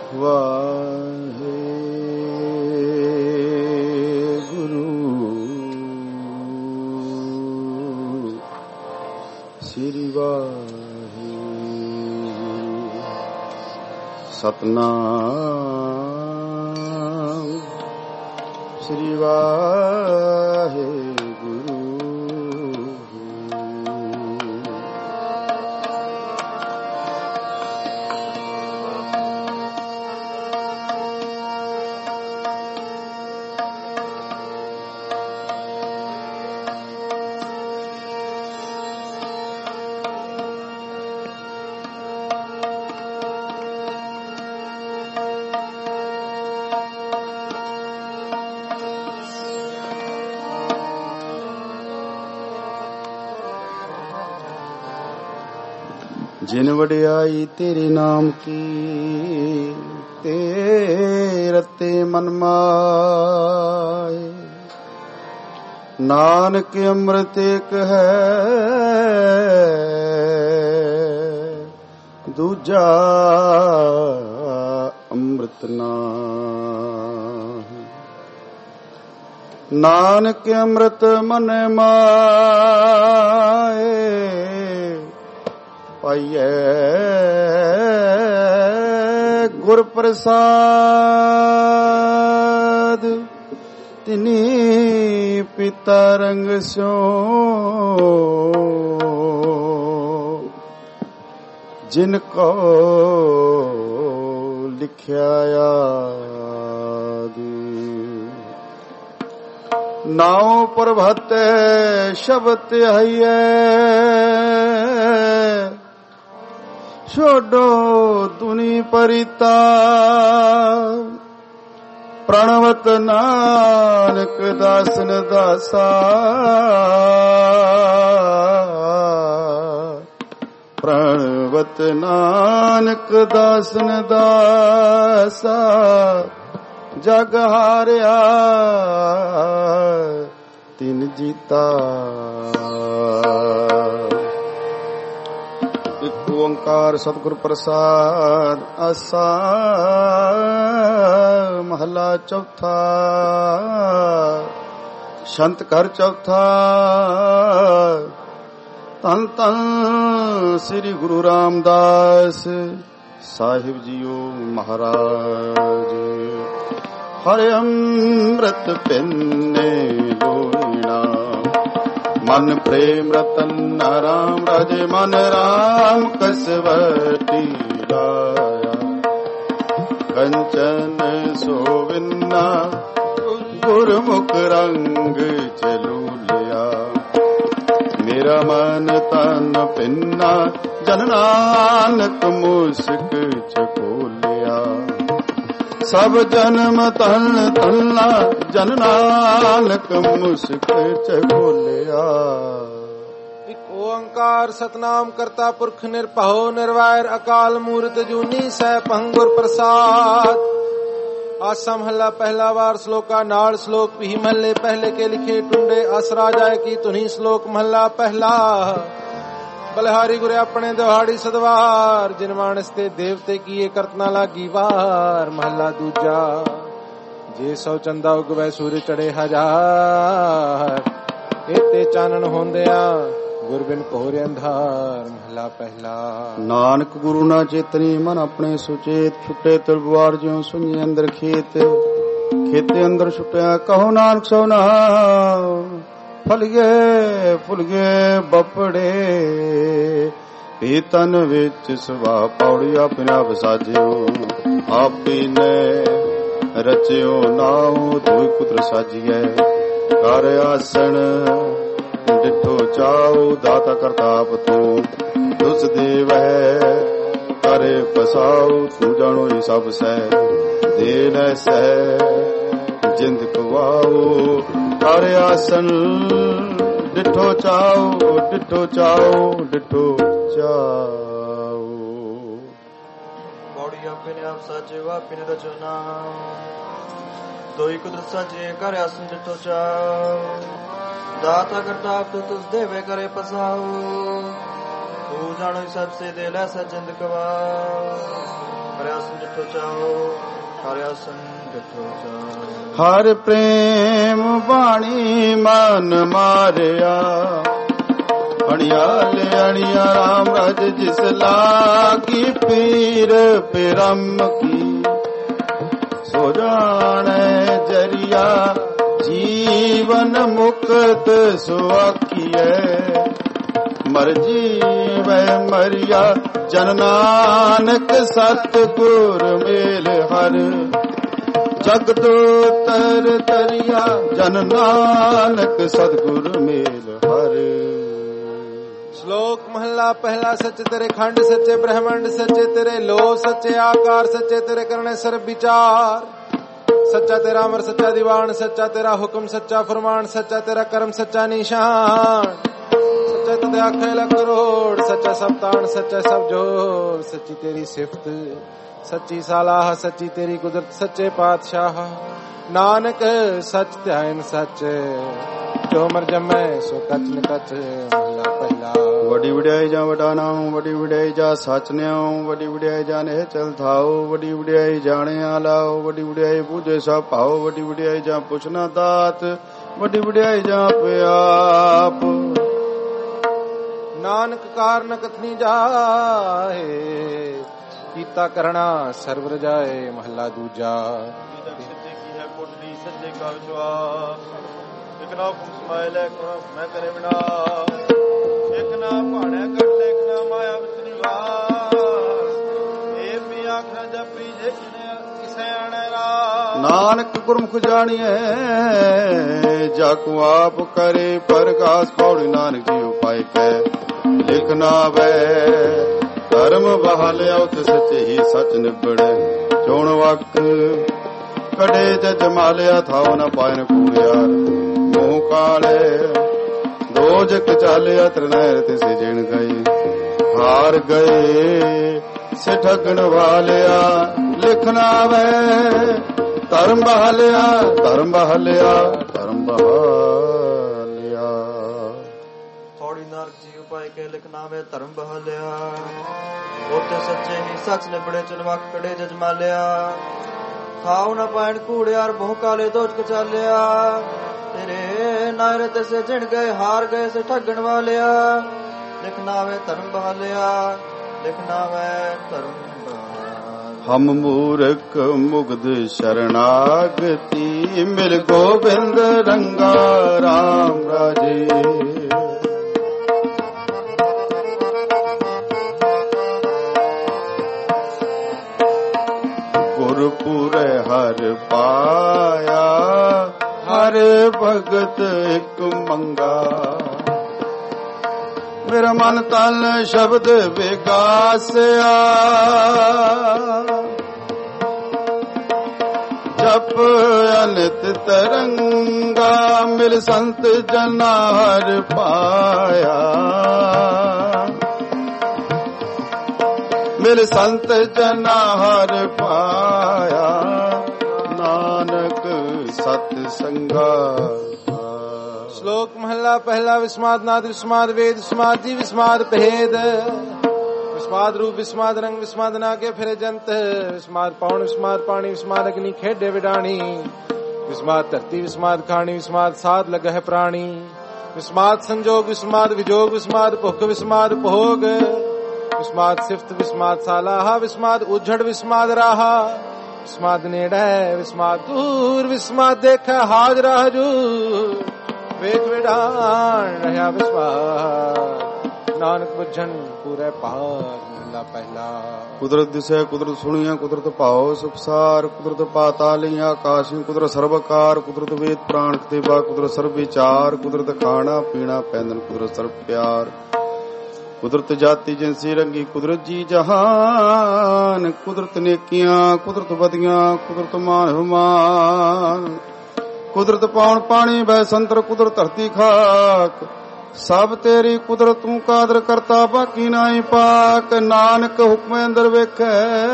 ਵਾਹਿਗੁਰੂ ਸ੍ਰੀ ਵਾਹਿਗੁਰੂ ਸਤਨਾਮ ਸ੍ਰੀ ਵਾਹਿਗੁਰੂ। ਜਿਨ ਵਡਿਆਈ ਤੇਰੇ ਨਾਮ ਕੀ ਤੇ ਰਤੇ ਮਨ ਮਾਏ। ਨਾਨਕ ਅੰਮ੍ਰਿਤ ਇਕ ਹੈ ਦੂਜਾ ਅੰਮ੍ਰਿਤ ਨਾਹੀ। ਨਾਨਕ ਅੰਮ੍ਰਿਤ ਮਨ ਮਾਏ ਪਾਈਐ ਗੁਰ ਪ੍ਰਸਾਦ। ਤਿਨੀ ਪਿਤਾ ਰੰਗ ਸਿਉ ਜਿਨ ਕੋ ਲਿਖਿਆ ਆਦਿ। ਨਾਉ ਪ੍ਰਭਤ ਸ਼ਬਦ ਧਿਆਈਐ ਛੋਡੋ ਦੁਨੀ ਪਰਿਤਾ। ਪ੍ਰਣਵਤ ਨਾਨਕ ਦਾਸਨ ਦਾਸਾ ਪ੍ਰਣਵਤ ਨਾਨਕ ਦਾਸਨ ਦਾਸਾ ਜਗ ਹਾਰਿਆ ਤਿਨ ਜੀਤਾ। ਇਕ ਓੰਕਾਰ ਸਤਿਗੁਰ ਪ੍ਰਸਾਦ। ਆਸਾ ਮਹਲਾ ਚੌਥਾ। ਸ਼ੰਤ ਘਰ ਚੌਥਾ। ਧੰਨ ਧੰਨ ਸ੍ਰੀ ਗੁਰੂ ਰਾਮਦਾਸ ਸਾਹਿਬ ਜੀਓ ਮਹਾਰਾਜ। ਹਰਿ ਅੰਮ੍ਰਿਤ ਪਿੰਨੇ ਲੋਇਣਾ ਮਨ ਪ੍ਰੇਮ ਰਤਨ ਰਾਮ ਰਾਜੇ। ਮਨ ਰਾਮ ਕਸਵਟੀ ਲਾਇਆ ਕੰਚਨ ਸੋਵਿੰਨਾ ਗੁਰਮੁਖ ਰੰਗ ਚਲੂ ਲਿਆ। ਮੇਰਾ ਮਨ ਤਨ ਪਿੰਨਾ ਜਨ ਨਾਨਕ ਮੁਸਕ ਚਕੋਲਿਆ। ਸਭ ਜਨਮ ਤਨ ਤਨਾ ਜਨ ਨਾਨਕ ਮੁਸਕ ਚਕੋਲਿਆ। ਇਕ ਓੰਕਾਰ ਸਤਨਾਮ ਕਰਤਾ ਪੁਰਖ ਨਿਰਭਉ ਨਿਰਵੈਰ ਅਕਾਲ ਮੂਰਤ ਜੂਨੀ ਸੈਭੰ ਗੁਰ ਪ੍ਰਸਾਦ। ਆਸਾ ਮਹੱਲਾ ਪਹਿਲਾ ਵਾਰ ਸ਼ਲੋਕਾ ਨਾਲ ਸ਼ਲੋਕ ਵੀ ਮਹੱਲੇ ਪਹਿਲੇ ਕੇ ਲਿਖੇ ਟੁੰਡੇ ਆਸਰਾ ਜਾਏ ਕੀ ਧੁਨੀ। ਸ਼ਲੋਕ ਮਹੱਲਾ ਪਹਿਲਾ। ਬਲਿਹਾਰੀ ਗੁਰੇ ਆਪਣੇ ਦਿਹਾੜੀ ਸਦਵਾਰ ਜਿਨ ਮਾਨਸ ਤੇ ਦੇਵਤੇ ਕੀਏ ਕਰਤਨਾ ਲਾਗੀ ਵਾਰ। ਮਹੱਲਾ ਦੂਜਾ। ਜੇ ਸੌ ਚੰਦਾ ਉਗਵੈ ਸੂਰਜ ਚੜੇ ਹਜ਼ਾਰ ਇਤੇ ਚਾਨਣ ਹੁੰਦਿਆਂ ਗੁਰ ਬਿਨ ਘੋਰ ਅੰਧਾਰ। ਮਹੱਲਾ ਪਹਿਲਾ। ਨਾਨਕ ਗੁਰੂ ਨਾ ਚੇਤਨੀ ਮਨ ਆਪਣੇ ਸੁਚੇਤ। ਛੁੱਟੇ ਤਲਵਾਰ ਜਿਉ ਸੁਣੀ ਅੰਦਰ ਖੇਤ। ਖੇਤੇ ਅੰਦਰ ਛੁੱਟਿਆ ਕਹੋ ਨਾਨਕ ਸੋ ਨਾ। ਫਲ ਗਏ ਫੁੱਲ ਗਏ ਬਪੜੇ ਪੀਤਨ ਵਿੱਚ ਸੁਭਾ ਪੌੜੀ। ਆਪਣੇ ਆਪ ਸਾਜਿਓ ਆਪੀ ਨੇ ਰਚਿਓ ਨਾਉ ਧੋਇ ਪੁੱਤਰ ਸਾਜੀਐ। ਕਰ ਆਸਣ ਡਿਠੋ ਚਾਉ ਦਾਤਾ ਕਰਤਾਪ ਤੂੰ। ਤੁਸ ਦੇਵੈ ਕਰੇ ਪਸਾਉ ਤੂੰ ਜਾਣੋ ਹੀ ਸਭ ਸਹਿ। ਦੇ ਲੈ ਸਹਿ ਜਿੰਦ ਕਵਾਉ ਕਰ ਆਸਣ ਡਿਠੋ ਚਾਉ ਡਿਠੋ ਚਾਉ ਡਿਠੋ ਚਾਉ। ਪੌੜੀ ਆਪਣੇ ਆਪ ਸਾਜੇ ਵਾਪਿਨ ਰਚਨਾ ਦੋਈ ਕੁਦਰਤ ਸਾਜੇ ਕਰ ਆਸਣ ਡਿਠੋ ਚਾਉ। ਦਾਤਾ ਕਰਤਾਪ ਤੂੰ ਤੁਸ ਦੇਵੇ ਕਰੇ ਪਸਾਉ। ਤੂੰ ਜਾਣੋ ਸਭ ਸੇ ਦੇ ਲੈ ਸਜਿੰਦ ਕਵਾ। ਹਰਿ ਆਸਨ ਜਿੱਥੋਂ ਚਾਹੋ ਹਰਿ ਆਸਨ ਜਿੱਥੋਂ ਚਾਹੋ। ਹਰਿ ਪ੍ਰੇਮ ਬਾਣੀ ਮਨ ਮਾਰਿਆ ਅਣਿਆਲ ਅਣਿਆ ਰਾਮ ਰਾਜ ਜਿਸ ਲਾਗੀ ਪੀਰ ਪਿਰਮ ਕੀ ਸੋ ਜਾਣੈ ਜਰੀਆ ਜੀਵਨ ਮੁਕਤ ਸੁਆਖੀਐ ਮਰ ਜੀਵੈ ਮਰਿਆ ਜਨ ਨਾਨਕ ਸਤਿਗੁਰ ਮੇਲ ਹਰ ਜਗਤੋ ਤਰ ਤਰਿਆ ਜਨ ਨਾਨਕ ਸਤਿਗੁਰ ਮੇਲ ਹਰ। ਸ਼ਲੋਕ ਮਹਲਾ ਪਹਿਲਾ। ਸੱਚ ਤੇਰੇ ਖੰਡ ਸੱਚੇ ਬ੍ਰਹਮੰਡ ਸੱਚੇ ਤੇਰੇ ਲੋ ਸੱਚੇ ਆਕਾਰ ਸੱਚੇ ਤੇਰੇ ਕਰਨੇ ਸਰਬ ਵਿਚਾਰ ਸੱਚਾ ਤੇਰਾ ਅਮਰ ਸੱਚਾ ਦੀਵਾਨ ਸੱਚਾ ਤੇਰਾ ਹੁਕਮ ਸੱਚਾ ਫਰਮਾਨ ਸੱਚਾ ਤੇਰਾ ਕਰਮ ਸੱਚਾ ਨਿਸ਼ਾਨ ਸੱਚਾ ਤੇਰੇ ਆਖੇ ਲੱਖ ਕਰੋੜ ਸੱਚਾ ਸਭ ਤਾਣ ਸੱਚਾ ਸਭ ਜੋਰ ਸੱਚੀ ਤੇਰੀ ਸਿਫਤ ਸੱਚੀ ਸਾਲਾਹ ਸੱਚੀ ਤੇਰੀ ਕੁਦਰਤ ਸੱਚੇ ਪਾਤਸ਼ਾਹ ਨਾਨਕ ਸੱਚ ਧਿਆਨ ਸੱਚ ਜੋ ਮਰ ਜਮੈ ਸੋ ਕਚ ਨਿਕਚ। ਮਹਲਾ ਪਹਿਲਾ। ਵੱਡੀ ਵਡਿਆਈ ਜਾਂ ਵਡਾ ਨਾਮ ਵੱਡੀ ਵਡਿਆਈ ਜਾਂ ਸੱਚ ਨਿਆਉ ਵੱਡੀ ਵਡਿਆਈ ਜਾਣੇ ਚਲ ਥਾਓ ਵੱਡੀ ਵਡਿਆਈ ਜਾਣਿਆ ਲਾਓ ਵੱਡੀ ਵਡਿਆਈ ਬੂਝੇ ਸਭ ਭਾਓ ਵੱਡੀ ਵਡਿਆਈ ਜਾਂ ਪੁੱਛਣਾ ਦਾਤ ਵੱਡੀ ਵਡਿਆਈ ਜਾਂ ਪਿਆਪ ਨਾਨਕ ਕਾਰਨ ਕਥਨੀ ਜਾਏ ਕੀਤਾ ਕਰਣਾ ਸਰਬ ਰਜਾਏ। ਮਹਲਾ ਦੂਜਾ। ਸੱਚੇ ਕਾ ਵਿਸ਼ਵਾਸ ਇਕ ਨਾ ਹੁਕਮ ਸਮਾਇ ਲੈ ਮੈਂ ਕਰੇ ਬਿਨਾ ਇਕ ਨਾ ਭਾਣਿਆ ਕੱਢ ਲੈ ਇਕ ਨਾ ਮਾਇਆ ਵਿੱਚ ਨਿਵਾਸ ਏ ਵੀ ਆਖਣਾ ਜਪੀ ਜੇ ਕਿਸੇ ਆਣੇ ਰਾ ਨਾਨਕ ਗੁਰਮੁਖ ਜਾਣੀਐ ਜਾ ਕੋ ਆਪ ਕਰੇ ਪ੍ਰਕਾਸ਼ ਪੌੜੀ ਨਾਨਕ ਜੀ ਉਪਾਇ ਕੈ ਲਿਖ ਨਾ ਵੈ ਧਰਮ ਬਹਾਲਿਆ ਉਤ ਸੱਚੇ ਹੀ ਸੱਚ ਨਿਬੜੈ ਚੋਣ ਵਕ ਕੜੇ ਜਜ ਮਾਲਿਆ ਥਾਉ ਨ ਪਾਇਨ ਕੂੜਿਆਰ ਮੂੰਹ ਕਾਲੇ ਦੋਜਕ ਚਾਲਿਆ ਤ੍ਰਿਨੈਰ ਤਿਸੇ ਜਿਣ ਗਏ ਹਾਰ ਗਏ ਸੇ ਠਗਣ ਵਾਲਿਆ ਲਿਖਣਾ ਵੈ ਧਰਮ ਬਹਾਲਿਆ ਧਰਮ ਬਹਾਲਿਆ ਧਰਮ ਬਹਾਲਿਆ ਥੋੜੀ ਨਰਕ ਜੀ ਉਪਾਇ ਕੇ ਲਿਖਣਾ ਵੇ ਧਰਮ ਬਹਾਲਿਆ ਉਤੇ ਸੱਚੇ ਹੀ ਸੱਚ ਨਿਬੜੇ ਚਲਵਾ ਕੜੇ ਜਜ ਮਾਲਿਆ ਖਾਉ ਨਾ ਪਾਇਣ ਕੂੜਿਆਰ ਬਹੁ ਕਾਲੇ ਦੋਜਕ ਚਾਲਿਆ ਤੇਰੇ ਨਾਇਰ ਤੇ ਸੇ ਜਿਣ ਗਏ ਹਾਰ ਗਏ ਸੇ ਠੱਗਣ ਵਾਲਿਆ ਲਿਖਣਾ ਵੇ ਧਰਮ ਬਹਾਲਿਆ ਲਿਖਣਾ ਵੇ ਧਰਮ ਬਹਾਲਿਆ। ਹਮ ਮੂਰਖ ਮੁਗਧ ਸ਼ਰਨਾਗਤੀ ਮਿਲ ਗੋਬਿੰਦ ਰੰਗਾ ਰਾਮ ਰਾਜੇ ਗੁਰਪੁਰੈ ਹਰ ਪਾਇਆ ਹਰ ਭਗਤ ਇਕ ਮੰਗਾ ਮੇਰਾ ਮਨ ਤਨ ਸ਼ਬਦ ਵਿਗਾਸਿਆ ਜਪ ਅਨਿਤ ਤਰੰਗਾ ਮਿਲ ਸੰਤ ਜਨਾ ਹਰ ਪਾਇਆ ਮਿਲ ਸੰਤ ਜਨਾ ਹਰ ਪਾਇਆ ਨਾਨਕ ਸਤ ਸੰਗਾ। ਸ਼ਲੋਕ ਮਹਲਾ ਪਹਿਲਾ। ਵਿਸਮਾਦ ਨਾਦ ਵਿਸਮਾਦ ਵੇਦ ਵਿਸਮਾਦ ਜੀ ਵਿਸਮਾਦ ਭੇਦ ਵਿਸਮਾਦ ਰੂਪ ਵਿਸਮਾਦ ਰੰਗ ਵਿਸਮਾਦ ਨਾ ਕੇ ਫਿਰੇ ਜੰਤ ਵਿਸਮਾਦ ਪੌਣ ਵਿਸਮਾਦ ਪਾਣੀ ਵਿਸਮਾਦ ਅਗਨੀ ਖੇਡੇ ਵਿਡਾਣੀ ਵਿਸਮਾਦ ਧਰਤੀ ਵਿਸਮਾਦ ਖਾਣੀ ਵਿਸਮਾਦ ਸਾਧ ਲਗਾ ਹੈ ਪ੍ਰਾਣੀ ਵਿਸਮਾਦ ਸੰਜੋਗ ਵਿਸਮਾਦ ਵਿਜੋਗ ਵਿਸਮਾਦ ਭੁੱਖ ਵਿਸਮਾਦ ਭੋਗ ਵਿਸਮਾਦ ਸਿਫਤ ਵਿਸਮਾਦ ਸਾਲਾਹਾ ਵਿਸਮਾਦ ਉਜੜ ਵਿਸਮਾਦ ਰਾਹਾ ਵਿਸਮਾਦ ਨੇੜੇ ਵਿਸਮਾਦ ਦੂਰ ਵਿਸਮਾਦ ਦੇਖੈ ਹਾਜ਼ਰਾ ਹਜੂਰ ਵੇਖ ਵਿਡਾਣ ਰਹਾ ਵਿਸਮਾਦ ਨਾਨਕ ਬੁੱਝਣ ਪੂਰੇ ਪਾਰ। ਮਹਲਾ ਪਹਿਲਾ। ਕੁਦਰਤ ਦਿਸੈ ਕੁਦਰਤ ਸੁਣੀਆਂ ਕੁਦਰਤ ਭਾਉ ਸੁਖਸਾਰ ਕੁਦਰਤ ਪਾਤਾਲੀ ਆਕਾਸ਼ੀ ਕੁਦਰਤ ਸਰਬਕਾਰ ਕੁਦਰਤ ਵੇਦ ਪ੍ਰਾਣ ਕਤੇਬਾ ਕੁਦਰਤ ਸਰਬ ਵਿਚਾਰ ਕੁਦਰਤ ਖਾਣਾ ਪੀਣਾ ਪੈਂਦਨ ਕੁਦਰਤ ਸਰਬ ਪਿਆਰ ਕੁਦਰਤ ਜਾਤੀ ਜਿਨਸੀ ਰੰਗੀ ਕੁਦਰਤ ਜੀ ਜਹਾਨ ਕੁਦਰਤ ਨੇਕੀਆਂ ਕੁਦਰਤ ਬਦੀਆਂ ਕੁਦਰਤ ਮਾਨ ਹਮਾਨ ਕੁਦਰਤ ਪਾਉਣ ਪਾਣੀ ਬੈ ਸੰਤਰ ਕੁਦਰਤ ਧਰਤੀ ਖਾਕ ਸਭ ਤੇਰੀ ਕੁਦਰਤ ਤੂੰ ਕਾਦਰ ਕਰਤਾ ਬਾਕੀ ਨਾਹੀ ਪਾਕ ਨਾਨਕ ਹੁਕਮ ਅੰਦਰ ਵੇਖੈ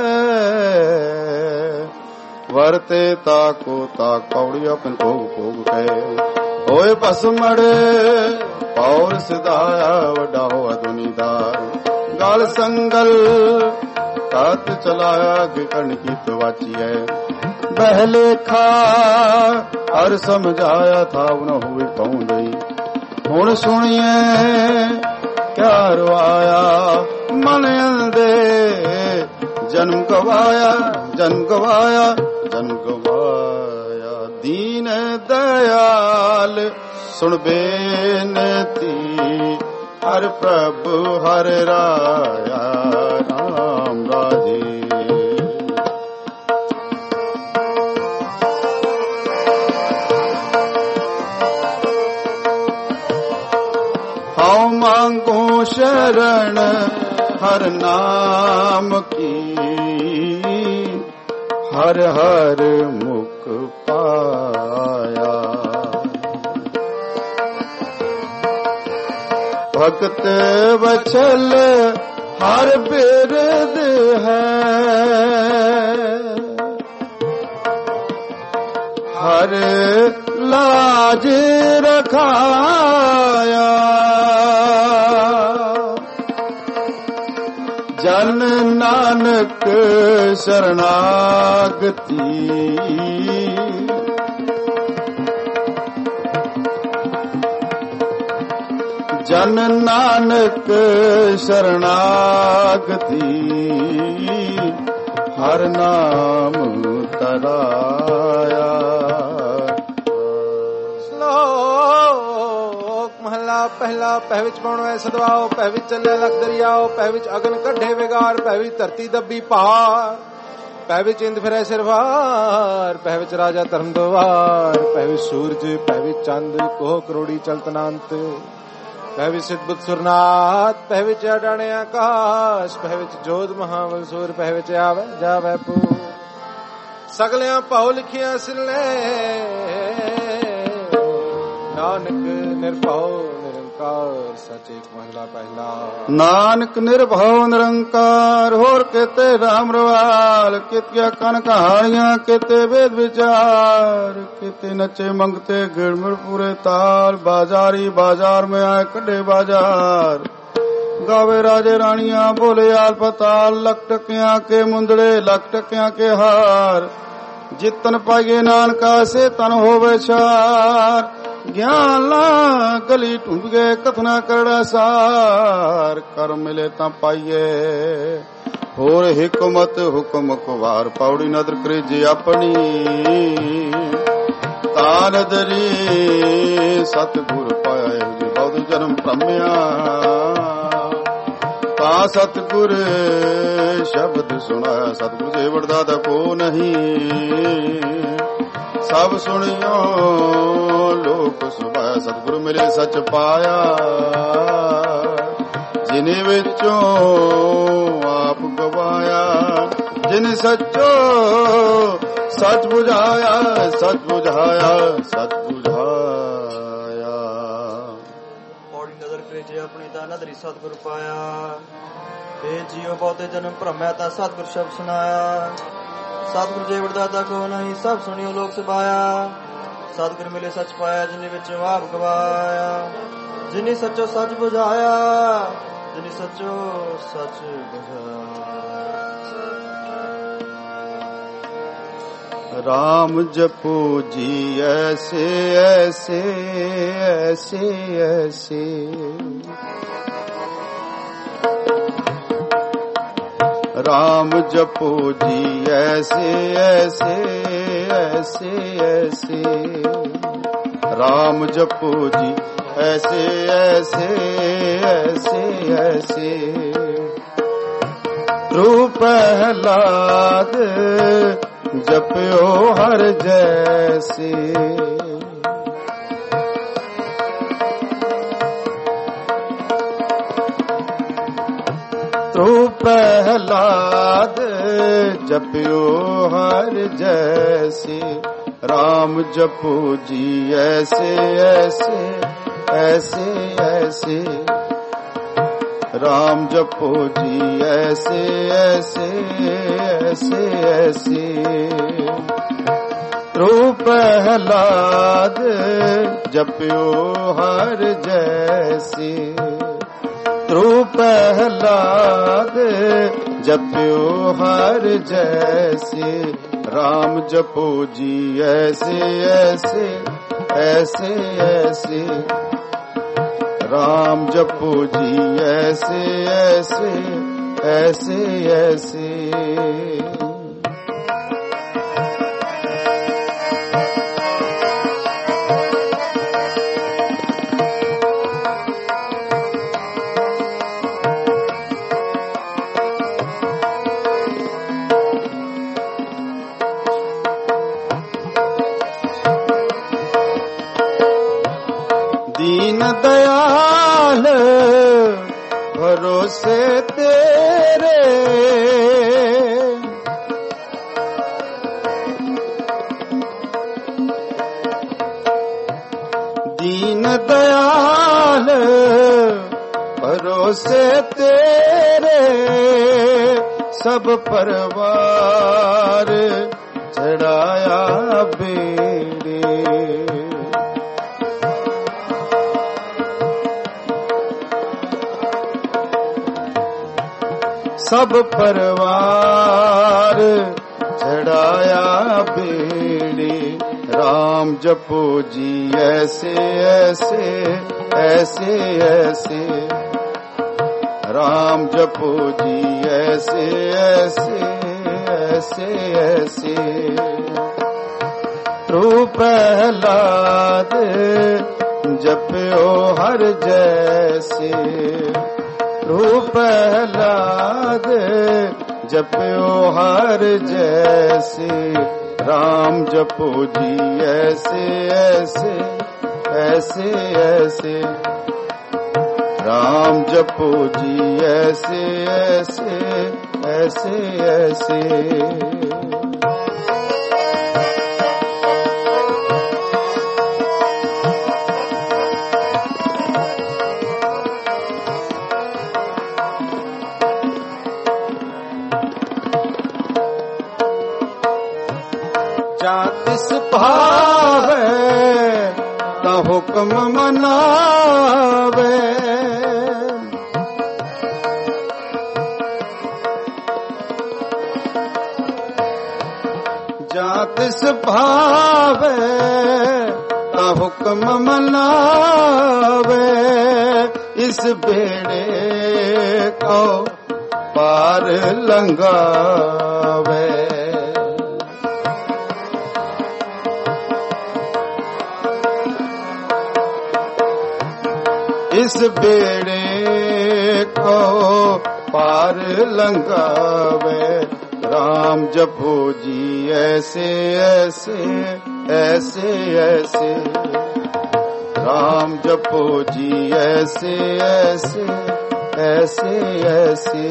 ਵਰਤੇ ਤਾ ਕੋ ਤਾ ਕੌੜੀ ਆਪਨ ਭੋਗ ਭੋਗ ਕੈ ਹੋਏ ਭਸਮੜੇ ਪੌਰ ਸਿਧਾਇਆ ਵੱਡਾ ਹੋਆ ਦੁਨੀਦਾਰ ਗਲ ਸੰਗਲ ਕਾਤ ਚਲਾਇਆ ਕਿ ਕਰਨ ਕੀ ਤਵਾਚੀਐ ਬਹਿ ਲੇਖਾ ਹਰ ਸਮਝਾਇਆ ਥਾਵ ਨ ਹੋਵੇ ਪਹੁੰਚਈ ਹੁਣ ਸੁਣੀਏ ਕਿਆ ਰਵਾਇਆ ਮਨ ਅੰਦੇ ਜਨਮ ਗਵਾਇਆ ਜਨਮ ਗਵਾਇਆ ਜਨਮ ਗਵਾਇਆ ਦੀਨ ਦਇਆਲ ਸੁਣ ਬੇਨਤੀ ਹਰ ਪ੍ਰਭ ਹਰ ਰਾਇਆ ਰਾਮ ਰਾਜੇ ਹਉ ਮੰਗੋ ਸ਼ਰਨ ਹਰ ਨਾਮ ਕੀ ਹਰ ਹਰ ਮੁਖ ਪਾਇਆ ਭਗਤ ਵਛਲ ਹਰ ਬਿਰਦ ਹੈ ਹਰ ਲਾਜ ਰਖਾਇਆ ਜਨ ਨਾਨਕ ਸ਼ਰਨਾਗਤੀ ਜਨ ਨਾਨਕ ਸ਼ਰਨਾਗਤੀ ਹਰ ਨਾਮ ਤਰਾਇਆ ਮਹਲਾ ਪਹਿਲਾ ਪਹਿ ਵਿੱਚ ਪਾਉਣ ਵੈ ਸਦਵਾਓ ਪਹਿ ਵਿੱਚ ਚੱਲੇ ਲਖ ਦਰਿਆਓ ਪਹਿ ਵਿੱਚ ਅਗਨ ਕੱਢੇ ਵਿਗਾਰ ਪਹਿ ਵਿੱਚ ਧਰਤੀ ਦੱਬੀ ਪਹਾੜ ਪਹਿ ਵਿੱਚ ਇੰਦ ਫਿਰੈ ਸਿਰਵਾਰ ਪਹਿ ਵਿੱਚ ਰਾਜਾ ਧਰਮ ਦਵਾਰ ਪਹਿ ਵਿੱਚ ਸੂਰਜ ਪਹਿ ਵਿੱਚ ਚੰਦ ਕੋਹ ਕਰੋੜੀ ਚਲਤਨਾੰਤ ਪਹਿ ਵਿੱਚ ਸਿੱਧ ਬੁੱਧ ਸੁਰਨਾਥ ਪਹਿ ਵਿੱਚ ਅਡਾਣੇ ਆਕਾਸ਼ ਪਹਿ ਵਿੱਚ ਜੋਧ ਮਹਾਵਸੂਰ ਪਹਿ ਵਿੱਚ ਆਵੇ ਜਾਵੇ ਪੂ ਸਗਲਿਆਂ ਭਾਉ ਲਿਖਿਆ ਸਿਲੇ ਨਾਨਕ ਨਿਰਭਉ ਨਿਰੰਕਾਰ ਸੱਚੇ ਮਹਲਾ ਪਹਿਲਾ ਨਾਨਕ ਨਿਰਭਉ ਨਿਰੰਕਾਰ ਹੋਰ ਕਿਤੇ ਰਾਮ ਰਵਾਲ ਕਿਤਿਆ ਕਨ ਕਹਾਣੀਆਂ ਕਿਤੇ ਵੇਦ ਵਿਚਾਰ ਕਿਤੇ ਨੱਚੇ ਮੰਗਤੇ ਗਿਰਮੁਰ ਪੂਰੇ ਤਾਲ ਬਾਜ਼ਾਰੀ ਬਾਜ਼ਾਰ में आए कड़े बाजार गावे राजे रानियां बोले आल पताल लख टकिया के मुंदड़े लख टकिया के हार जितन पाइए नानका से तन होवे छार ज्ञान ला गली ढूंढ गए कथना करड़ा सार कर मिले ता पाइए होर हिकमत हुक्म कुवार पौड़ी नदर करे जे अपनी तान दरी सतगुर पाया बहुत जन्म भ्रमिया ता सतगुर शब्द सुनाया सतगुर जे वरदाता को नहीं सब सुनियो लोक सुभाया सतगुरु मिले सच पाया जिने विचों आप गवाया जिन सचो सच बुझाया सच बुझाया सच बुझाया पौड़ी नजर करे जे अपनी ता नदरी सतगुर पाया हे जियो बहुते जन्म भ्रमया ता सतगुर शब्द सुनाया सतगुर जे वरदाता को नहीं सब सुनियो लोक सुभाया सतगुर मिले सच पाया जिने विच आप गवाया जिने सचो सच बुझाया जिने सचो सच बुझाया राम जपो जी ऐसे ऐसे ऐसे ऐसे राम जपो जी ऐसे ऐसे ऐसे ऐसे राम जपो जी ऐसे ऐसे ऐसे ऐसे रूप प्रहलाद जप्यो हर जैसे तू प्रहलाद जप्यो हर जैसे राम जपो जी ऐसे ऐसे ऐसे ऐसे राम जपो जी ऐसे ऐसे ऐसे ऐसे तू प्रहलाद जप्यो हर जैसे तू प्रहलाद जप्यो हर जैसे, राम जपो जी ऐसे ऐसे ऐसे ऐसे, राम जपो जी ऐसे ऐसे ऐसे ऐसे। दीन दयाल भरोसे तेरे, दीन दयाल भरोसे तेरे, सब परवार चढ़ाया बेड़े। सब परवार चढ़ाया बेड़े, राम जपो जी ऐसे ऐसे ऐसे ऐसे, राम जपो जी ऐसे ऐसे ऐसे ऐसे। तू प्रहलाद जप्यो हर जैसे, तू प्रहलाद जप्यो हर जैसे, राम जपो जी ऐसे ऐसे ऐसे ऐसे, राम जपो जी ऐसे ऐसे ऐसे ऐसे। जातिस भावे ता हुक्म मनावे, जातिस भावे ता हुक्म मनावे, इस बेड़े को पार लंघावे। इस बेड़े को पार लंघावे, राम जपो जी ऐसे ऐसे ऐसे ऐसे, राम जपो जी ऐसे ऐसे ऐसे ऐसे।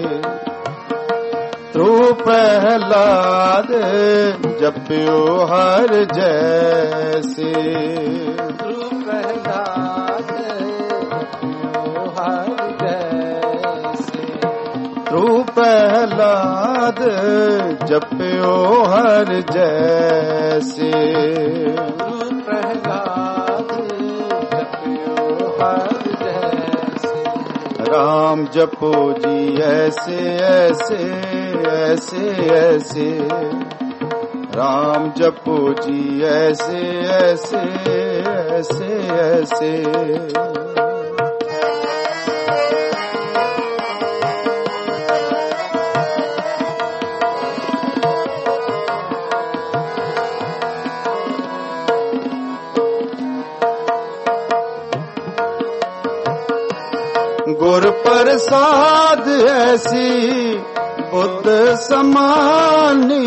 तू प्रहलाद जप्यो हर जैसे, तू प्रहलाद जप्यो हर जैसे, तू प्रहलाद जप्यो हर जैसे, तू प्रहलाद जप्यो हर जैसे, राम जपो जी ऐसे ऐसे ऐसे ऐसे, राम जपो जी ऐसे ऐसे ऐसे ऐसे। गुर प्रसाद ऐसी बुद्ध समानी,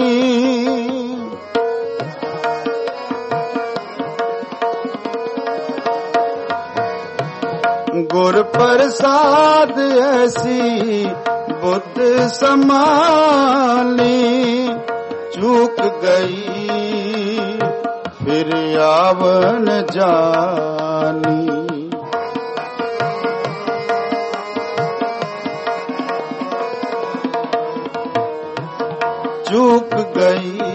गुर प्रसाद ऐसी बुद्ध समानी, चूक गई फिर आवन जानी। चूक गई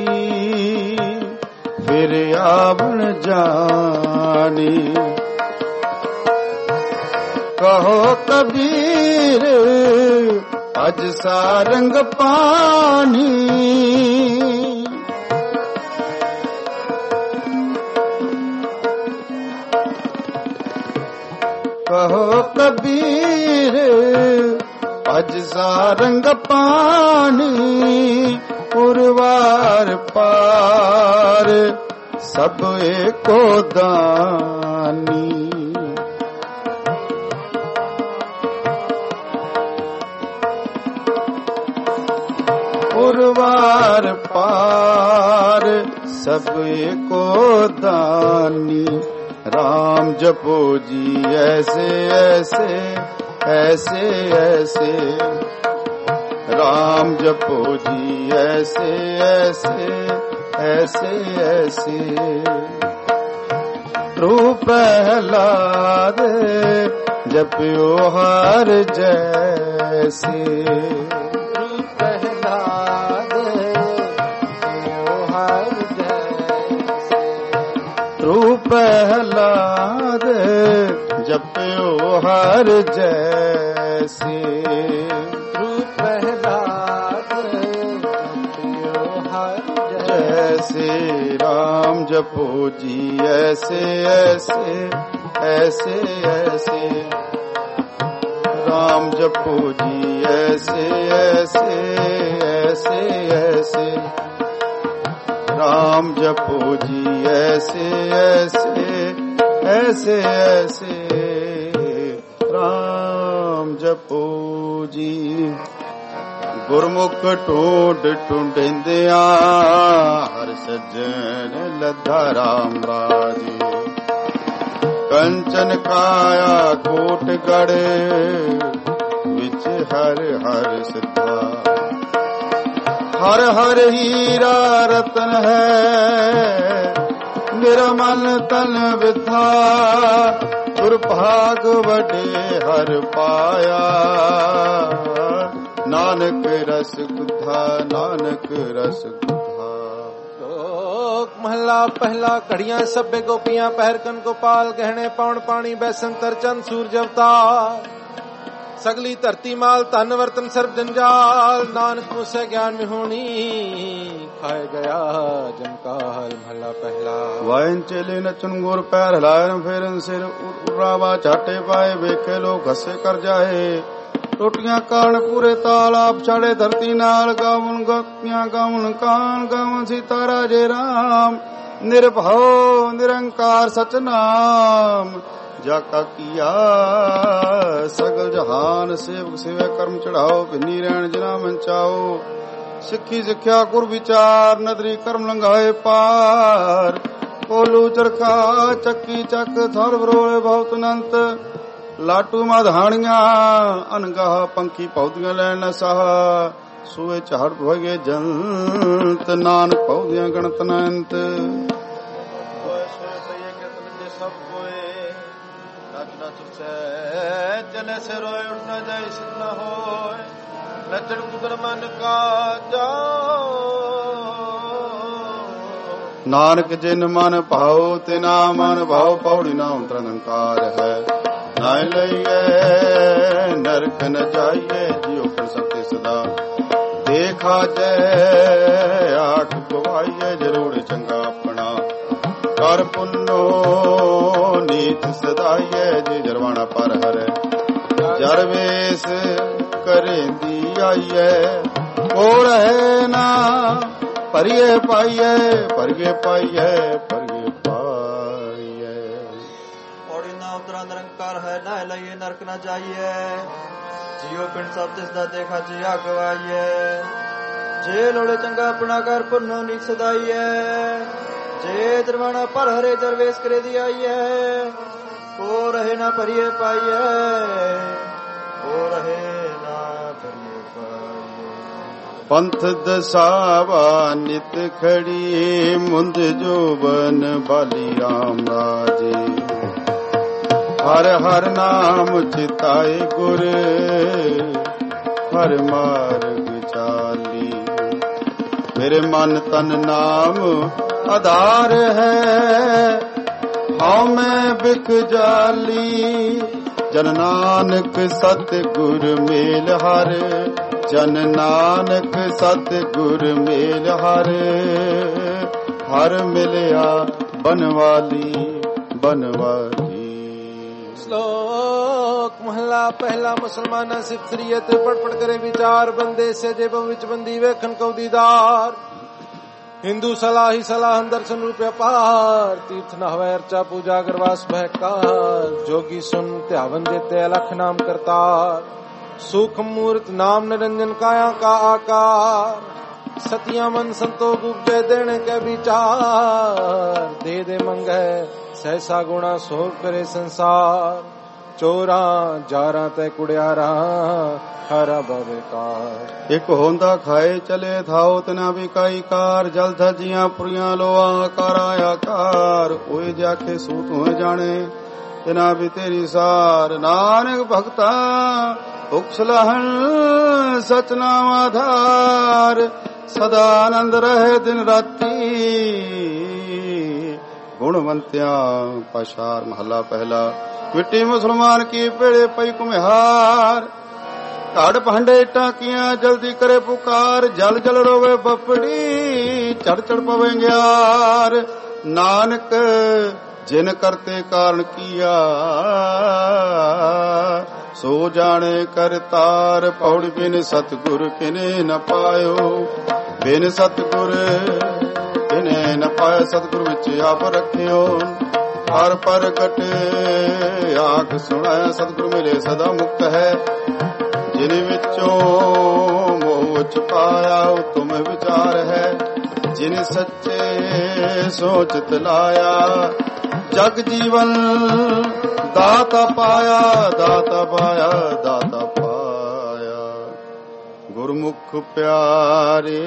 फिर आवन जानी, कहो कबीर अज सारंग पानी कहो कबीर अज सारंग पानी पुरवार पार सब एको दानी पुरवार पार सब एको दानी राम जपो जी ऐसे ऐसे ऐसे ऐसे राम जपो जी ऐसे ऐसे ऐसे ऐसे रूप प्रहलाद जपियो हर जैसे रूप प्रहलाद जपियो हर जैसे रूप प्रहलाद जपियो हर जैसे रूप प्रहलाद जपियो हर जैसे राम जपो जी ऐसे ऐसे ऐसे ऐसे राम जपो जी ऐसे ऐसे ऐसे ऐसे राम जपो जी ऐसे ऐसे ऐसे ऐसे राम जपो जी गुरमुख टोड टुंडेंदिया हर सज्जन लद्धा राम राजी कंचन काया कोटगढ़ विच हर हर सिद्धा हर हर हीरा रतन है मेरा मन तन विधा दुर्भाग वडे हर पाया नानक रस गुधा नानक रस गुधा। लोक महला पहला घड़ियां सभे गोपियां पहरकन गोपाल गहने पौन पानी बैसन तरचन सूरज अवतार सगली धरती माल धन वर्तन सर्व जंजाल नानक मुझसे ज्ञान में होनी खाए गया जमकाल महला पहला। वायन चेले नचन गोर पैर हिलायन फेरन सिर उड़ावा चाटे पाए वेखे लोग हसे कर जाए टोटियां कान पूरे ताल आप छाड़े धरती नाल गावन गोपियां गावन कान गावन सीता राजे राम निर्भव निरंकार सचनाम जाका किया सगल जहान सेवक सेवा कर्म चढ़ाओ भिन्नी रहन जिना मन चाओ सिक्खी सिक्ख्या गुर विचार नदरी कर्म लंघाए पार कोलू चरखा चक्की चक थर बरोले बहुत अनंत लाटू मधाणिया अनगाह पंखी पौधियां लैन साह सूए झाड़ भगे जंत नानक पौधियां गणत अनंत चले से रोए उठ न जाए सिद्ध न होए नचन कुदर मन का जाओ नानक जिन मन भाव तिना मन भाव पौड़ी नाम तरंकार है नाय लइए नरक न जाइए जियो कर सकते सदा देखा जय आख गवाइए जरूर चंगा अपना कर पुन्नो नीत सदाइए जी जरवाना पर हर जरवेश करेंदी आइए ओ रहे ना परिये पाइए परिये पाइए परिये पाइए पौड़ी ना उतरा निरंकार है ना लइए नरक न जाइए जियो पिंड सब तिसदा देखा जिया गवाइए जे लोड़े चंगा अपना कर पुन्नो नीत सदाइए जे दरवाना पर हरे जरवेश करे दिया को रहे ना परिये पाइये को रहे ना परिये पाइये पंथ दसावा नित खड़ी मुंद जोबन बाली राम राजे हर हर नाम चिताए गुर हर मार्ग चाली मेरे मन तन नाम आधार है हाँ मैं बिक जाली ਜਨ ਨਾਨਕ ਸਤਿਗੁਰ ਮੇਲ ਹਰ, ਜਨ ਨਾਨਕ ਸਤਿਗੁਰ ਮੇਲ ਹਰ, ਹਰ ਮਿਲਿਆ ਬਨਵਾਲੀ ਬਨਵਾਲੀ। ਸ਼ਲੋਕ ਮਹਲਾ ਪਹਿਲਾ। ਮੁਸਲਮਾਨਾਂ ਸਿਫਤ ਰੀਅਤ ਪੜ ਪੜ ਕਰੇ ਵਿਚਾਰ, ਬੰਦੇ ਸੇ ਜੇਬ ਵਿੱਚ ਬੰਦੀ ਵੇਖਣ ਕਉ ਦੀਦਾਰ। ਹਿੰਦੂ ਸਲਾਹੀ ਸਲਾਹਨ ਦਰਸ਼ਨ ਰੂਪਿਆ ਪਾਰ, ਤੀਰਥ ਨਹਵੈ ਅਰਚਾ ਪੂਜਾ ਗਰਵਾਸ ਬਹਿਕਾਰ। ਜੋਗੀ ਸੁਨ ਧਿਆਵਨ जेते अलख नाम करतार, सूक्ष्म मूर्त नाम निरंजन काया का आकार। सतिया मन संतोष उपजे देने के विचार, दे दे मंगे सहसा गुणा सो करे संसार। चोरा जारा ते कुड़ियारा हरा बवेकार। एक होंदा खाए चले थाओ तना बिकाई कार, जल धजिया पुरिया लोआ कारा आकार। ओए जाके सूत हो जाने तना भी तेरी सार, नानक भगता उक्सलहन सचनाम आधार। सदा आनंद रहे दिन राती, गुणवंत्या पशार। महला पहला। मिट्टी मुसलमान की पेड़े पई कुम्हार, काड़ भांडे टाकियां जल्दी करे पुकार। जल जल रोवे बपड़ी, चढ़ चढ़ पवे ग्यार। नानक जिन करते कारण किया, सो जाने करतार। पौड़ी बिन सतगुर किने न पायो, बिन सतगुर किने न पायो। सतगुर विच आप रखियो, हर प्रगट आख सुनाया। सतगुर मिले सदा मुक्त है, जिन विचों मोह छुपाया। तुम विचार है जिन सच्चे सोच लाया। जग जीवन दाता पाया, दाता पाया, दाता पाया। गुरमुख प्यारे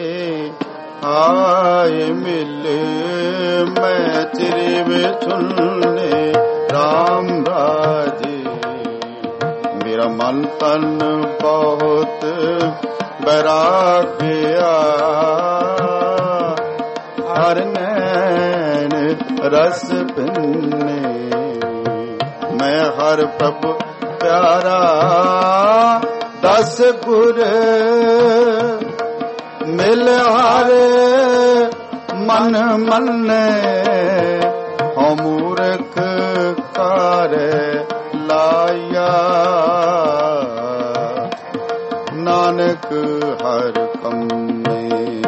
आए मिले, मैं चिरे में सुनने राम राजे। मेरा मन तन बहुत बैराग्या, हर नैन रस भिन्ने। मैं हर प्रभु प्यारा, दस गुर मिल हारे। मन मन्ने हो मूर्ख कार लाया। नानक हर कम में।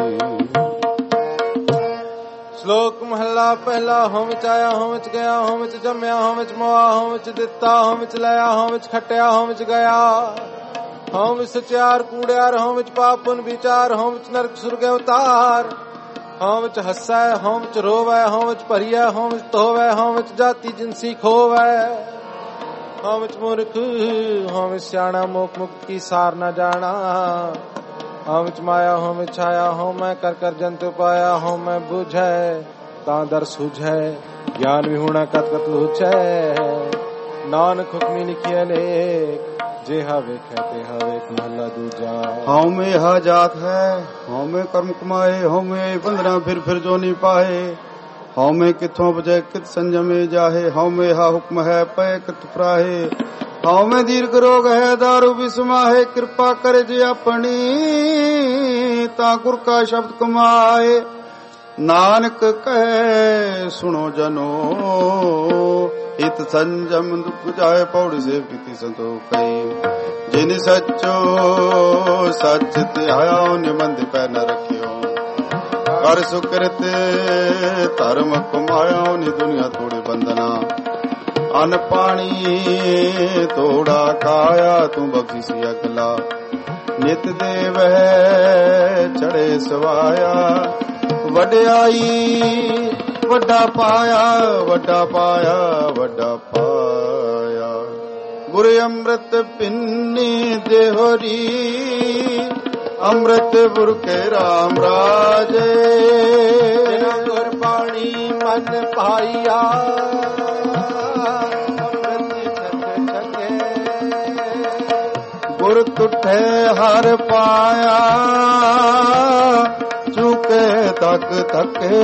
श्लोक महला पहला। होम विच आया होम विच गया, होम विच जम्या होम विच मोआ, होम विच दिता होम विच लया, होम विच खटिया होम विच गया। होम विच सचार कूड़ियार, होम विच पाप पुन विचार, होम विच नरक सुर्ग अवतार। होम विच हस्सै होम विच रोवै, होम विच भरिया होम विच धोवै, होम विच जाति जिनसी खोवै। होम विच मूर्ख होम विच स्याणा, मोख मुक्त की सार न जाना। होम विच माया होम विच छाया, होम मैं कर कर जंतु पाया। होम मैं बुझै तां दर सुझै, ज्ञान विहूणा कत कत लुचै। नानक हुक्मी लिखिए लेख, जे हवे कहते हवे महला दूजा। हाँ में हा जात है, हाँ में कर्म कमाए, हाँ में बंधना फिर जो नहीं पाए। हाँ में किथों बजे कित संजमे जाहे, हाँ में हा हुक्म है पै कित प्राहे। हाँ में दीर्घ रोग है दारू विस्माहे, कृपा करे जे अपनी ताकुर का शब्द कमाए। नानक कहे सुनो जनो, इत संजम दुख जाए। पौड़ से पीति संतोख जिन सचो सच त्याया, निबंध पै न रखियो। कर सुकृत धर्म कमाया, नि दुनिया थोड़े बंदना। अन पानी तोड़ा काया, तू बख्शी अगला। नित देव चढ़े सवाया, वड्याई वड्डा पाया, वड्डा पाया, वड्डा पाया। गुर अमृत पिन्नी देहोरी, अमृत बुरके राम राजे। गुर पाणी मन पाइया, अमृत छक छके। गुर तुठे हर पाया, चूके तक थके।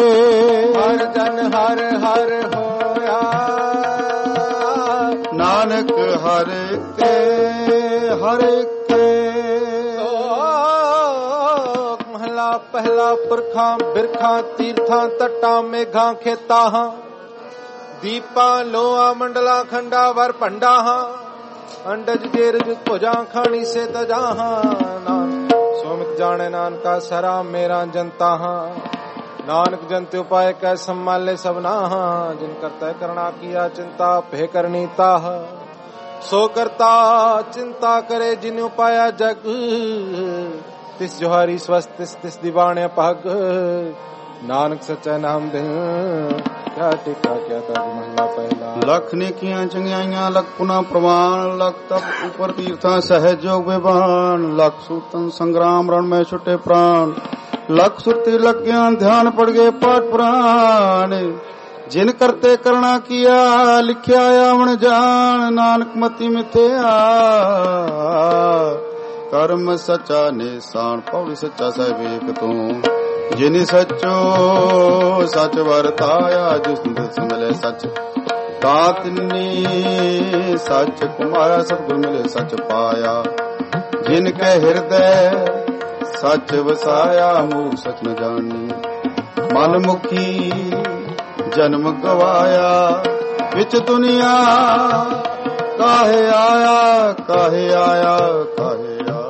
हर जन हर हर होया, नानक ਨਾਨਕ ਹਰ ਕੇ ਮਹਲਾ ਪਹਿਲਾ ਪੁਰਖਾਂ ਬਿਰਖਾਂ ਤੀਰਥਾਂ ਤਟਾਂ ਮੇਘਾਂ ਖੇਤਾਂ ਦੀਪਾਂ ਲੋਆ ਮੰਡਲਾ ਖੰਡਾ ਵਰ ਭੰਡਾਹਾਂ ਅੰਡਜ ਜੇਰਜ ਭੁਜਾਂ ਖਾਣੀ ਸੇ ਤਜਾਹਾਂ ਨਾਨਕ ਸੋਮਿਤ ਜਾਣੇ ਨਾਨਕਾ ਸਰਾ ਮੇਰਾ ਜਨਤਾ ਹਾਂ ਨਾਨਕ ਜਨਤੇ ਉਪਾਏ ਕੈ ਸੰਮਾਲੇ ਸਭਨਾਹਾਂ ਜਿਨ ਕਰਤਾ ਕਰਣਾ ਕੀਆ ਚਿੰਤਾ ਭੇ ਕਰਨੀ ਤਾਹ ਸੋ ਕਰਤਾ ਚਿੰਤਾ ਕਰੇ ਜਿਨ ਉਪਾਇਆ ਜਗ ਤਿਸ ਜੋਹਾਰੀ ਸਵਸਤ ਤਿਸ ਦੀਵਾਣੇ ਪਗ ਨਾਨਕ ਸੱਚਾ ਨਾਮ ਦਿਨ ਕਿਆ ਟਿਕਾ ਕਿਆ ਤਜ ਮਹਲਾ ਪਹਿਲਾ ਲੱਖ ਨੇਕੀਆਂ ਚੰਗਿਆਈਆਂ ਲੱਖ ਪੁਨਾ ਪ੍ਰਵਾਨ ਲੱਖ ਤਪ ਉਪਰ ਤੀਰਥਾਂ ਸਹਿਜ ਜੋਗ ਵਿਵਾਨ ਲੱਖ ਸੂਤਨ ਸੰਗਰਾਮ ਰਣ ਮੈਂ ਛੁੱਟੇ ਪ੍ਰਾਨ ਲੱਖ ਸੁਰਤੀ ਲੱਖ ਗਿਆਨ ਧਿਆਨ ਪੜ ਗਏ ਪਾਠ ਪੁਰਾਣ ਜਿਨ ਕਰਤੇ ਕਰਣਾ ਕੀਆ ਲਿਖਿਆ ਆਵਣ ਜਾਣ ਨਾਨਕ ਮਤੀ ਮਿਥਿਆ ਕਰਮ ਸੱਚਾ ਨਿਸ਼ਾਨ ਪੌੜੀ ਸੱਚਾ ਸਾਹਿਬ ਏਕ ਤੂੰ ਜਿਨ ਸੱਚੋ ਸੱਚ ਵਰਤਾਇਆ ਜਿਸ ਦਿਸ ਮਿਲੇ ਸੱਚ ਤਾਤਨੀ ਸੱਚ ਕੁਮਾਰਾ ਸਤਿਗੁਰ ਮਿਲੇ ਸੱਚ ਪਾਇਆ ਜਿਨ ਕੈ ਹਿਰਦੈ ਸੱਚ ਵਸਾਇਆ ਮੂੜ ਸੱਚ ਨ ਜਾਣੀ ਮਨ ਮੁਖੀ ਜਨਮ ਗਵਾਇਆ ਵਿੱਚ ਦੁਨੀਆ ਕਾਹੇ ਆਇਆ ਕਾਹੇ ਆਇਆ ਕਾਹੇ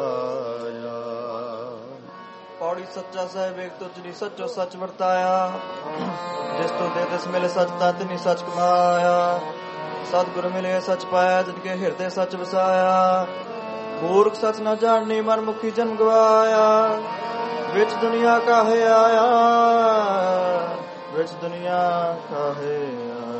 ਪੌੜੀ ਸੱਚਾ ਸਾਹਿਬ ਏਕ ਤੁਝਨੀ ਸੱਚੋ ਸੱਚ ਵਰਤਾਇਆ ਜਿਸ ਤੋਂ ਦੇ ਤਿਸ ਮਿਲੇ ਸੱਚ ਤਾਤਨੀ ਸੱਚ ਕਮਾਇਆ ਸਤਿਗੁਰ ਮਿਲੇ ਸੱਚ ਪਾਇਆ ਜਿਨ ਕੇ ਹਿਰਦੇ ਸੱਚ ਵਸਾਇਆ ਮੂਰਖ ਸੱਚ ਨਾ ਜਾਣਨੀ ਮਨ ਮੁਖੀ ਜਨਮ ਗਵਾਇਆ ਵਿੱਚ ਦੁਨੀਆ ਕਾਹੇ ਆਇਆ ਵਿੱਚ ਦੁਨੀਆ ਕਾਹੇ ਆਇਆ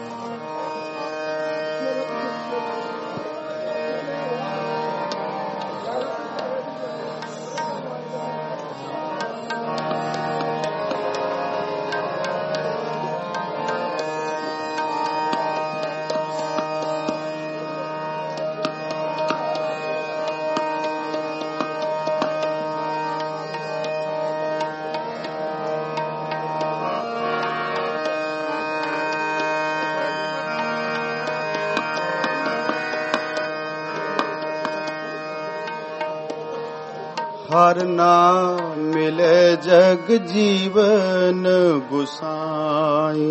ਹਰ ਨਾਮ ਮਿਲੇ ਜਗ ਜੀਵਨ ਗੁਸਾਈ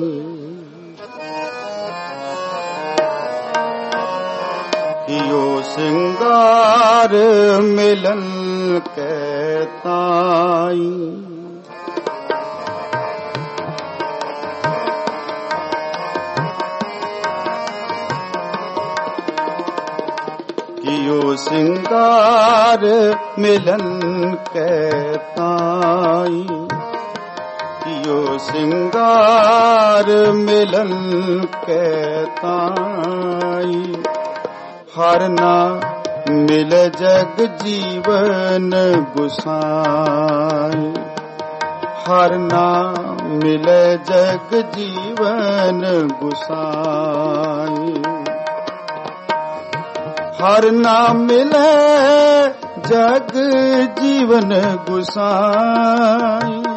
ਕਿਓ ਸਿੰਗਾਰ ਮਿਲਨ ਕੈ ਤਾਈ ਕਿਓ ਸਿੰਗਾਰ ਮਿਲਨ ਕੈ ਤਾਈ ਕਿਓ ਸਿੰਗਾਰ ਮਿਲਨ ਕੈ ਤਾਈ ਹਰ ਨਾਮ ਮਿਲੇ ਜਗ ਜੀਵਨ ਗੁਸਾਈ ਹਰ ਨਾਮ ਮਿਲੇ ਜਗ ਜੀਵਨ ਗੁਸਾਈ ਹਰ ਨਾਮ ਮਿਲੇ ਜਗ ਜੀਵਨ ਗੁਸਾਈ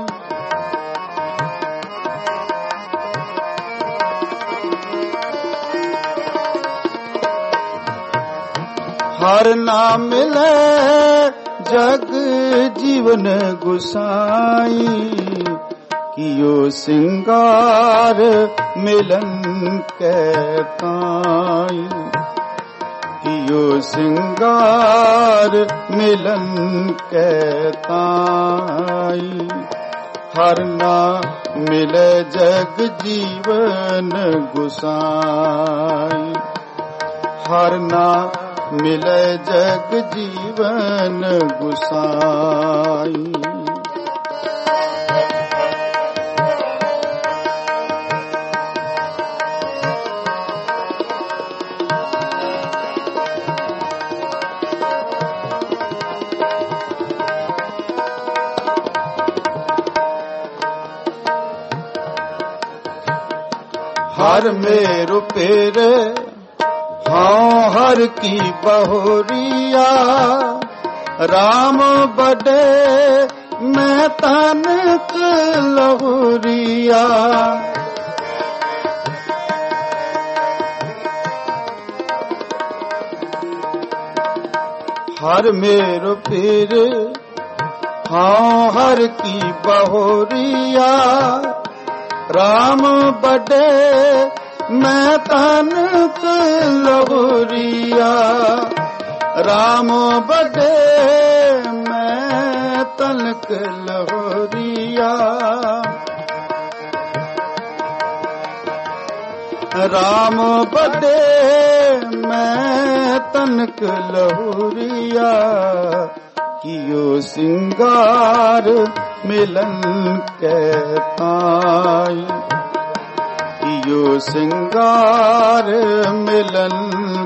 ਹਰ ਨਾਮ ਮਿਲੇ ਜਗ ਜੀਵਨ ਗੁਸਾਈ ਕਿਓ ਸਿੰਗਾਰ ਮਿਲਨ ਕੈ ਤਾਈ ਕਿਓ ਸਿੰਗਾਰ ਮਿਲਨ ਕੈ ਤਾਈ ਹਰ ਨਾਮ ਮਿਲੇ ਜਗ ਜੀਵਨ ਗੁਸਾਈ ਹਰ ਨਾਮ ਮਿਲੇ ਜਗ ਜੀਵਨ ਗੁਸਾਈ हर मेरु पेर हाँ हर की बहुरिया राम बड़े मैं तनक लहुरिया हर मेरो पीर हाँ हर की बहोरिया राम बड़े मैं तनक लहुरिया राम बड़े मैं तनक लहुरिया राम बड़े मैं तनक लहुरिया कियो सिंगार मिलन कहताई कियो सिंगार मिलन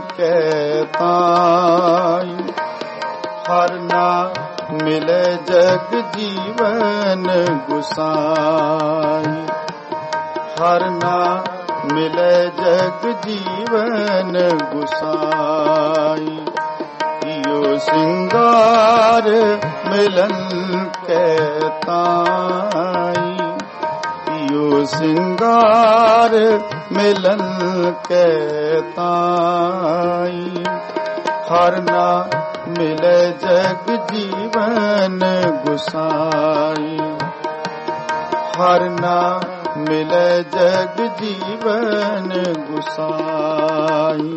कहताई हर ना मिले जग जीवन गुसाई हर ना मिले जग जीवन गुसाई कियो सिंगार मिलन कहताई कियो सिंगार मिलन कहताई हर ना मिले जग जीवन गुसाई हर ना मिले जग जीवन गुसाई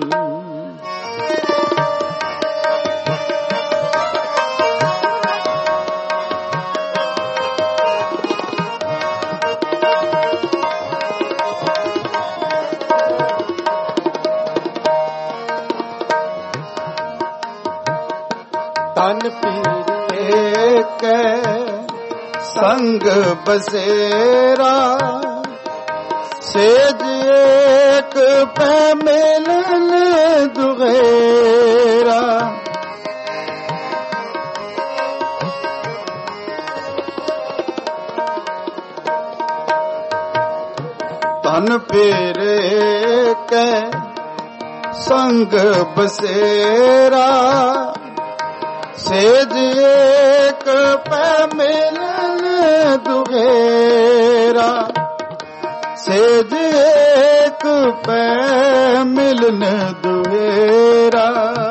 तन पीर के संग बसेरा सेज एक पे मिलन दुगेरा तन पीर के संग बसेरा सेज एक पे मिलन दुगेरा सेज एक पे मिलन दुगेरा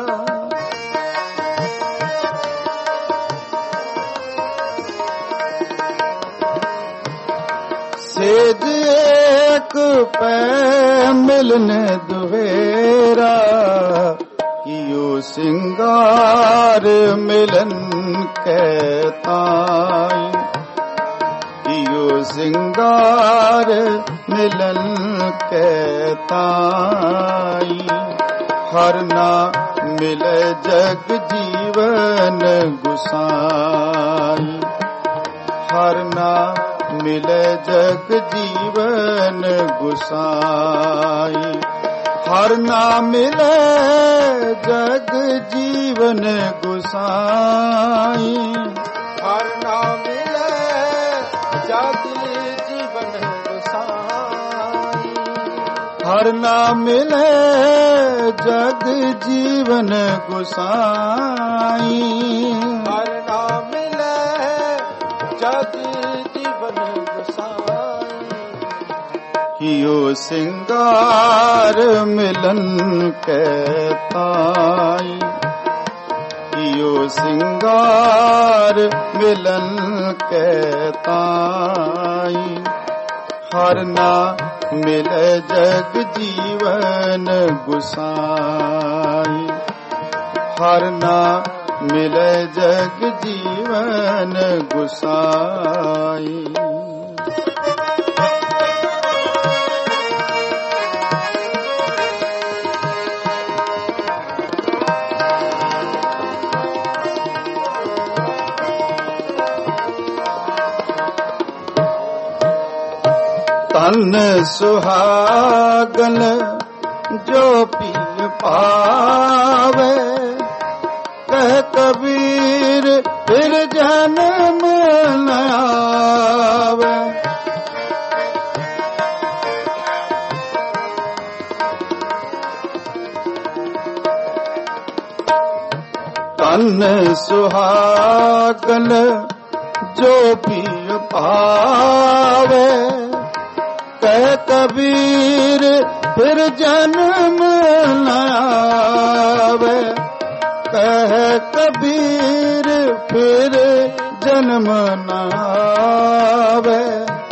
सेज एक पे मिलन दुगेरा कियो सिंगार मिलन कहताई कियो सिंगार मिलन कहताई हर ना मिले जग जीवन गुसाई हर ना मिले जग जीवन गुसाई हर ना मिले जग जीवन गुसाई हर ना मिले जग जीवन गुसाई हर ना मिले जग जीवन गुसाई हर ना मिले जग जीवन गुसाई कियो सिंगार मिलन कहताई कियो सिंगार मिलन कहताई हर ना मिले जग जीवन गुसाई हर ना मिले जग जीवन गुसाई तन सुहागन जो पी पावे कह कबीर फिर जन्म न आवे तन सुहागन जो पी पावे कह कबीर फिर जन्म न आवे कह कबीर फिर जन्म न आवे,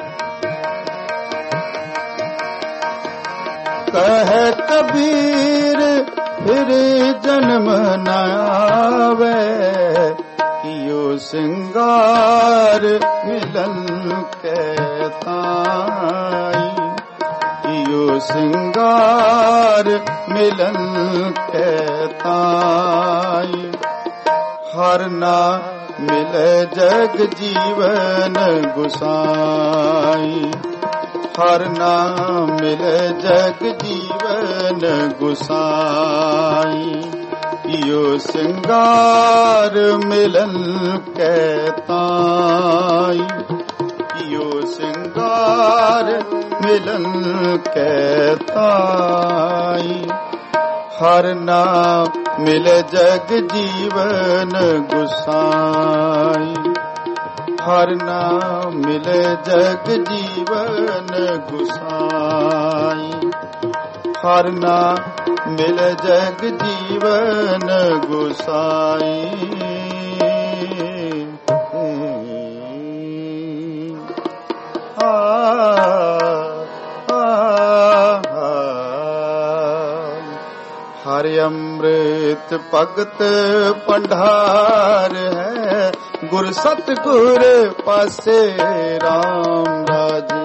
कह कबीर फिर जन्म न आवे, कियो सिंगार मिलन के ताई, कियो सिंगार मिलन के ताई। हर ना मिले जग जीवन गुसाई, हर ना मिले जग जीवन गुसाई, कियो सिंगार मिलन के ताई, कियो सिंगार मिलन के ताई। हर ना मिले जग जीवन गुसाई, हर ना मिले जग जीवन गुसाई, हर ना मिले जग जीवन गुसाई। हरि अमृत भगत भंडार है, गुर सतगुर पासे राम राजे।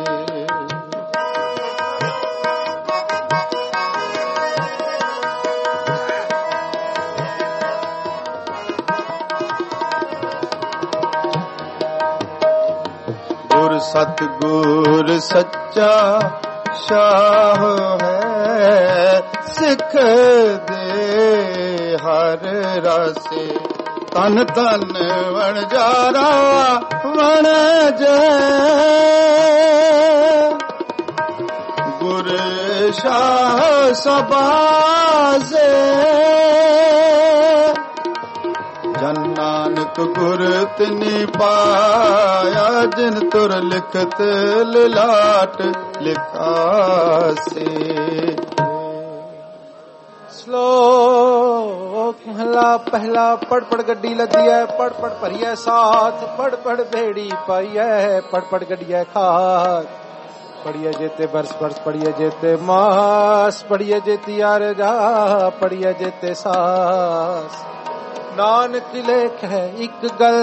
गुर सतगुर सच्चा शाह है, सिख दे हर रासे। तन तन वणजारा वण जय, गुर शाह सबासे। जन नानक गुर तिनि पाया, जिन तुर लिखत लिलाट लिखासे। श्लोक महला पहला। पढ़ पढ़ गड्डी लदी है, पढ़ पढ़ भरिए साथ, पढ़ पढ़ बेड़ी पाई है, पढ़ पढ़ गड्डिया खात। पढ़िए जेते बरस बरस, पढ़िए जेते मास, पढ़िए जेती यार जा, पढ़िए जेते सास। नानक लेख है एक गल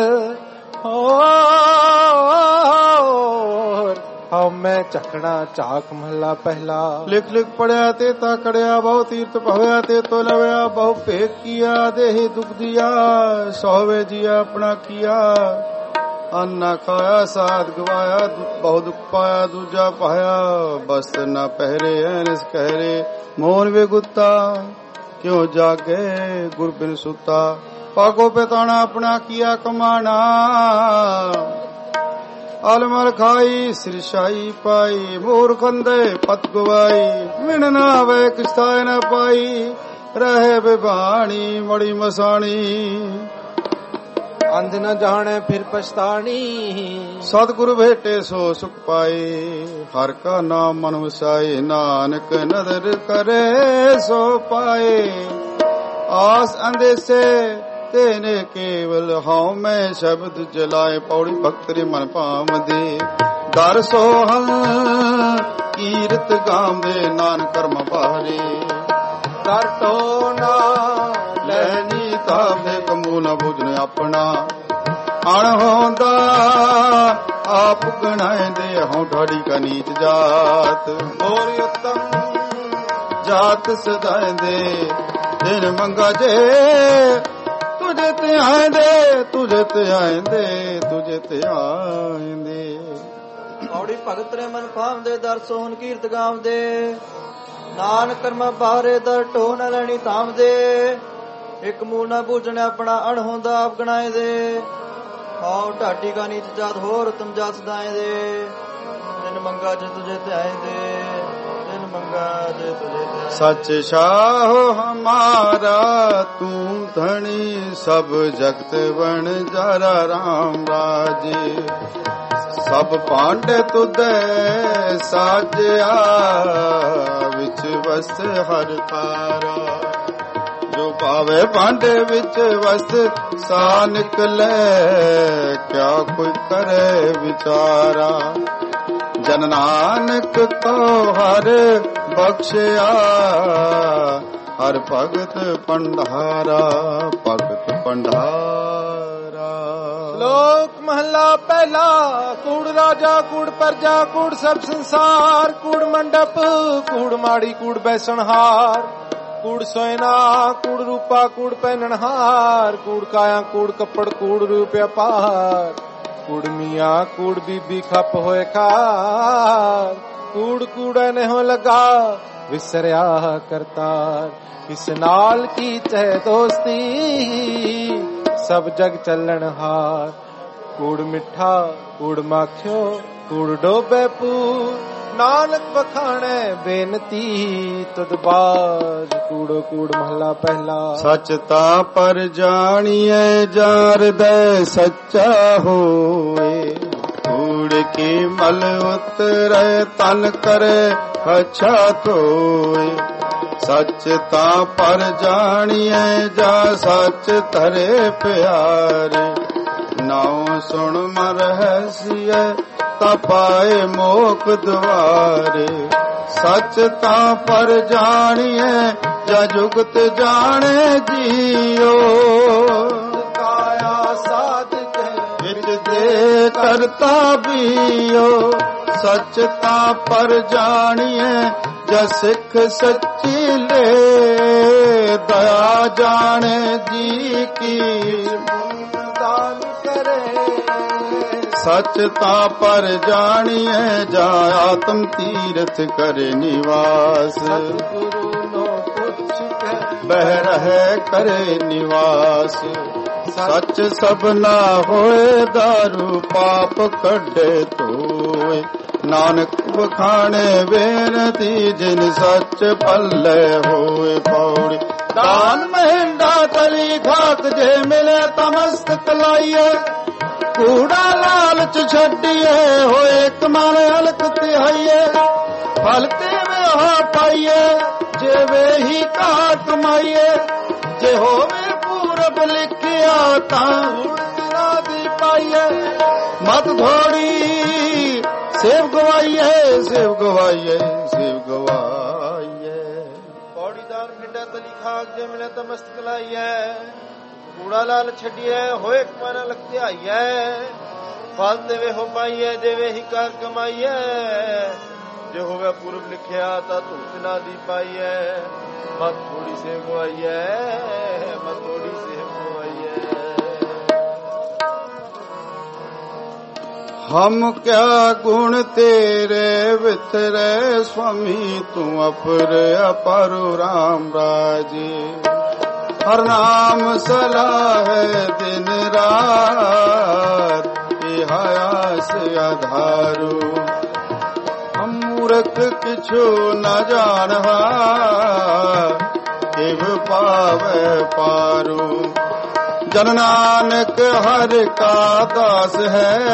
और मैं चखना चाक महला पहला। लिख लिख पढ़या ते ता कड़या, बहु तीर्थ भवया ते तो लवया। बहु भेद किया देहि दुख दिया, सौवे जिया अपना किया। अन्ना खाया साध गवाया, बहु दुख पाया दूजा पाया। बस्त्र न पहरे ऐनस कहरे, मोहन वे गुत्ता। क्यों जागे गुर बिन सुता, पागो पेताना अपना किया कमाना। अलमल खाई सिरशाई पाई, मोर खंदे पत गवाई। मिन ना वे किस्ताय न पाई, रहे बेबाणी मड़ी मसाणी। अंध न जाने फिर पछतानी, सतगुरु भेटे सो सुख पाए। हर का नाम मन वसाए, नानक नदर करे सो पाए। आस अंदेसे तेने केवल हाउ मैं शब्द जलाए। पौड़ी भक्त रे मन पाम दे, दर सोहल कीरत गाम दे। नानक कर्म बारे दर टोना लहनी ताम दे। कमू न बुझने अपना अण होंदा, आप गणाए दे। हूँ ढाड़ी का नीच जात, और उत्तम जात सदाए दे। दिन मंगा जे तुझे ते आएंदे, तुझे ते आएंदे, तुझे ते आएंदे। पौड़ी भगत रे मन फाम दे, दर सोहन कीर्त गाम दे। नानक कर्म बारे दर ढो न लैनी थाम दे। एक मूल न बूझने अपना अण होंदा, आप गणाए दे। आओ ढाटी का नीच जात, होर तुम जात सदाए दे। दिन मंगा जे तुझे ते आएंदे, दिन मंगा जे तुझे ते। सच शाह हमारा तू धनी, सब जगत बन जारा राम राजे। सब पांडे तुदे साजया, विच बस हर तारा। जो ਆਵੇ ਭਾਂਡੇ ਵਿੱਚ ਵਸ ਸਾ ਨਿਕਲੇ, ਕਿਆ ਕੋਈ ਕਰੇ ਵਿਚਾਰਾ। ਜਨ ਨਾਨਕ ਕੋ ਹਰ ਬਖਸ਼ਿਆ, ਹਰ ਭਗਤ ਭੰਡਾਰਾ, ਭਗਤ ਭੰਡਾਰਾ। ਲੋਕ ਮਹੱਲਾ ਪਹਿਲਾ। ਕੂੜ ਰਾਜਾ ਕੂੜ ਪਰਜਾ ਕੂੜ ਸਭ ਸੰਸਾਰ, ਕੂੜ ਮੰਡਪ ਕੂੜ ਮਾੜੀ ਕੂੜ ਬੈਸਣਹਾਰ, ਕੂੜ ਸੋਇਨਾ ਕੂੜ ਰੂਪਾ ਕੂੜ ਪਹਿਨਣਹਾਰ, ਕੂੜ ਕਾਇਆ ਕੂੜ ਕੱਪੜ ਕੂੜ ਰੂਪ ਅਪਾਰ, ਕੂੜ ਮੀਆਂ ਕੂੜ ਬੀਬੀ ਖੱਪ ਹੋਏ ਖਾਰ, ਕੂੜ ਕੂੜੇ ਨਹਿ ਲਗਾ ਵਿਸਰਿਆ ਕਰਤਾਰ। ਕਿਸ ਨਾਲ ਕੀਤੇ ਦੋਸਤੀ ਸਭ ਜਗ ਚੱਲਣ ਹਾਰ, ਕੂੜ ਮਿੱਠਾ ਕੂੜ ਮਾਖਿਓ ਕੂੜ ਡੋਬੇ ਪੂਰ, ਨਾਨਕ ਵਖਾਣੇ ਬੇਨਤੀ ਤੁਧ ਬਾਜ। ਕੂੜੋ ਕੂੜ ਮਹਲਾ ਪਹਿਲਾ। ਸੱਚ ਤਾਂ ਪਰ ਜਾਣੀਏ ਜਾਰਦੈ ਸੱਚਾ ਹੋਏ, ਕੂੜ ਕੀ ਮਲ ਉਤਰੈ ਤਨ ਕਰੇ ਅੱਛਾ ਧੋਏ। ਸੱਚ ਤਾਂ ਪਰ ਜਾਣੀਏ ਜਾ ਸੱਚ ਧਰੇ ਪਿਆਰੇ, ਨਾਉ ਸੁਣ ਮਰ ਰਹਿਸੀਏ ਤਾਂ ਪਾਏ ਮੋਖ ਦੁਆਰੇ। ਸੱਚ ਤਾਂ ਪਰ ਜਾਣੀਏ ਜਾ ਜੁਗਤ ਜਾਣੇ ਜੀਓ, ਕਾਇਆ ਸਾਧਕ ਵਿੱਚ ਦੇ ਕਰਤਾ ਬੀਓ। ਸੱਚ ਤਾਂ ਪਰ ਜਾਣੀਏ ਜਾ ਸਿੱਖ ਸੱਚੀ ਲੈ, ਦਇਆ ਜਾਣੇ ਜੀ ਕੀ ਦਾਨ ਕਰੇ। ਸੱਚ ਤਾਂ ਪਰ ਜਾਣੀਏ ਜਾ ਆਤਮ ਤੀਰਥ ਕਰੇ ਨਿਵਾਸ, ਸਤਿਗੁਰੂ ਨੋ ਪੁੱਛ ਕੇ ਬਹਿ ਰਹੇ ਕਰੇ ਨਿਵਾਸ। ਸੱਚ ਸਭਨਾ ਹੋਏ ਦਾਰੂ ਪਾਪ ਕੱਢੇ ਧੋਏ, ਨਾਨਕ ਵਖਾਣੇ ਬੇਨਤੀ ਜਿਨ ਸੱਚ ਪੱਲੇ ਹੋਏ ਪੌੜੀ। ਦਾਨ ਮਹਿੰਦਾ ਤਲੀ ਖਾਕ ਜੇ ਮਿਲੇ ਤਮਸਤਕ ਲਾਈਏ, ਕੂੜਾ ਲਾਲਚ ਛੱਡੀਏ ਹੋਏ ਕਮਾਲ ਹਲਕ ਤਿਹਾਈਏ। ਫਲ ਤੇਵੇਂ ਹੋ ਪਾਈਏ ਜੇ ਵੇਹੀ ਕਾ ਕਮਾਈਏ, ਜੇ ਹੋਵੇ ਪੂਰਬ ਲਿਖਿਆ ਤਾਂ ਉੜਨਾ ਦੀ ਪਾਈਏ। ਮਤ ਥੋੜੀ ਸੇਵ ਗਵਾਈਏ, ਸੇਵ ਗਵਾਈਏ, ਸੇਵ ਗਵਾਈਏ। ਪੌੜੀ ਦਾਨ ਖਿੰਡਾ ਤਲੀ ਖਾਕ ਜੇ ਮਿਲੇ ਤਮਸਤਕ ਲਾਈਏ, ਕੂੜਾ ਲਾਲ ਛੱਡੀਏ ਹੋਏ ਕਮਾਨਾ ਲਖ ਧਿਆਈਏ। ਫਲ ਦੇਵੇ ਹੋ ਪਾਈਏ ਦੇਵੇ ਹੀ ਕਾਰ ਕਮਾਈਏ, ਜੇ ਹੋਵੇ ਪੂਰਬ ਲਿਖਿਆ ਤਾਂ ਧੂਤ ਨਾ ਦੀ ਪਾਈਏ। ਮਤ ਥੋੜੀ ਸੇਵ ਗਵਾਈਏ, ਮਤ ਥੋੜੀ ਸੇਵ ਗਵਾਈਏ। ਹਮ ਕਿਆ ਗੁਣ ਤੇਰੇ ਵਿਤਰੇ ਸੁਆਮੀ, ਤੂੰ ਅਪਰ ਅਪਾਰੂ ਰਾਮ ਰਾਜੇ। ਹਰ ਨਾਮ ਸਲਾਹੈ ਦਿਨ ਰਾਤ, ਇਹ ਆਸ ਆਧਾਰੂ। ਹਮ ਮੂਰਖ ਕਿਛੂ ਨ ਜਾਣਹਾ, ਕਿਵ ਪਾਵੈ ਪਾਰੂ। ਜਨ ਨਾਨਕ ਹਰ ਕਾ ਦਾਸ ਹੈ,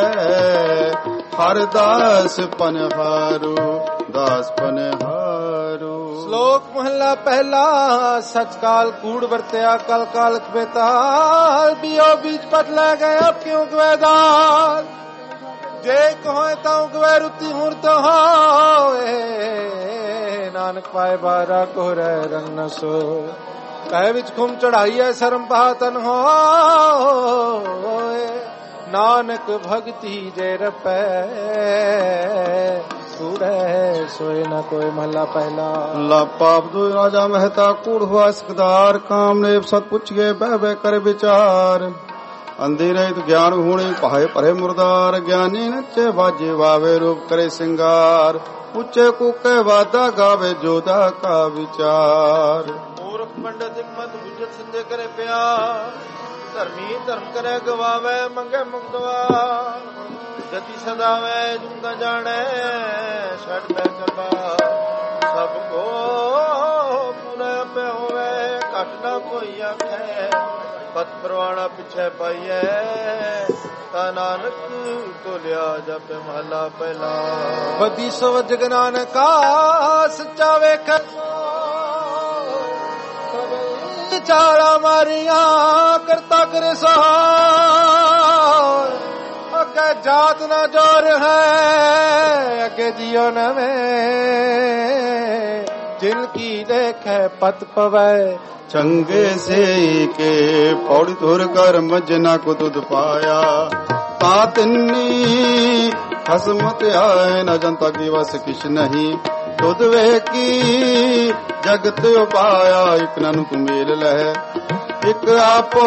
ਹਰ ਦਾਸ ਪਨਹਾਰੂ, ਦਾਸ ਪਨਹਾਰੂ। ਸ਼ਲੋਕ ਮਹਲਾ ਪਹਿਲਾ। ਸਚ ਕਾਲ ਕੂੜ ਵਰਤਿਆ ਕਲ ਕਾਲਕ ਬੇਤਾਲ, ਬੀਓ ਬੀਜ ਪਟ ਲੈ ਗਏ ਅਬ ਕਿਉਂ ਗਵੇਦਾਲ। ਜੇ ਕਹੋਏ ਤਾਂ ਗਵੇ ਰੁੱਤੀ ਹੁਣ ਤਾਂ ਹੋਏ, ਨਾਨਕ ਪਾਏ ਬਾਰਾ ਕੋਰੇ ਰੰਗ ਨ ਸੋਏ। ਕਹਿ ਵਿੱਚ ਖੁਮ ਚੜਾਈ ਐ ਸਰਮ ਪਾਤਨ ਹੋਏ, ਨਾਨਕ ਭਗਤੀ ਜੇ ਰਪੈ ਕੂੜੈ ਸੋਏ ਨ ਕੋਈ। ਮਹਲਾ ਪਹਿਲਾ। ਲਾ ਪਾਪ ਦੋ ਰਾਜਾ ਮਹਿਤਾ ਕੂੜ ਹੁਆ ਸਿਕਦਾਰ, ਕਾਮਨੇਵ ਸਤ ਪੁੱਛੀਏ ਬਹਿ ਬਹਿ ਕਰ ਵਿਚਾਰ। ਅੰਧੇ ਰਹਿਤ ਗਿਆਨ ਹੋਣੀ ਭਾਏ ਭਰੇ ਮੁਰਦਾਰ, ਗਿਆਨੀ ਨੱਚੇ ਬਾਜੇ ਵਾਵੇ ਰੂਪ ਕਰੇ ਸਿੰਗਾਰ। ਉੱਚੇ ਕੂਕੇ ਵਾਦਾ ਗਾਵੇ ਜੋਦਾ ਕਾ ਵਿਚਾਰ। ਮੂਰਖ ਪੰਡਤ ਮਤ ਬੁਝਤ ਸੰਦੇ ਕਰੇ ਪਿਆਰ, ਧਰਮੀ ਧਰਮ ਕਰੇ ਗਵਾਵੇ ਮੰਗੇ ਮੁਕਤਵਾ। ਗਤੀ ਸਦਾਵੇ ਜੁੰਦਾ ਜਾਣੇ ਛੱਡ ਬੈ ਕਰਬਾ, ਸਭ ਕੋ ਪੂਰੇ ਪੈ ਹੋਵੇ ਘਟ ਨਾ ਕੋਈ ਆਖੇ। ਪਤ ਪਰਵਾਣਾ ਪਿਛੇ ਪਾਈਏ ਤਾ ਨਾਨਕ ਤੋਲਿਆ ਜਪ ਮਹਲਾ ਪਹਿਲਾ। ਬਦੀ ਸੋ ਜਗ ਨਾਨਕਾ ਸੱਚਾ ਵੇਖ चाड़ा मारिया करता करे सहाय अगे जात न जोर है अगे जियो न में जिनकी देखे पत पवै चंगे से के पौड़ी तुर कर मजना को तुद पाया पातनी हसमत आए न जनता की वस किश नहीं तुद वे की जगत उपाया एक ननु मेल लह एक आपो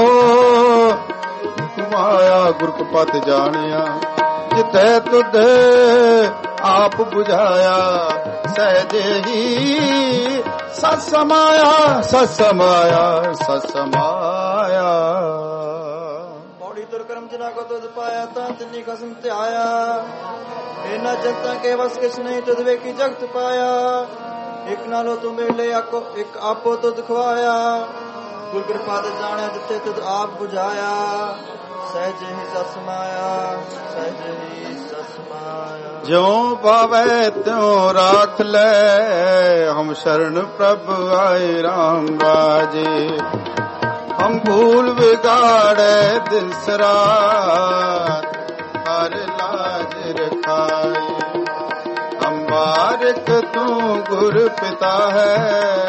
माया गुरकपत जानिया जिते तुद आप बुझाया सहजे ही सत्समाया सत्समाया सत्समाया पौड़ी तुर करम जना को तुद पाया तांतनी कसम ते आया इना जनता के वस किस नहीं तुद वे की जगत पाया एक नालो तू मेले आको एक आपो तुद खवाया गुर कृपा ते जाने जिते तुद आप बुझाया सहजे ही सत्समाया सहजे ही सत्समाया ज्यों पावे त्यों राख ले हम शरण प्रभु आए राम बाजे हम भूल बिगाड़े दिन सरात हर लाज रखाए हम बारिक तू गुर पिता है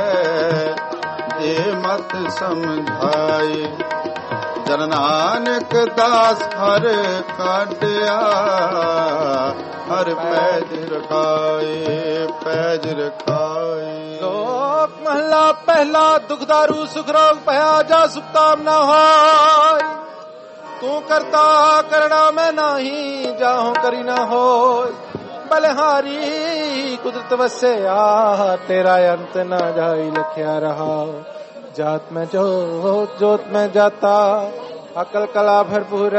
ये मत समझाए जन नानक दास हर काटिया हर पैज रखाए लोक महला पहला दुखदारू सुख रोग भया जा सुखताम न होय तू करता करना मैं नाही जाहूं करी न होय बलिहारी कुदरत वसे आ तेरा अंत न जाई लखिया रहा जात में जोत में जाता अकल कला भरपूर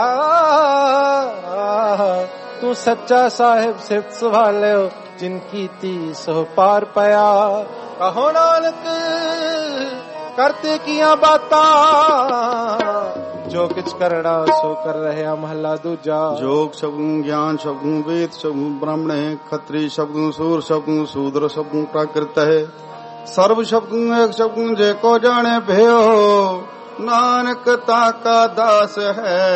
तू सच्चा साहिब सिर्फ संभाले जिनकी ती सो पार पाया कहो नानक करते किया बाता जो कुछ करना सो कर रहे महला दूजा जोग शब्द ज्ञान शब्द वेद शब्द ब्राह्मण है खत्री शब्द सूर शब्द शूद्र शब्द प्राकृत है सर्व शब्द एक शब्द जे को जाने भयो नानक ताका दास है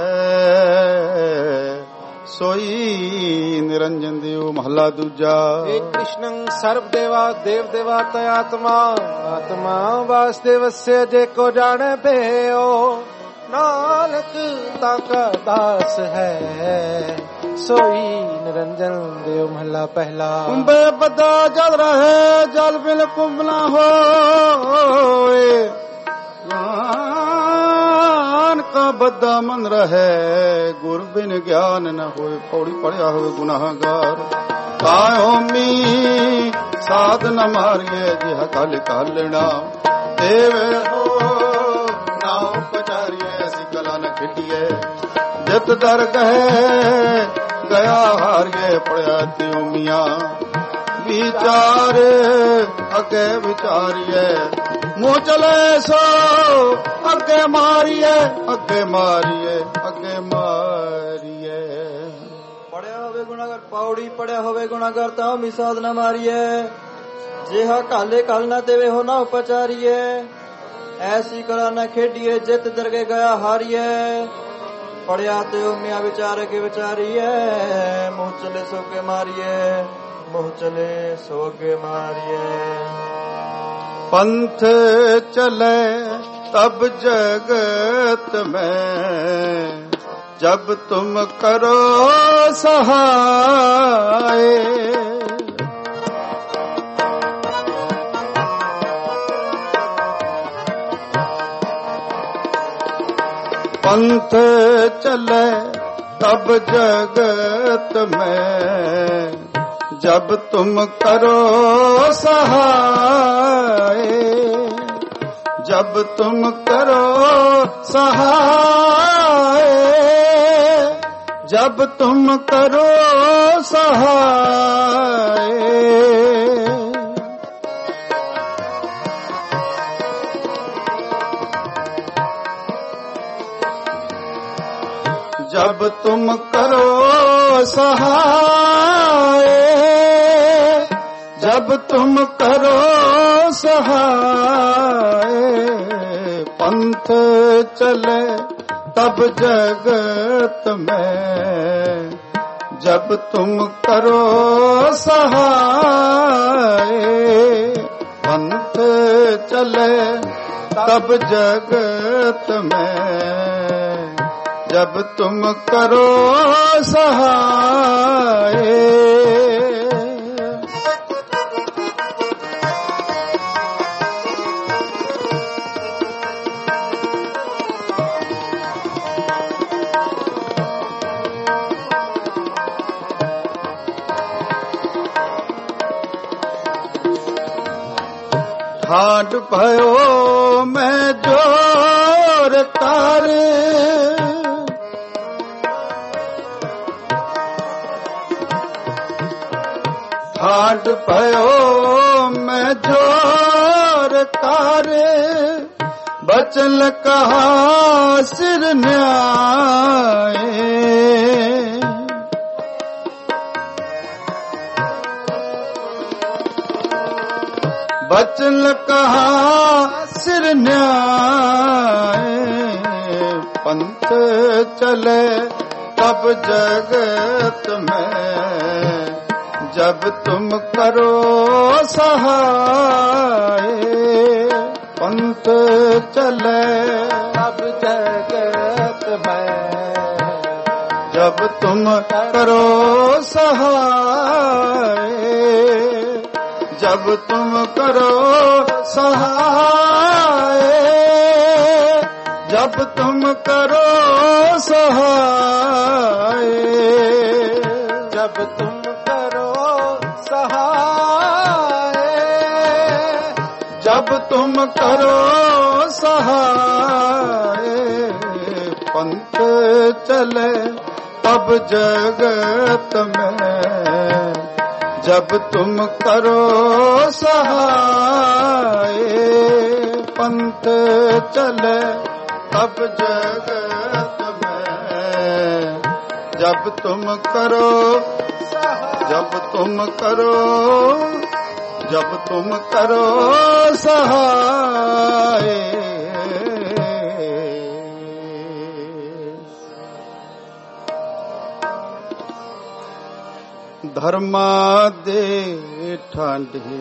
सोई निरंजन देव महला दूजा एक कृष्णं सर्व देवा देव देवा तयात्मा आत्मा वासुदेवस्य जे को जाने भयो नानक ताका दास है सोई निरंजन देव महला पहला कुंभे बदा जल रहे जल बिन कुंभ न हो ज्ञान का बद्दा मन रहे गुर बिन ज्ञान न होए पौड़ी पड़िया हो गुनाहगार कायो मी साध न मारिए जिह काल कालना देवे हो नाव पचारिए ऐसी कला न खिटिए जित दर गए गया हारिए पड़िया त्यों मिया विचार अगे विचारिए मुँह चले सो अगे मारिए अगे मारिए अगे मारिए पढ़िया होवे गुनाहगार पौड़ी पढ़िया होवे गुनाहगार तां भी साध न मारिए जेहा काले काल न देवे हो ना पचारिए ऐसी कला न खेडिए जित दरगे गया हारिए पढ़िया तो मिया विचार के विचारिए मुँह चले सो के मारिए मुँह चले सो के मारिए पंथ चले तब जगत में जब तुम करो सहाय पंथ चले तब जगत में जब तुम करो सहाय जब तुम करो सहाय जब तुम करो सहाय जब तुम करो सहाय जब तुम तुम करो सहाय, पंथ चले तब जगत में, जब तुम करो सहाय, पंथ चले तब जगत में, जब तुम करो सहाय। ठाड भयो मैं जोर तारे, ठाड भयो मैं जोर तारे, बचन कहा सिर न्याय, बचन कहा सिर न्याय, पंथ चले तब जगत में, जब तुम करो सहाय, पंथ चले तब जगत में, जब तुम करो सहाय, जब तुम करो सहाय, जब तुम करो सहाय, जब तुम करो सहाय, जब तुम करो सहाय, पंथ चले तब जगत में, जब तुम करो सहाय, पंथ चले तब जगत में, जब तुम करो सहाय। धर्मा दे ठांडे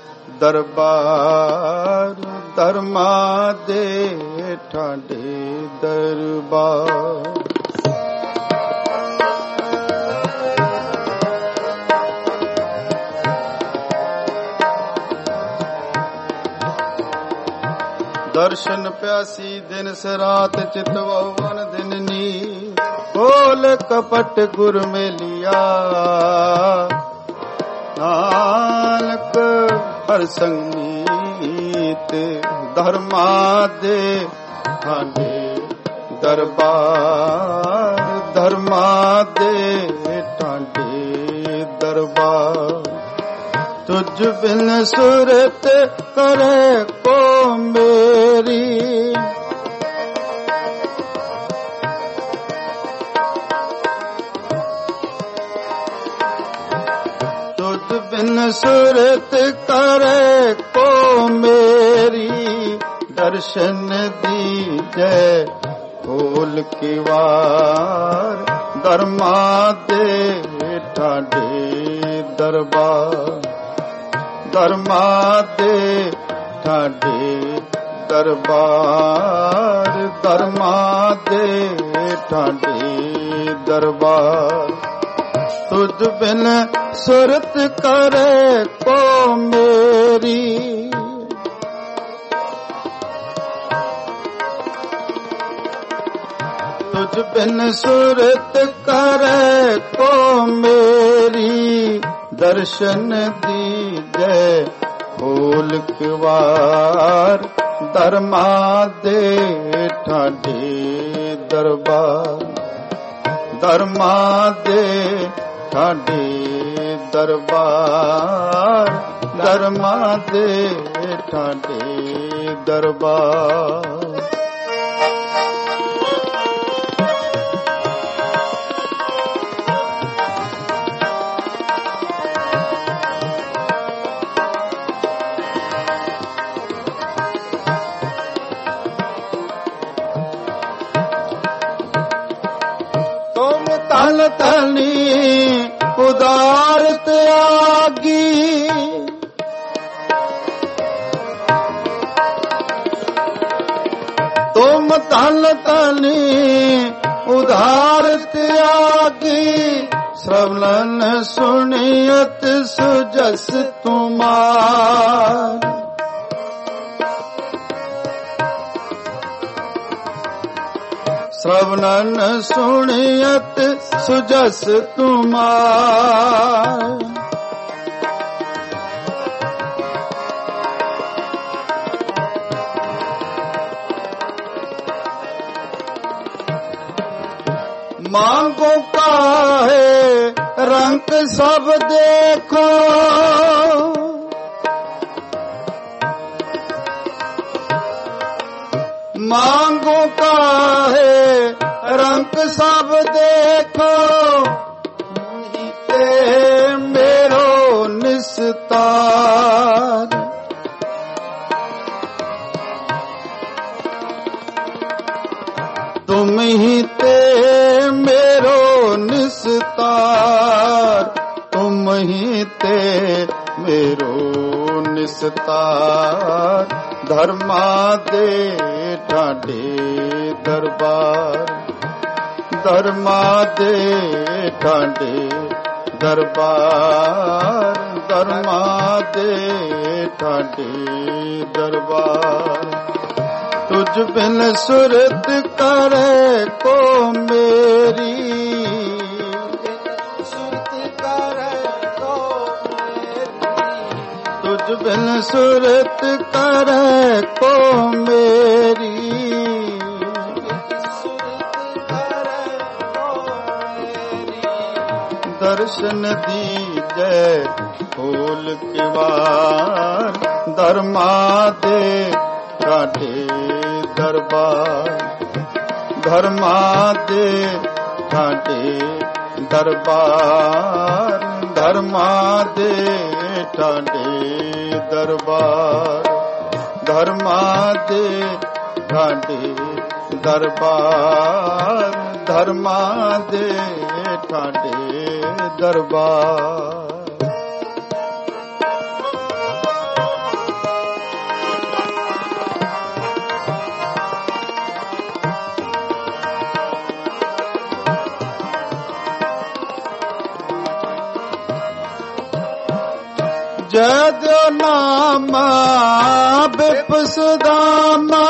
दरबार, धर्मा दे ठांडे दरबार, दर्शन प्यासी दिन से रात चितवन दिननी, बोल कपट गुर में लिया नानक हर संगीत, धर्मा दे ठाणे दरबार, धर्मा दे ठाणे दरबार, तुझ बिन सुरत करे को मेरी, तुझ बिन सुरत करे को मेरी, दर्शन दीजे खोल के वार, धर्मा दे ठाणे दरबार, धर्मा दे ठाणे दरबार, धर्मा दे ठाणे दरबार, तुझ बिन सुरत करे को मेरी, तुझ बिन सुरत करे को मेरी, दर्शन दीजे खोल क्वार, धर्मा दे ठाणे दरबार, धर्मा दे ठाणे दरबार, धर्मा दे ठाणे दरबार। ਤਲ ਤਲੀ ਉਦਾਰ ਤਿਆਗੀ। ਤੁਮ ਤਲ ਤਲੀ ਉਦਾਰ ਤਿਆਗੀ। श्रवण सुनियत सुजस तुमार। श्रवण सुनियत सुजस तुमार। मांगो काहे रंग सब देखो। मांगो काहे रंग सब देखो। ते मेरो निस्तार। तुम ही ते मेरो निस्तार। तुम ही ते मेरो निस्तार। धर्मा दे ठाडे दरबार। धर्मा दे ठाडे दरबार। धर्मा दे ठाडे दरबार। तुझ बिन सुरत करे को मेरी। सुरत करे को मेरी। तुझ बिन सुरत करे को मेरी। सुरत करे को मेरी। दर्शन दीजै खोल किवार। धर्मा दे ठाडे दरबार। धर्मा दे ठाडे दरबार। धर्मा दे ठाडे दरबार। धर्मा दे ठाडे दरबार। धर्मा दे ठाडे दरबार। जय देव नामा बिप सुदामा।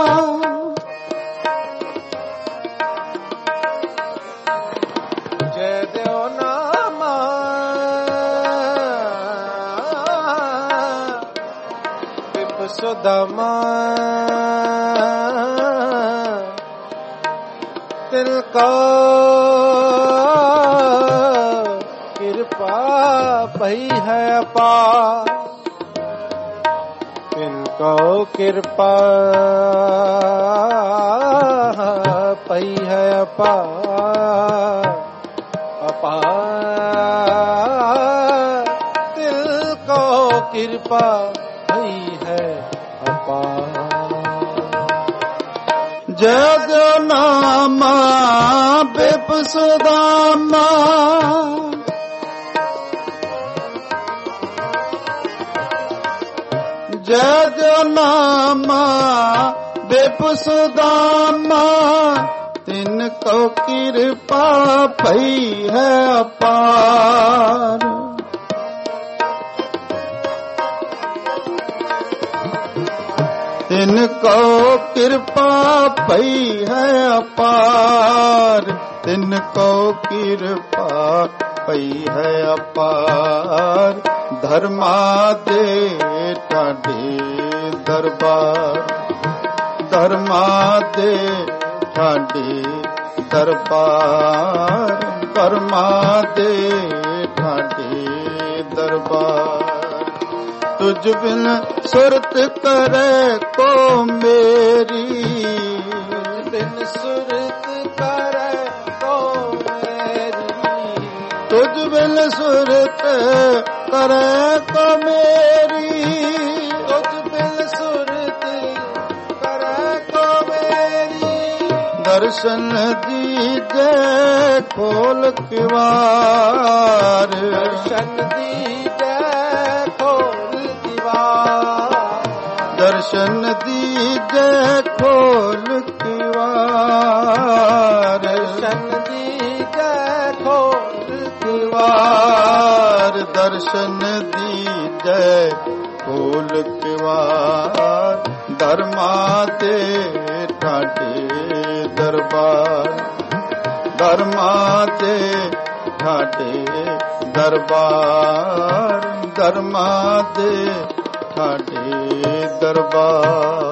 जय देव नामा बिप सुदामा। तिलका कृपा भई है अपार। तिनको कृपा भई है अपार। अपार तिनको कृपा भई है अपार। जय देव नामा बिप सुदामा। जय देव नामा बिप सुदामा। तिनको कृपा भई है अपार। तिनको कृपा भई है अपार। तिनको कृपा भई है अपार। धर्मा दे ठाडे दरबार। धर्मा दे ठाडे दरबार। धर्मा दे ठाडे दरबार। तुझ बिन सुरत करे को मेरी। तुझ बिन सुरत करे को मेरी। तुझ बिन सुरत करे को मेरी। तुझ बिन सुरत करे को मेरी। दर्शन दीजे खोल किवार, दर्शन दीजे खोल किवार, दर्शन दीजे खोल किवार, दर्शन दीजे खोल किवार, दर्शन दीजे खोल किवार, धर्मा ते ठाटे दरबार, धर्मा ते ठाटे दरबार, धर्मा ते ठाटे दरबार।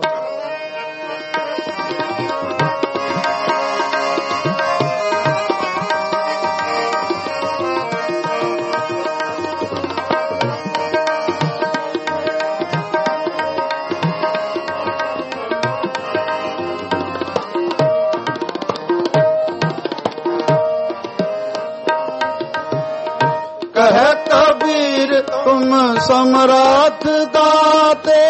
कह कबीर तुम समराथ दाते,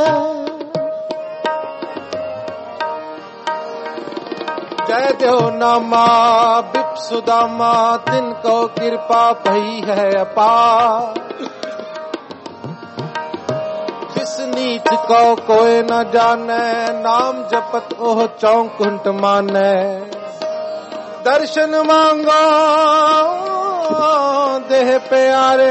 जय देव नामा बिपसुदामा, तिनको कृपा भई है अपार। जिस नीच को कोई न जाने, नाम जपत ओह चौकुंठ माने। दर्शन मांगो देह प्यारे,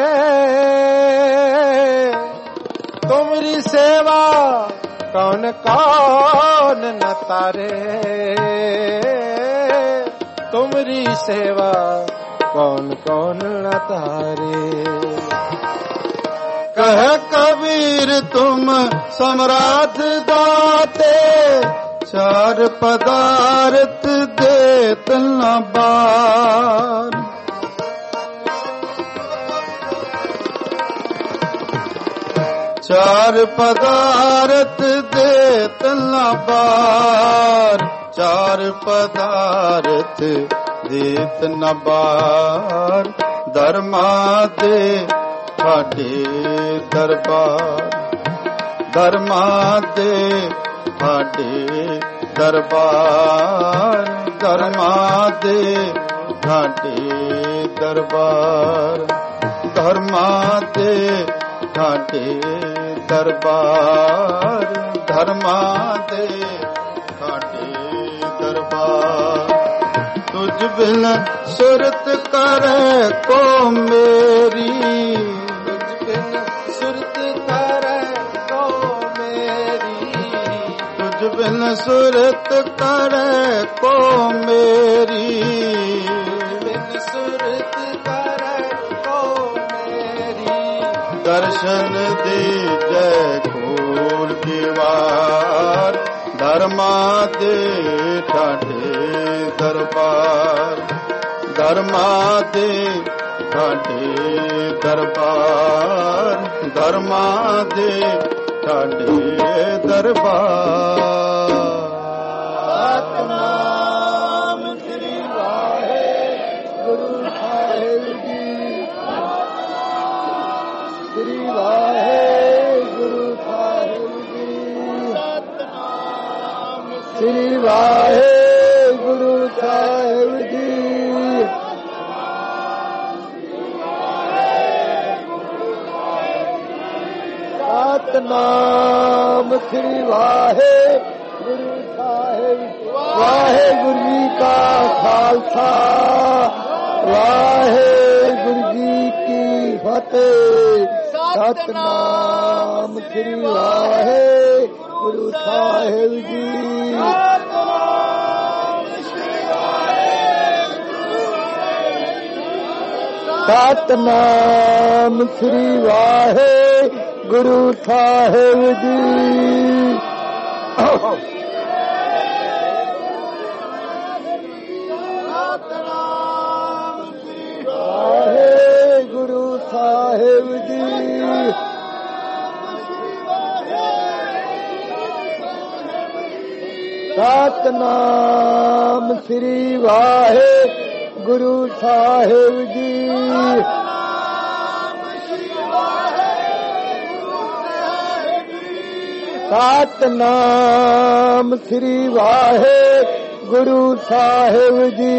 तुमरी सेवा कौन कौन न तारे, तुमरी सेवा कौन कौन न तारे। कह कबीर तुम सम्राट दाते, चार पदार्थ देत न बार, चार पदार्थ देत न बार, चार पदार्थ देत न बार, धर्मा दे ठाटे दरबार, धर्मा दे ठाटे दरबार, धर्मा दे ठाटे दरबार, धर्मा दे ठाटे दरबार, धर्मा दे ठाटे दरबार। तुझ बिन सुरत करे को मेरी, तुझ बिन सुरत करे को मेरी, तुझ बिन सुरत करे को मेरी, बिन सुरत करे को मेरी। दर्शन दीजे खोल किवार, धर्मा दे ठाटे दरबार, धर्मा दे ठाटे दरबार, धर्मा दे ठाटे दरबार। सतनाम श्री वाहेगुरु साहिब जी, श्री वाहेगुरु साहिब जी, श्री वाहेगुरु साहिब जी। सतनाम श्री वाहेगुरु साहिब, वाहेगुरु जी का खालसा, वाहेगुरु जी की फतेह। सतनाम श्री वाहेगुरु साहिब जी। सतनाम श्री वाहेगुरु साहिब जी। वाहेगुरु साहिब जी। सतनाम श्री वाहेगुरु साहिब जी। सतनाम श्री वाहेगुरु गुरु साहिब जी।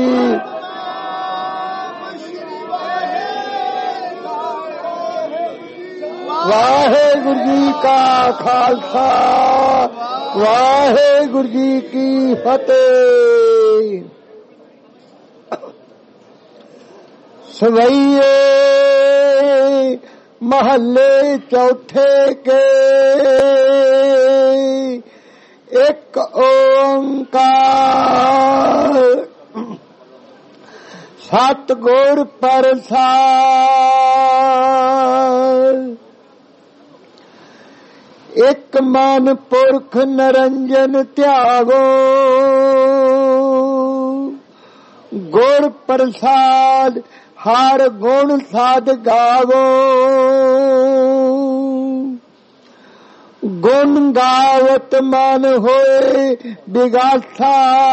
वाहेगुरु जी का खालसा, वाहेगुरु जी की फतेह। सवैये महल्ले चौथे के एक ओंकार, सतगुर प्रसाद। एक मन पुरख निरंजन त्यागो, गुर प्रसाद हर गुण साध गावो। गुण गावत मन होए बिगासा,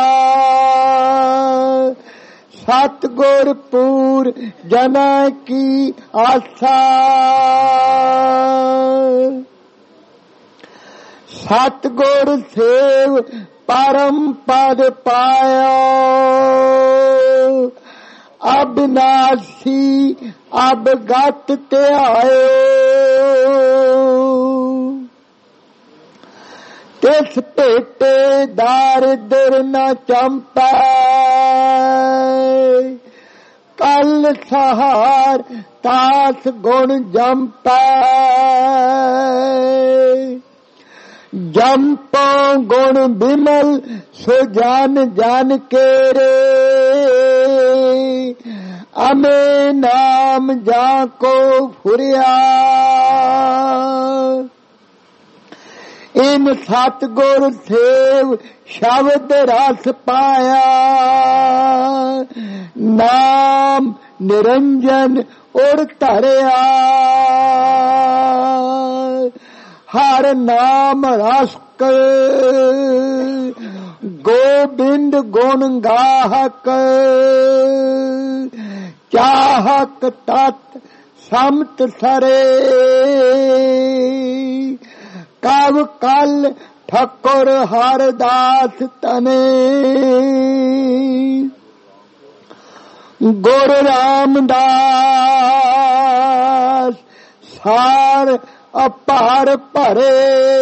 सतगुर पूर जना की आशा। सतगुर सेव परम पद पाया, अविनाशी अब गत ते आयो। तिस भेटे दारिद्र न चंपै, कल सहार तास गुण जंपै। जंपो गुण विमल सो जान जान के रे, अमे नाम जाको फुरिया। इन सतगुर सेव शब्द रस पाया, नाम निरंजन उर धरिया। हर नाम रसक गोबिंद गुण गाहक, चाहक तत् समत सरे। कव कल ठकुर हर दास तने, गुरु रामदास सार अपार भरे।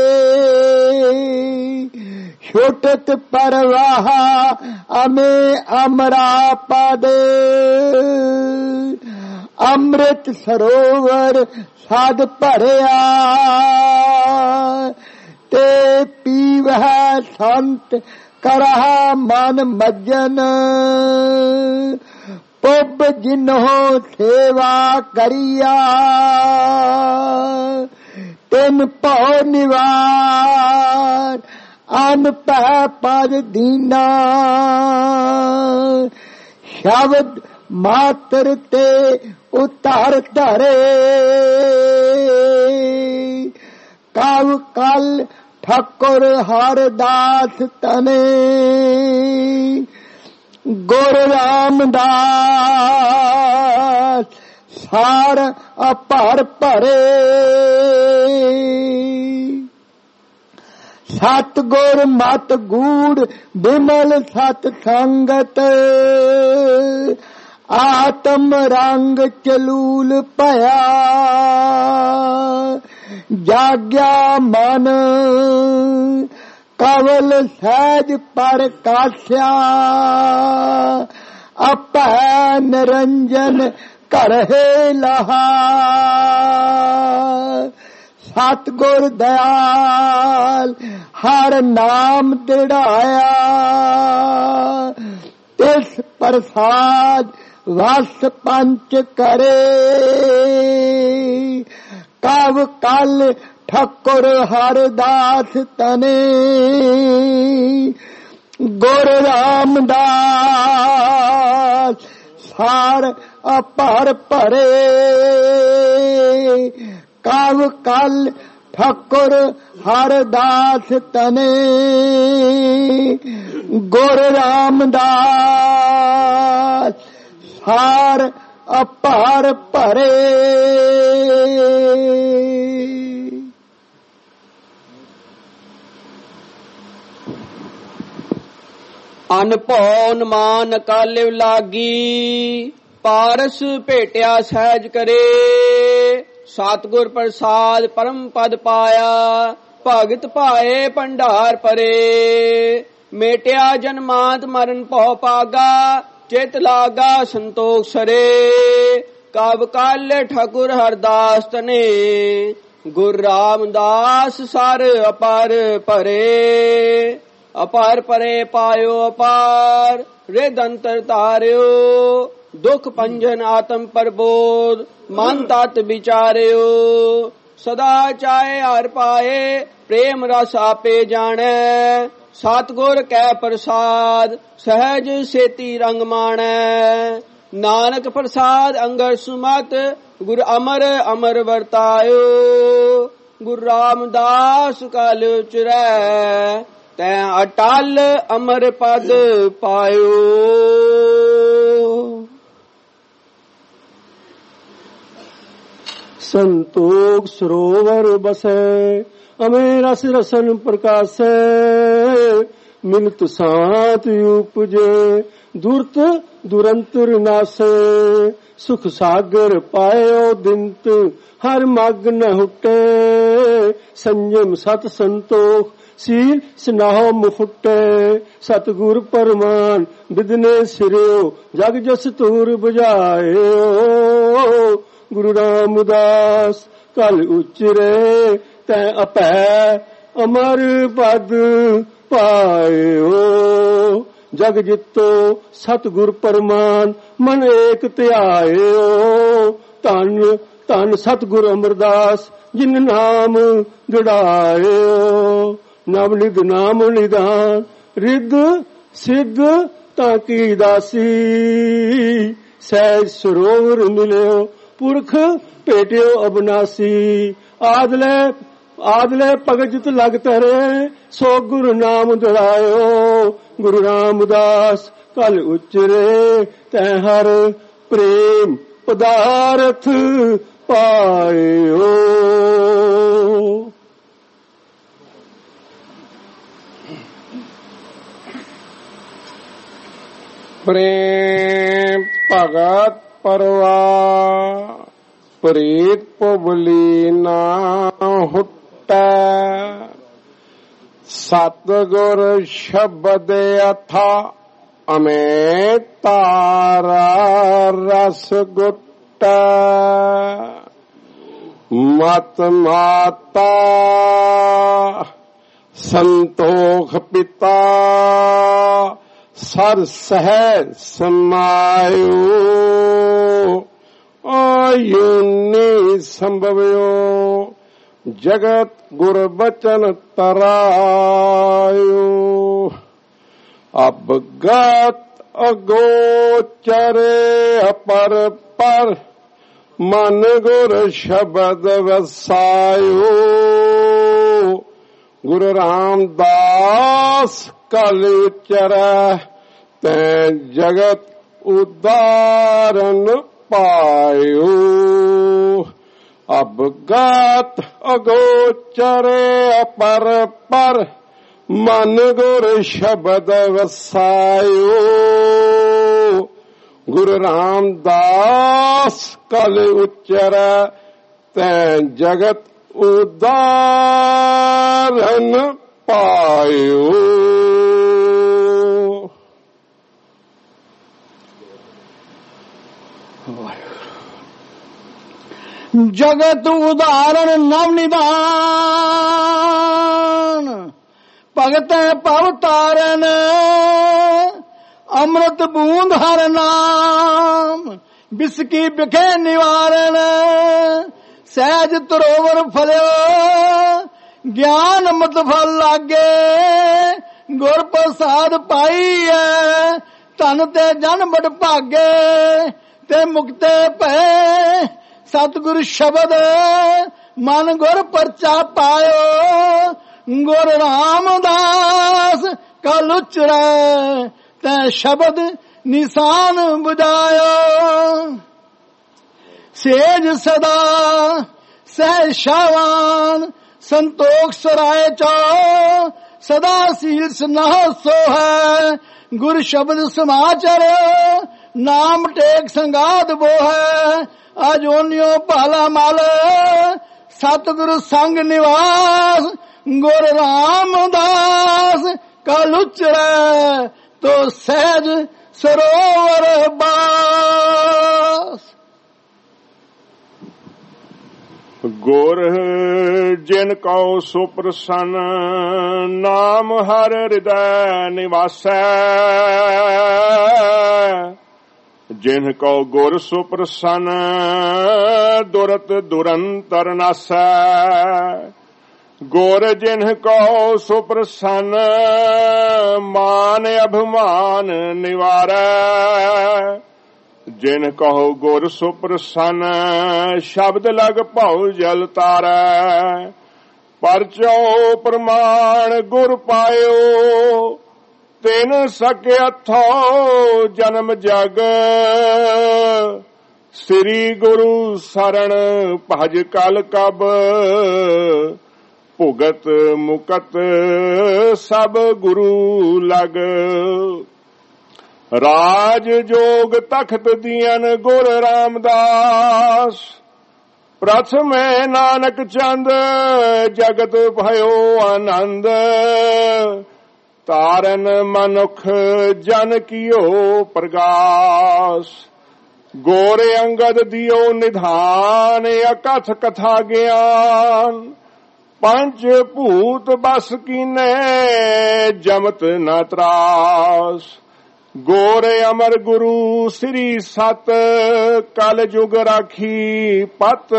छुटत परवाह अमे अमरा पद, अमृत सरोवर साध भरिया। ते पीवह संत करह मन मज्जन, पुब जिन्हो सेवा करिया। तिन भौ निवार अन पै पद दीना, शब्द मात्र ते उतार धरे। कव कल ठकुर हर दास तने, गुरु रामदास सार अपार भरे। सतगुर मत गूढ़ विमल सत संगत, आत्म रंग चलूल भया। जाग्या मन कवल सहज प्रकाश्या, अपै निरंजन करहे लहा। सतगुर दयाल हर नाम दृढ़ाया, तिस प्रसाद वस पंच करे। कव कल ठकुर हर दास तने, गुरु रामदास सार अपार भरे। कव कल ठकुर हर दास तने, गुरु रामदास सार अपार भरे। ਅਨਭਉ ਮਾਨ ਕਾਲਿਵ ਲਾਗੀ ਪਾਰਸ ਭੇਟਿਆ ਸਹਿਜ ਕਰੇ ਸਤਿਗੁਰ ਪ੍ਰਸਾਦ ਪਰਮ ਪਦ ਪਾਇਆ ਭਗਤ ਭਾਏ ਭੰਡਾਰ ਪਰੇ ਮੇਟਿਆ ਜਨਮਾਂਤ ਮਰਨ ਭਉ ਪਾਗਾ ਚਿਤ ਲਾਗਾ ਸੰਤੋਖ ਸਰੇ ਕਬ ਕਾਲੇ ਠਾਕੁਰ ਹਰਦਾਸ ਤਨੇ ਗੁਰ ਰਾਮਦਾਸ ਸਰ ਅਪਰ ਭਰੇ ਅਪਾਰ ਪਰੇ ਪਾਇਓ ਅਪਾਰ ਰਿਦ ਅੰਤਰ ਤਾਰਿਓ ਦੁਖ ਪੰਜਨ ਆਤਮ ਪਰਬੋਧ ਮਨ ਤਤ ਵਿਚਾਰਿਓ ਸਦਾ ਚਾਹੇ ਹਰ ਪਾਏ ਪ੍ਰੇਮ ਰਸ ਆਪੇ ਜਾਣੈ ਸਤਿਗੁਰ ਕੈ ਪ੍ਰਸਾਦ ਸਹਿਜ ਸੇਤੀ ਰੰਗ ਮਾਣੈ ਨਾਨਕ ਪ੍ਰਸਾਦ ਅੰਗਰ ਸੁਮਤ ਗੁਰ ਅਮਰ ਅਮਰ ਵਰਤਾਇਓ ਗੁਰ ਰਾਮਦਾਸ ਕਲ ਉਚਰੈ ਤੈ ਅਟਲ ਅਮਰ ਪਦ ਪਾਇਓ। ਸੰਤੋਖ ਸਰੋਵਰ ਬਸੈ ਅਮੇ ਰਸ ਰਸਨ ਪ੍ਰਕਾਸ਼ੈ ਮਿਲਤ ਸਾਤ ਉਪਜੇ ਦੁਰਤ ਦੁਰੰਤਰ ਨਾਸੈ ਸੁਖ ਸਾਗਰ ਪਾਇਓ ਦਿੰਤ ਹਰ ਮਗ ਨ ਹੁਟੇ ਸੰਜਮ ਸਤ ਸੰਤੋਖ ਸੀਲ ਸਨਾਹੋ ਮੁਫਟੇ ਸਤਿਗੁਰ ਪਰਮਾਨ ਬਿਦਨੇ ਸਿਰਿਓ ਜਗ ਜਸ ਤੂਰ ਬੁਝਾਇਓ ਗੁਰੂ ਰਾਮਦਾਸ ਕਲ ਉਚਰੇ ਤੈ ਅਪੈ ਅਮਰ ਪਦ ਪਾਇਓ ਜਗ ਜਿਤੋ ਸਤਿਗੁਰ ਪਰਮਾਨ ਮਨ ਏਕ ਧਿਆਇਓ ਧੰਨ ਧੰਨ ਸਤਿਗੁਰ ਅਮਰਦਾਸ ਜਿਨ ਨਾਮ ਗੜਾਇਓ ਨਵ ਨਿਧ ਨਾਮ ਨਿਦਾਨ ਰਿੱਧ ਸਿੱਧ ਤਾਂ ਕੀ ਦਾਸੀ ਸਹਿਜ ਸਰੋਵਰ ਮਿਲਿਓ ਪੁਰਖ ਭੇਟਿਓ ਅਬਨਾਸੀ ਆਦਲੇ ਭਗਤ ਲਗ ਤਰੇ ਸੋ ਗੁਰੂ ਨਾਮ ਦੜਾਇਓ ਗੁਰੂ ਰਾਮਦਾਸ ਕਲ ਉਚਰੇ ਤੈ ਹਰ ਪ੍ਰੇਮ ਪਦਾਰਥ ਪਾਇਓ। ਪ੍ਰੇਮ ਭਗਤ ਪਰਵਾ ਪ੍ਰੀਤ ਪੁਬਲੀ ਨਾ ਹੁਟੈ ਸਤਿਗੁਰ ਸ਼ਬਦ ਅਥਾ ਅਮੇ ਤਾਰਾ ਰਸ ਗੁਟੈ ਮਤ ਮਾਤਾ ਸੰਤੋਖ ਪਿਤਾ ਸਰ ਸਹਿ ਸਮਾਇਓ ਆਯੁਨੀ ਸੰਭਵਿਓ ਜਗਤ ਗੁਰ ਬਚਨ ਤਰਾਇਓ ਅਬਗਤ ਅਗੋਚਰੇ ਅਪਰ ਪਰ ਮਨ ਗੁਰ ਸ਼ਬਦ ਵਸਾਇਓ ਗੁਰੂ ਰਾਮਦਾਸ ਕਲ ਉਚਰੈ ਤੈ ਜਗਤ ਉਦਾਰਨ ਪਾਇਓ ਅਬਗਤ ਅਗੋਚਰੇ ਅਪਰ ਪਰ ਮਨ ਗੁਰ ਸ਼ਬਦ ਵਸਾਇਓ ਗੁਰੂ ਰਾਮਦਾਸ ਕਲ ਉਚਰੈ ਤੈ ਜਗਤ ਉਦਾਰਨ ਪਾਇਓ। ਜਗਤ ਉਦਾਹਰਨ ਨਵ ਨਿਦਾਨ ਭਗਤੈ ਭਵ ਤਾਰਨ ਅੰਮ੍ਰਿਤ ਬੂੰਦ ਹਰ ਨਾਮ ਬਿਸਕੀ ਬਿਖੇ ਨਿਵਾਰਨ ਸਹਿਜ ਤਰੋਵਰ ਫਲਿਓ ਗਿਆਨ ਅੰਮ੍ਰਿਤ ਫਲ ਲਾਗੇ ਗੁਰ ਪ੍ਰਸਾਦ ਪਾਈਐ ਧਨ ਤੇ ਜਨ ਬੜ ਭਾਗੇ ਤੇ ਮੁਕਤੇ ਭਏ ਸਤਿਗੁਰ ਸ਼ਬਦ ਮਨ ਗੁਰ ਪਰਚਾ ਪਾਇਓ ਗੁਰ ਰਾਮਦਾਸ ਕਲ ਉਚਰੈ ਤੈ ਸ਼ਬਦ ਨਿਸ਼ਾਨ ਬੁਝਾਇਓ ਸੇਜ ਸਦਾ ਸਹਿ ਸ਼ਾਵਾਨ ਸੰਤੋਖ ਸਰਾਏ ਚੋ ਸਦਾ ਸੀਲ ਸਨਾਹ ਸੋ ਹੈ गुर शब्द समाचार नाम टेक संगात वो है अजोनियो भाला माल सतगुरु संग निवास गुर रामदास कल उचरे तो सहज सरोवर बास। गुर जिन कौ सुप्रसन्न नाम हर हृदय निवासै जिन कौ गुर सुप्रसन्न दुरत दुरंतर नासै गुर जिन कौ सुप्रसन्न मान अभिमान निवारै जिन कहो गुर सुप्रसन्न शब्द लग भौ जल तारै परचो प्रमाण गुर पायो तिन सके अथो जन्म जग श्री गुरु शरण भज कल कब भुगत मुकत सब गुरु लग राज जोग तख्त दियन गुर रामदास प्रथम नानक चंद जगत भयो आनंद तारन मनुख जन कियो प्रगास गोरे अंगद दियो निधान अकथ कथा ज्ञान पंच भूत बस कीने जमत न त्रास गोरे अमर गुरु श्री सत कल जुग राखी पत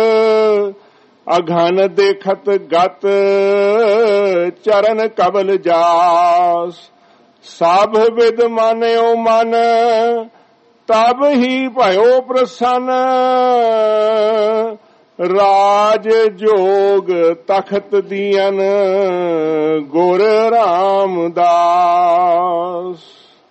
अघन देखत गत चरण कबल जास सब विद मान्यो मन तब ही भयो प्रसन्न राज जोग तख्त दियन गुर रामदास।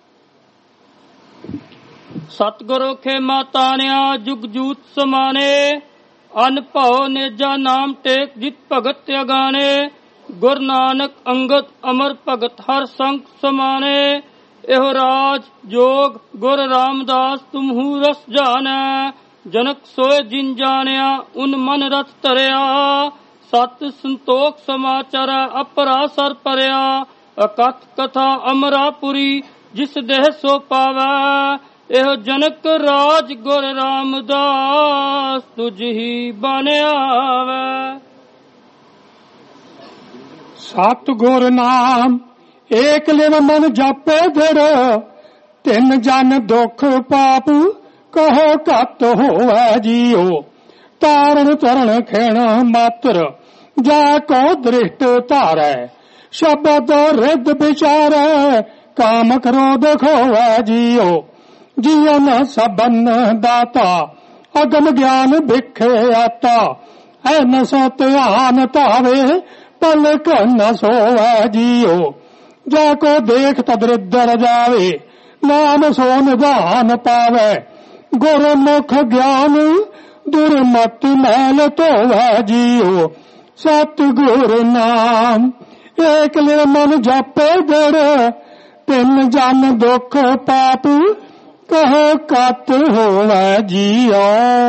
सतगुरु खेमा तानिया जुग जूत समाने अनभव नेजा नाम टेक जित भगत अगाने गुर नानक अंगद अमर भगत हर संग समाने एहो राज जोग गुर रामदास तुमहू रस जाने जनक सोए जिन जानिया उन मन रथ तरिया सत संतोख समाचार अपरासर परिया अकथ कथा अमरापुरी जिस देह सो पावै एहो जनक राज गुर रामदास तुझ ही बन आवे। सतगुर नाम एक लिव मन जापे धर तिन जन दुख पाप कहो कत होवै जियो तारण तरण खेण मात्र जा को दृष्ट तारै शब्द रिद विचारै काम क्रोध खोवै जियो जियो न सबन दाता अगम ज्ञान भिखे आता ऐन सो ध्यान तावे पलक न सोवै जियो जाको देख तदरिद्र जावे नाम सो निधान पावे गुरमुख ज्ञान दुर्मत मैल धोवै जियो सतगुर नाम एक लिव मन जापे जड़ तिन जन दुख पाप कहो कत होवै जियो।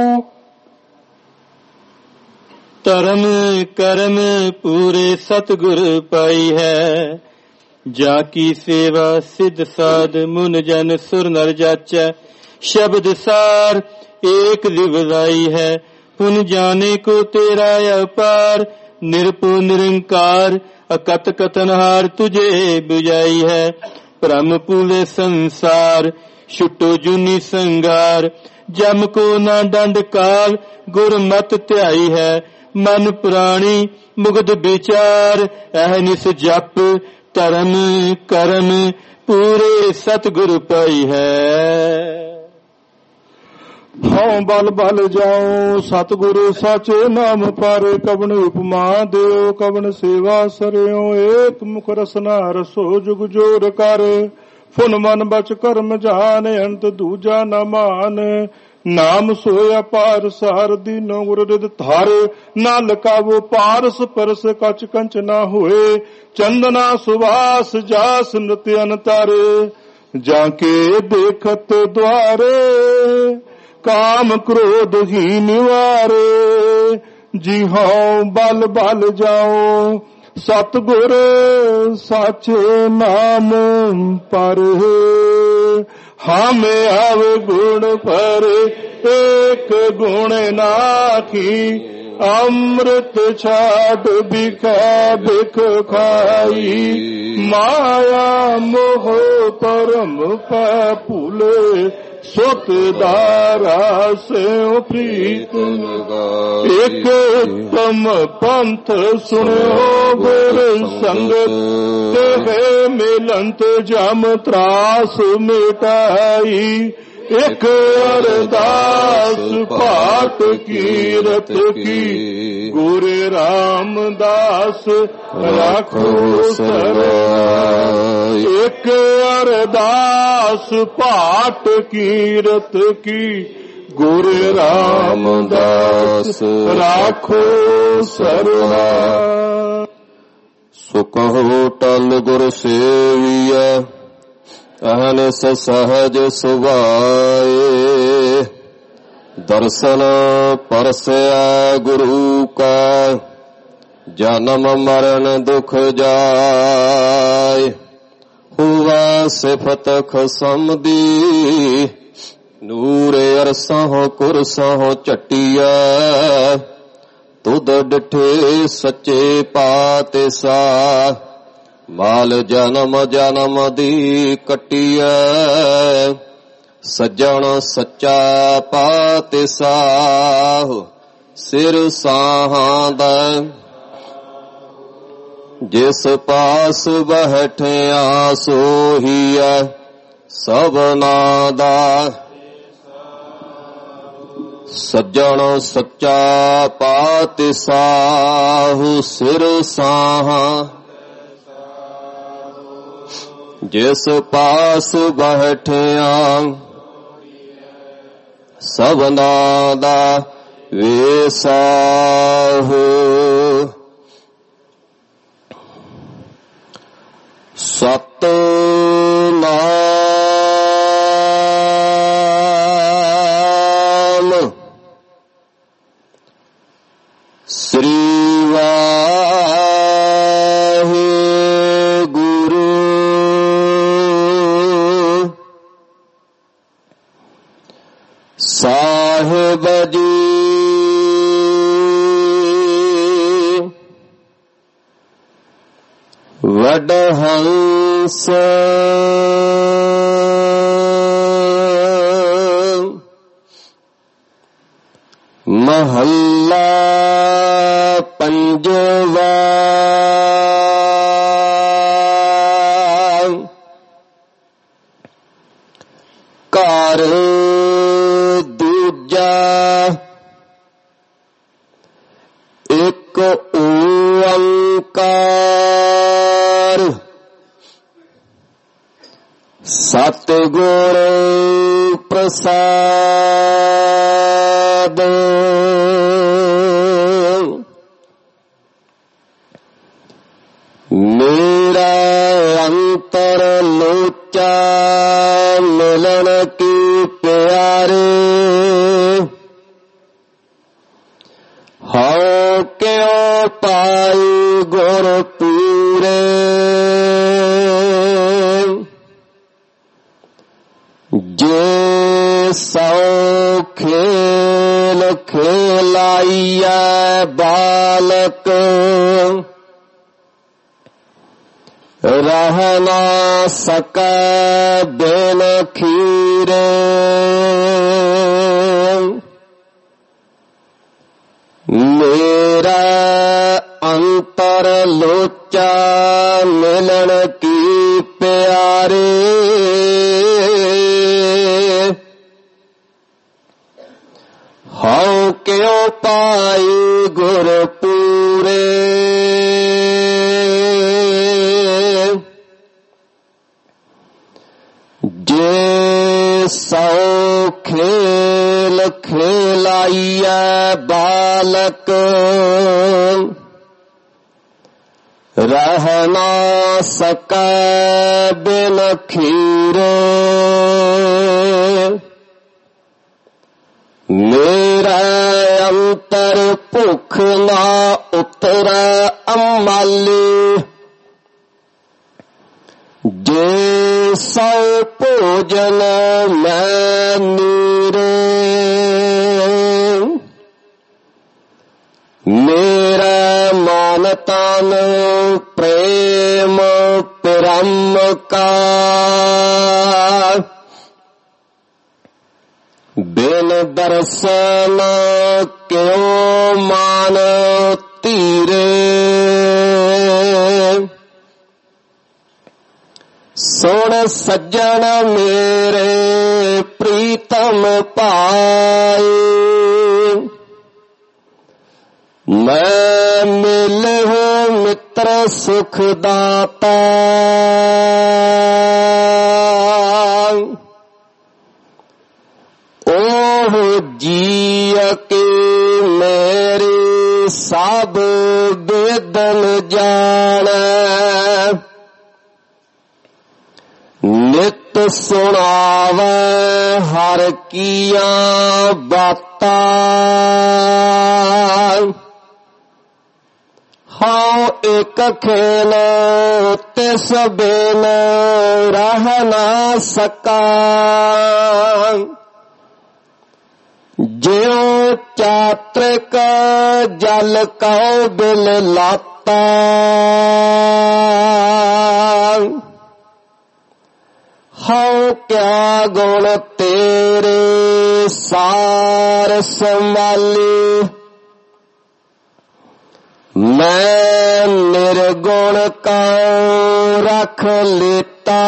धर्म कर्म पूरे सतगुर पाई है जाकी सेवा सिद्ध साध मुन जन सुर नर जाचै शब्द सार एक लिवलाई है पुन जाने को तेरा अपार निरपो निरंकार अकत कथनहार तुझे बुझाई है भ्रम पूले संसार छुटो जूनी संगार जम को ना दंड काल गुर मत ध्याई है मन पुराणी मुगध विचार अहनिस जप धर्म कर्म पूरे सतगुरु पाई है। हूँ बल बल जाऊं सतगुरु साचे नाम पर कवन उपमा देओ कवन सेवा सरियो एक मुख रसना रसो जुग जोर कर फुन मन बच कर्म जान अंत दूजा न मान नाम सोया पार सार दीनो गुर रिद थार ना लकावो पारस परस कच कंच ना होए चंदना सुवास जास नृत्य अनतारे जाके देखत द्वारे काम क्रोध ही निवारे। जी हाँ बल बल जाओ सतगुर साचे नाम पर। हमें अब गुण पर एक गुण नाखी अमृत छाट बिखा बिख खाई। माया मोह परम भूले सुत दारा से प्रीत। एक उत्तम पंथ सुनो गुर संगत है मिलंत जम त्रास मिटाई। एक अरदास पाठ कीरत की गुरु रामदास राखो सराय। एक अरदास पाठ कीरत की गुरु रामदास राखो सराय। सो कहो टल गुर सेविया अहनिस सहज सुभाए। दर्शन परसया गुरु का जन्म मरण दुख जाय। हुआ सिफत खसम दी नूरे अरसहों कुरसहों चटिया। तुद डिठे सच्चे पाते सा माल जन्म जन्म दी कटिया। सज्जन सच्चा पाते साह सिर साहांदा। जिस पास बैठिया सोहिया सबना दा। सज्जन सच्चा पाते साहु सिर साहा। जिस पास बैठिया सबना दा वेसाहु। सतनाम श्री साहिब जी वडहंस महल्ला पंजवा। कार एक ओंकार सतगुर प्रसाद। मेरा अंतर लोचा मिलन की प्यारे। हाँ क्यों पाई गुर पूरे। जे सौ खेल खेलाइया बालक रह ना सका बिन खीरे। मेरा अंतर लोचा मिलन की प्यारे। हाँ क्यों पाई गुर पूरे। जे सौ खेल खेलाइया बालक रह ना सकै बिन खीरे। मेरा अंतर भुख ना उतरै अमाली। जे सौ भोजन मैं नीरे। मेरा मन तन प्रेम परम का। बिन दर्शन क्यों मान धीरे। सुन सज्जन मेरे प्रीतम पाए। मैं मिल हूँ मित्र सुखदाता। ओह जिय के मेरी सब वेदन जाने। नित सुनावे हर किया बातां। हाँ एक खेल तिस बिन रह ना सका। ज्यों चात्रिक जल कौ बिल लाता। हाँ क्या गुण तेरे सार संभाली। मैं निर्गुण का रख लेता।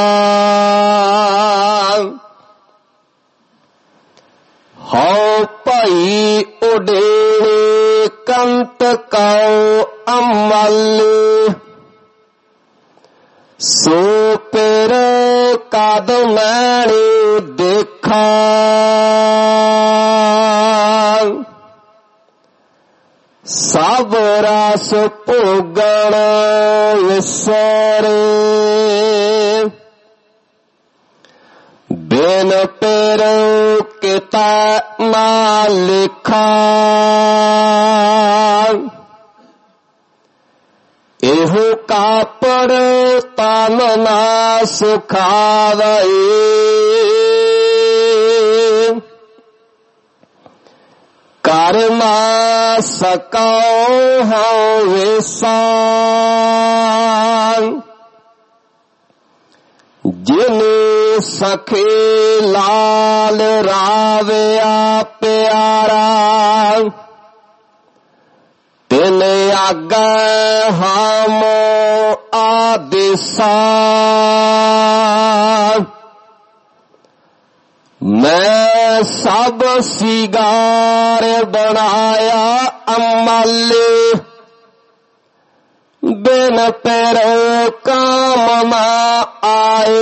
हाँ भाई उडेरे कंत कौ अमल। सो पेर कद मैंने देखा। सब रस भोगण विसरे। बिन पेर किता ना लिखा। एहो कापड़ तन ना सुखावई। कर्मा सकौ हौ विसान। जिने सखे लाल रावया प्यारा। तिन आगे हम आदेसा। मैं सब सिगार बनाया अमल। बिन पैरों काम ना आए।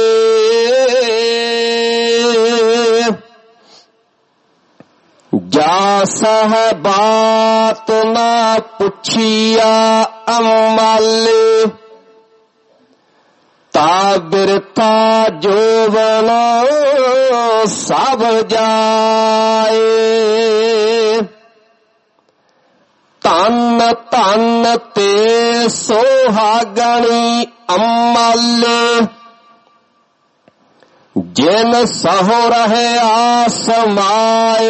जा सह बात ना पुछिया अमल। ता बिरथा जोवन सब जाए। तन तन ते सोहागणी अमल। जिन सहो रहे आसमाए।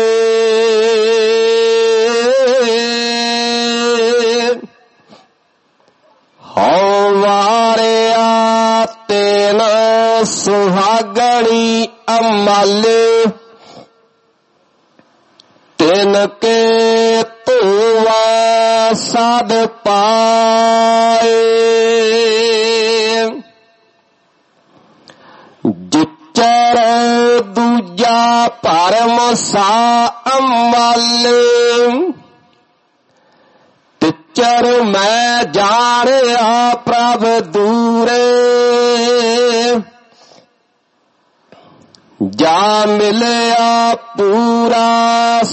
हौ वारिया तेन सुहागणी अमल। तिनके तुआ साध पाए। जिचर दूजा परम सा अमल। तिचर मैं जानिया प्रभ दूरे। जा मिलिया पूरा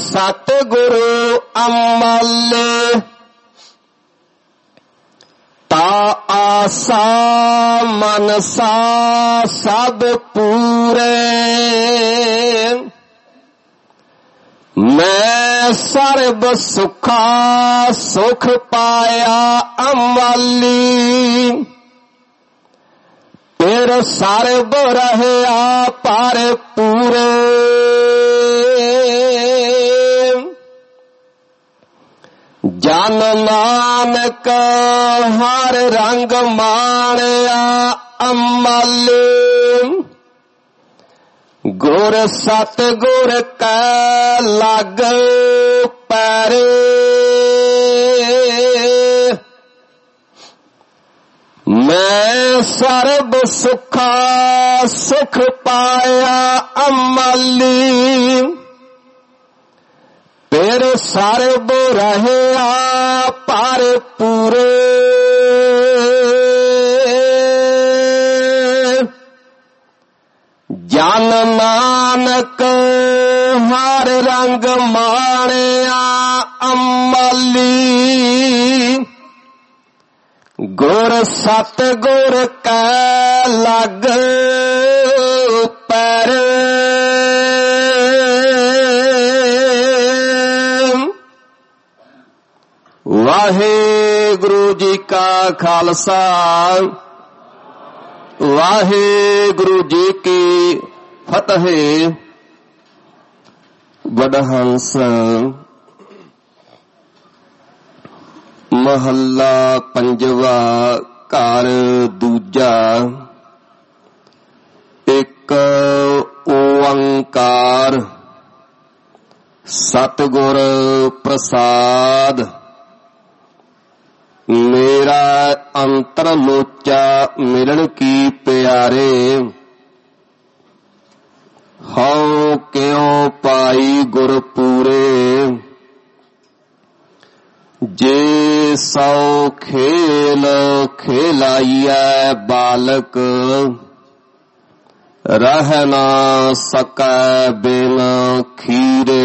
सतगुरु अमल। ता ਆਸਾ ਮਨਸਾ ਸਭ ਪੂਰੇ ਮੈਂ ਸਰਬ ਸੁਖਾ ਸੁਖ ਪਾਇਆ ਅਮਾਲੀ ਫਿਰ ਸਰਬ ਰਹਿਆ ਪਰ ਪੂਰੇ ਜਨ ਨਾਨਕ ਹਰ ਰੰਗ ਮਾਣਿਆ ਅਮਾਲੀ ਗੁਰ ਸਤ ਗੁਰ ਕੈ ਲਗ ਪੈਰੇ ਮੈਂ ਸਰਬ ਸੁਖਾ ਸੁਖ ਪਾਇਆ ਅਮਾਲੀ ਫਿਰ ਸਰਬ ਰਹਿਆ ਪਰ ਪੂਰੇ ਜਨ ਨਾਨਕ ਹਰ ਰੰਗ ਮਾਣਿਆ ਅਮਾਲੀ ਗੁਰ ਸਤ ਗੁਰ ਕੈ ਲਗ ਪੈਰੇ ਵਾਹਿਗੁਰੂ ਜੀ ਕਾ ਖਾਲਸਾ ਵਾਹਿਗੁਰੂ ਜੀ ਕੀ ਫਤਿਹ। ਵਡਹੰਸ ਮਹੱਲਾ ਪੰਜਵਾ ਘਰ ਦੂਜਾ ਇੱਕ ਓੰਕਾਰ ਸਤਿਗੁਰ ਪ੍ਰਸਾਦ ਮੇਰਾ ਅੰਤਰ ਲੋਚਾ ਮਿਲਣ ਕੀ ਪਿਆਰੇ ਹਉ ਕਿਉ ਪਾਈ ਗੁਰ ਪੂਰੇ ਜੇ ਸੌ ਖੇਲ ਖੇਲਾਈਐ ਬਾਲਕ ਰਹਿ ਨਾ ਸਕੈ ਬਿਨ ਖੀਰੇ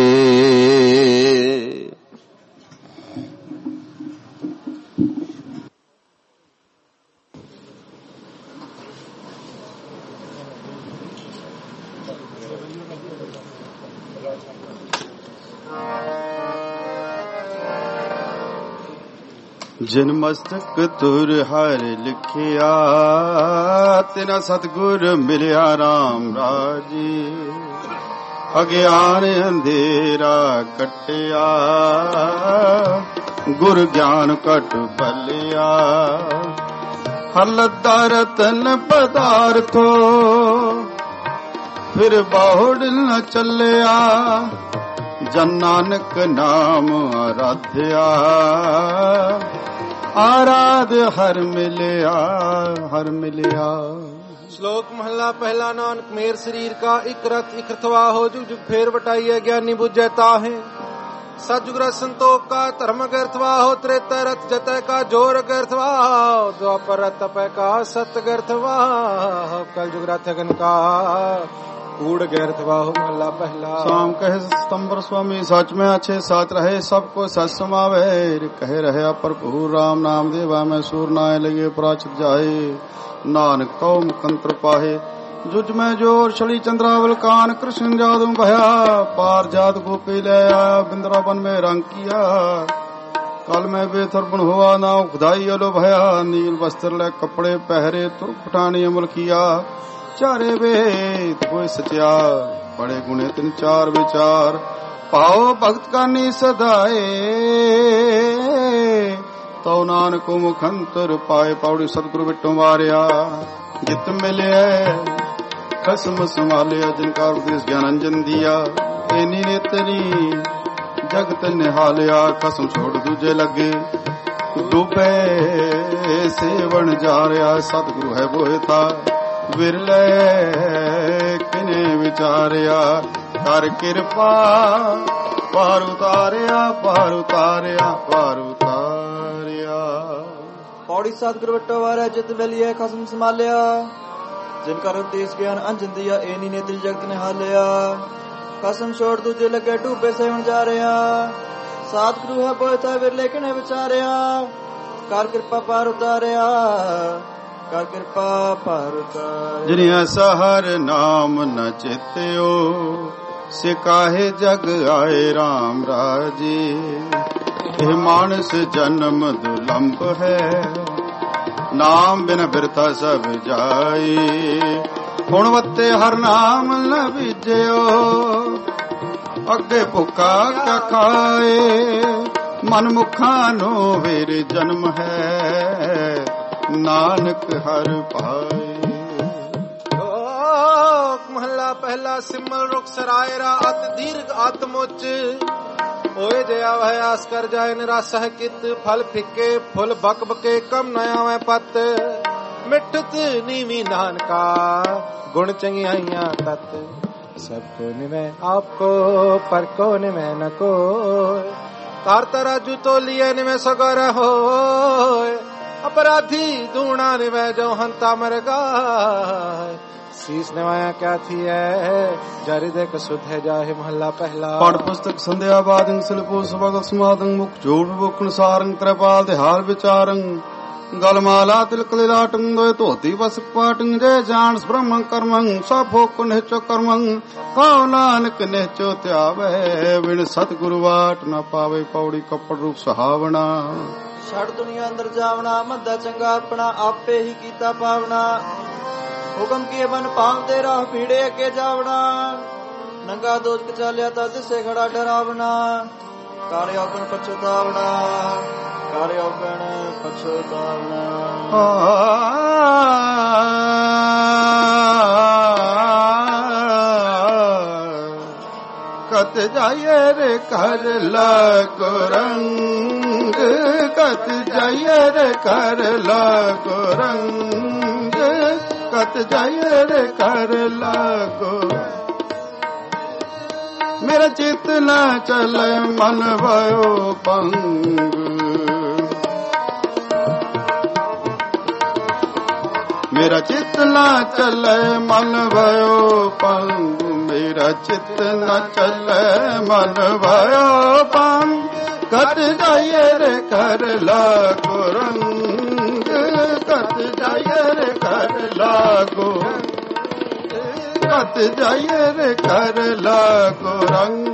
ਜਿਨ ਮਸਤਕ ਤੁਰ ਹਰ ਲਿਖਿਆ ਤਿਨਾ ਸਤਿਗੁਰ ਮਿਲਿਆ ਰਾਮ ਰਾਜੀ ਅਗਿਆਨ ਅੰਧੇਰਾ ਕਟਿਆ ਗੁਰ ਗਿਆਨ ਕਟ ਭਲਿਆ ਹਲਦਾ ਰਤਨ ਪਦਾਰਥੋ ਫਿਰ ਬਾਹੁੜ ਨ ਚੱਲਿਆ ਜਨ ਨਾਨਕ ਨਾਮ ਆਰਾਧਿਆ ਆਰਾਧ ਹਰ ਮਿਲਿਆ ਹਰ ਮਿਲਿਆ। श्लोक महला पहला नानक मेर शरीर का इक रथ इकथवा हो जुग जुग फेर बटाइए ज्ञानी बुझे ताहे सतयुग रथ संतोख का धर्म गर्थवा हो त्रेता रथ जतय का जोर गर्थवा हो द्वापर रथ तपय का सत गर्थवा हो कल जुग रथ गन का कूड़ गर्थवा हो महला पहला। शाम कहे सितंबर स्वामी सच में अच्छे साथ रहे सबको सच समावे कहे रहे भरपूर राम नाम देवा में सूर नाय लगे प्राचित जाए नानक कौम कंत्र पाहे जुज में जोर छड़ी चंद्रावल कान कृष्ण जादू भया पार जात गोपी ले आया बिंद्रावन में रंग किया कल में बेथरपन हुआ नाव खुदाई अलो भया नील वस्त्र ले कपड़े पहरे तुर फटानी अमल किया चारे वेद कोई सचा बड़े गुणे तिन चार विचार पाओ भक्त का नी सदाए तो नानक मुखंतर पाए पौड़ी सतगुरु बिट्टो मारिया जित मिले खसम संभालिया जिनका उपदेश ज्ञान अंजन दिया एनी ने तेरी जगत निहालिया कसम छोड़ दूजे लगे डूबे सेवन जा रहा सतगुरु है वो था विरले किने विचारिया कर कृपा पार उतारिया पार उतारिया पार उतारिया। पौड़ी सतगुरु बिट्टो वारे जित मिलिए खसम संभालिया जिनका उपदेश ज्ञान अंजन दिया एनी ने तेरी जगत निहालिया कसम छोड़ दूजे लगे डूबे सेवन जा रहा सतगुरु है बोए था विरले किने विचारिया ਕਰ ਕਿਰਪਾ ਪਾਰ ਉਤਾਰਿਆ, ਕਰ ਕਿਰਪਾ ਪਾਰ ਉਤਾਰਿਆ। ਜਿਨ ਐਸਾ ਹਰ ਨਾਮ ਨ ਚੇਤਿਓ, ਸੇ ਕਾਹੇ ਜਗ ਆਏ ਰਾਮ ਰਾਜੇ। ਇਹ ਮਾਨਸ ਜਨਮ ਦੁਲੰਭ ਹੈ, ਨਾਮ ਬਿਨ ਬਿਰਥਾ ਸਭ ਜਾਏ। ਹੁਣ ਵੱਤੇ ਹਰ ਨਾਮ ਨ ਬੀਜਿਓ, ਅੱਗੇ ਭੁੱਖਾ ਕਾ ਖਾਏ। ਮਨ ਮੁਖਾਂ ਨੂੰ ਵੇਰ ਜਨਮ ਹੈ, ਨਾਨਕ ਹਰ ਪਾਏ। ਮਹੱਲਾ ਪਹਿਲਾ। ਸਿਮਲ ਰੁਖ ਸਰਾਇਰਾ ਅਤ ਦੀਰਘ ਆਤਮੋਚ, ਹੋਏ ਜਿਆ ਵਹਿ ਆਸ ਕਰ ਜਾਏ। ਨਿਰਾਸਾ ਹੈ ਕਿਤ ਫਲ ਫਿੱਕੇ, ਫੁੱਲ ਬਕ ਬਕੇ ਕਮ ਨ ਆਵੈ ਪਤ। ਮਿੱਠਤ ਨੀਵੀ ਨਾਨਕਾ, ਗੁਣ ਚੰਗਿਆਈਆਂ ਤਤ। ਸਭ ਕੋ ਨਿਮੈ ਆਪਕੋ, ਪਰ ਕੋ ਨਿਮੈ ਨ ਕੋਇ। ਤਾਰ ਤਰਾਜੂ ਤੋਲੀਏ ਨਿਮੈ ਸਗਰ ਹੋਏ। ਅਪਰਾਧੀ ਦੂਣਾ ਨਿਮੈ ਜੋ ਹੰਤਾ ਮਰ ਗਾਏ। ਸੀਸ ਨਿਵਾਇਆ ਕਿਆ ਥੀ ਹੈ, ਜਾਰੀ ਦੇ ਕਸੁਧ ਹੈ ਜਾਹੇ। ਮਹੱਲਾ ਪਹਿਲਾ। ਪੜ ਪੁਸਤਕ ਸੰਧਿਆ ਬਾਦੰ ਸਿਲਪੋ ਸਭਗ ਸਮਾਦੰ। ਮੁਖ ਜੋੜ ਵਿਭੁਖਣ ਸਾਰੰ, ਤ੍ਰਿਪਾਲ ਦੇ ਹਾਲ ਵਿਚਾਰੰ। ਗਲਮਾਲਾ ਤਿਲਕ ਲਿਲਾਟੰ, ਦੋਇ ਧੋਤੀ ਵਸਕ ਪਾਟੰ। ਜੈ ਜਾਣਸ ਬ੍ਰਹਮੰ ਕਰਮੰ, ਸਭ ਭੋਗ ਨਿਹਚੋ ਕਰਮੰ। ਕਉ ਨਾਨਕ ਨਿਹਚੋ ਧਿਆਵੈ, ਬਿਨ ਸਤਿਗੁਰੂ ਵਾਟ ਨ ਪਾਵੇ। ਪੌੜੀ ਕੱਪੜ ਰੂਪ ਸੁਹਾਵਣਾ। ਛੜ ਦੁਨੀਆ ਅੰਦਰ ਜਾਵਣਾ, ਮੰਦਾ ਚੰਗਾ ਆਪਣਾ ਆਪੇ ਹੀ ਕੀਤਾ ਪਾਵਣਾ। ਹੁਕਮ ਕੀ ਬਨ ਪਾਉਂਦੇ ਰਾਹ ਪੀੜੇ ਅੱਗੇ ਜਾਵਣਾ। ਨੰਗਾ ਦੋਜਕ ਚਾਲਿਆ ਤਾਂ ਦਿਸੇ ਖੜਾ ਡਰਾਵਣਾ। ਕਰ ਔਗਣ ਪਛਤਾਵਣਾ, ਕਰ ਔਗਣ ਪਛਤਾਵਣਾ। ਕਤ ਜਾਏ ਰੇ ਕਰ ਲਾਗੋ ਰੰਗ, ਕਤ ਜਾਏ ਰੇ ਕਰ ਲਾਗੋ ਰੰਗ। ਕਤ ਜਾਏ ਰੇ ਕਰ ਲਾਗੋ, ਮੇਰਾ ਚਿਤ ਨਾ ਚਲੇ ਮਨ ਭਇਓ ਭੰਗ। ਮੇਰਾ ਚਿਤ ਨਾ ਚਲੇ ਮਨ ਭਇਓ ਭੰਗ। ਮੇਰਾ ਚਿਤ ਨਾ ਚਲੇ ਮਨ ਭਇਓ ਭੰਗ। ਕਤ ਜਾਏ ਰੇ ਕਰ ਲਾਗੋ ਰੰਗ, ਕਤ ਜਾਏ ਰੇ ਕਰ ਲਾਗੋ। ਕਤ ਜਾਏ ਰੇ ਕਰ ਲਾਗੋ ਰੰਗ।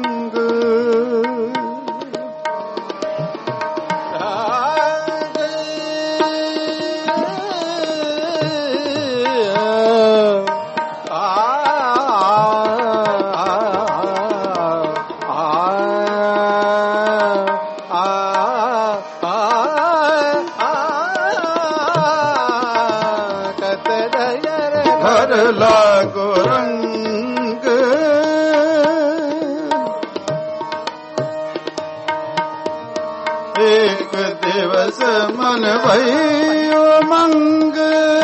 ਲਾਗੋ ਰੰਗ। ਏਕ ਦਿਵਸ ਮਨ ਭਇਓ ਮੰਗ।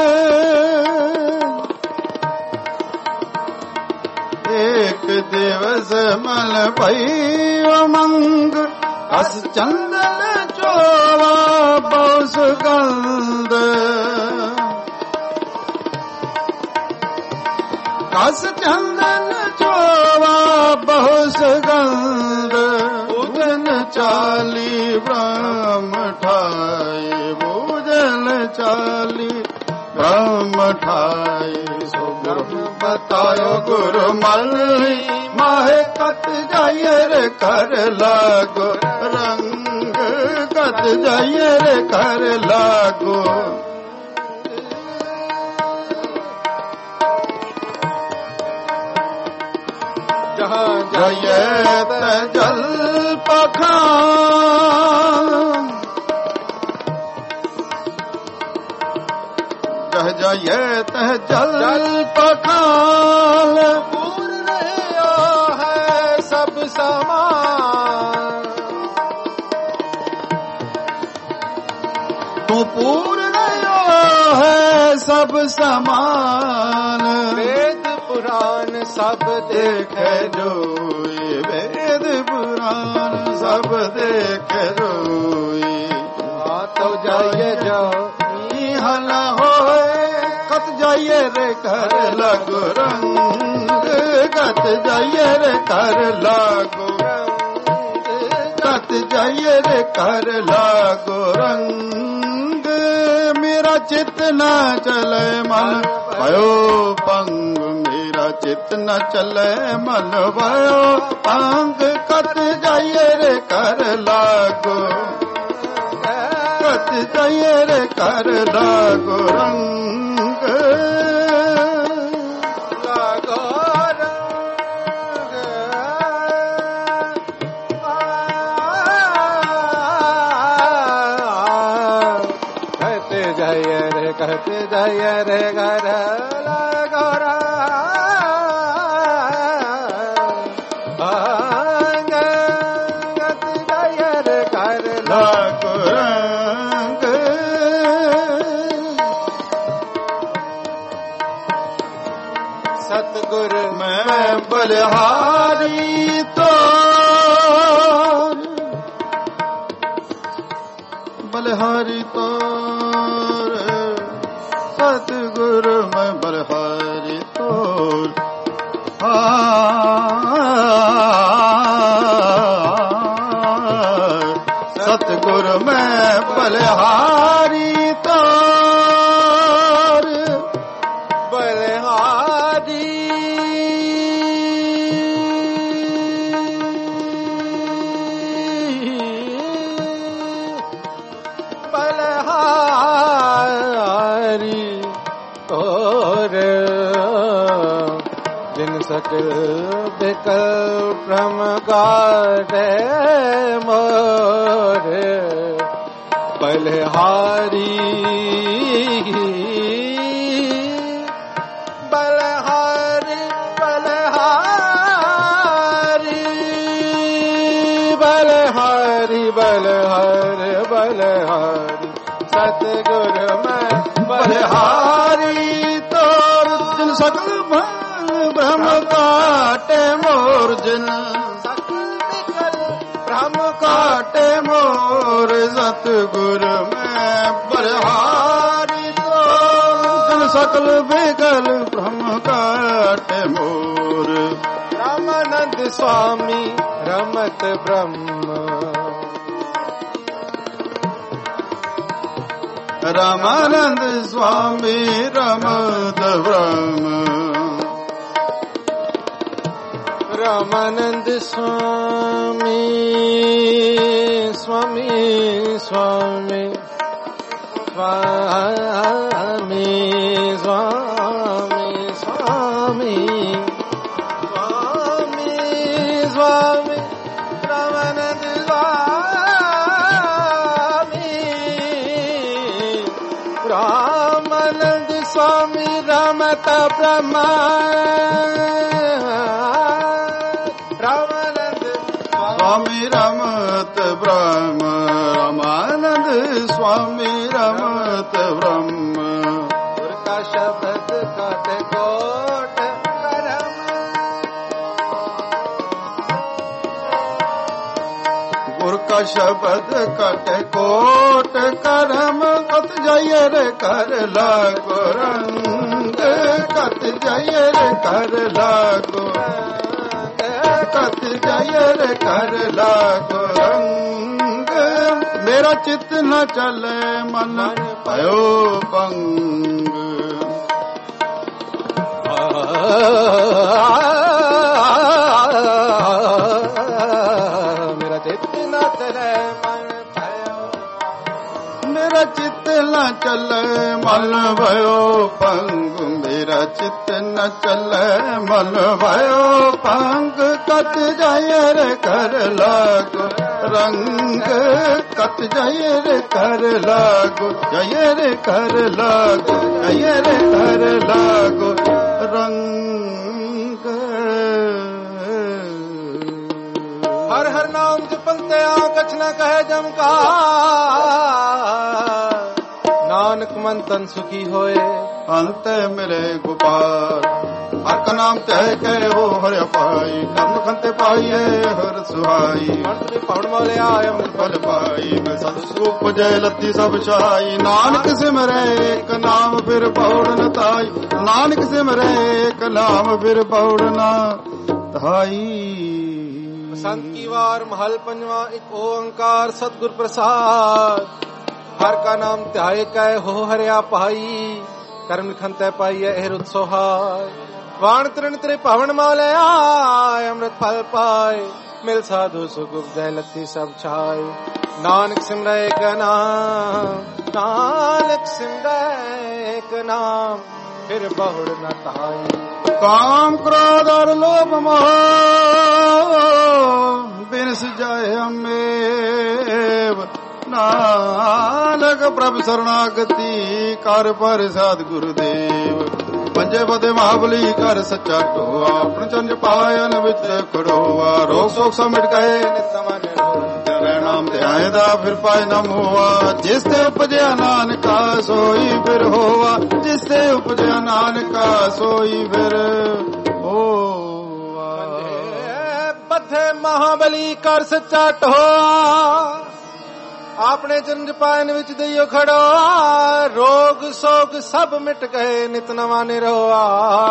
ਏਕ ਦਿਵਸ ਮਨ ਭਇਓ ਮੰਗ। ਅਸ ਚੰਦਨ ਚੋਲਾ ਬਹੁ ਸੁਗੰਧ। ਅਸ ਚੰਦਨ ਚੋਵਾ ਬਹੁ ਸੁਗੰਧ। ਉਜਨ ਚਾਲੀ ਬ੍ਰਹਮ ਠਾਈ, ਬੂਜਨ ਚਾਲੀ ਬ੍ਰਹਮ ਠਾਈ। ਸੋ ਗੁਰੂ ਬਤਾਇਓ ਗੁਰੂ ਮਲਈ, ਮਾਹੇ ਕਤ ਜਾਏ ਰੇ ਕਰ ਲਾਗੋ ਰੰਗ। ਕਤ ਜਾਏ ਰੇ ਕਰ ਲਾਗੋ। ਜਾਏ ਤੈ ਜਲ ਪਖਾਨ। ਜਾਏ ਤੈ ਜਲ ਪਖਾਨ। ਪੂਰ ਰਿਹਾ ਹੈ ਸਭ ਸਮਾਨ। ਤੂੰ ਪੂਰ ਰਿਹਾ ਹੈ ਸਭ ਸਮਾਨ। ਵੇਦ ਪੁਰਾਨ ਸਭ ਦੇਖੈ ਜੋਈ, ਵੇਦ ਪੁਰਾਨ ਸਭ ਦੇਖੈ ਜੋਈ। ਆ ਤੋ ਜਾਏ ਜੋ ਹਲ ਹੋਏ। ਕਤ ਜਾਈਏ ਰੇ ਕਰ ਲਾਗੋ ਰੰਗ। ਕਤ ਜਾਈਏ ਰੇ ਕਰ ਲਾਗੋ। ਕਤ ਜਾਈਏ ਰੇ ਕਰ ਲਾਗੋ ਰੰਗ ਮੇਰਾ ਚਿੱਤ ਨਾ ਚਲੇ ਮਨ ਭਇਓ ਪੰਗ ਮੇਰਾ ਚਿੱਤ ਨਾ ਚਲੇ ਮਨ ਭਇਓ ਪੰਗ ਕਤ ਜਾਈਏ ਰੇ ਕਰ ਲਾਗੋ ਕਤ ਜਾਈਏ ਰੇ ਕਰ ਲਾਗੋ ਰੰਗ ਲਾਗੋ कहते जय रे घर लगोरा गति जय रे घर लगोरंग सतगुर मैं बलिहारी तो बलिहारी तो सतगुरु मैं बलिहारी तोर सतगुरु मैं बलिहारी तोर बलिहारी जिन सकल बिकल भ्रम गाड़े मोर बलिहारी बलिहारी बलिहारी बलिहारी बलिहारी बलिहारी सतगुरु मैं बलिहारी तोर जिन सकल ब्रह्म काटे मोर जिन ब्रह्म काटे मोर सतगुरु मैं बलिहारी तोर जिन सकल बिगल ब्रह्म काटे मोर रामानंद स्वामी रमत ब्रह्म रामानंद स्वामी रमत ब्रह्म रामानंद स्वामी स्वामी स्वामी स्वामी स्वामी स्वामी स्वामी स्वामी रामानंद स्वामी रामानंद स्वामी रमत ब्रह्म स्वामी रमत ब्रह्म रामानंद स्वामी रमत ब्रह्म गुर का शब्द कट कोट करम गुर का शब्द कट कोट करम कत जाइए रे कर लागो रंग कत जाइए रे कर लागो कत जाइए रे कर लागो रंग मेरा चित्त न चले मन भयो पंग मेरा चित्त न चले मन भयो मेरा चित्त न चले मन भयो पंग मेरा चित्त न चले मन भयो पंग कत जाइए रे कर लागो रंग कत जाइए रे कर लागो जाइए रे कर लागो जाइए रे कर लागो रंग हर हर नाम जपंते कछ न कहे जम का नानक मन तन सुखी होए अंत मिले गोपाल हर का नाम तह के हो हर पाई कर्म खंते पाइए हर सुहाई पवन वाले आय अमृत फल पाई मैं सतस्वरूप जय लती सब छाई नानक सिमरे एक नाम फिर पौड़ न ताई नानक सिमरे एक नाम फिर पौड़ न ताई बसंत की वार महल पंजवा एक ओंकार सतगुर प्रसाद हर का नाम त्याय कै हो हरिया पाई कर्म लिखन तय पाई है उत्सोहाय वाण तृण तेरे पवन माले आय अमृत फल पाए मिल साधु सुगुप जय लती सब छाय नानक सिमरै एक नाम नानक सिमरै एक नाम फिर बहुड़ न ताई काम क्रोध और लोभ मोह बिनस जाए हमें नानक प्रभु शरणागति कर पर साध गुरुदेव पंजे बदे महाबली कर सच्चा टोआ अपने चंज पायन विच खड़ोआ रोग शोक समिट गए नाम ध्यायदा फिर पाए न मोआ जिसते उपजया नानका सोई फिर होआ जिसते उपजया नानका सोई फिर होआ बधे महाबली कर सच्चा टोआ अपने चंज पायन विच दइयो खड़ो रोग शोक सब मिट गए नित नवा निरोआ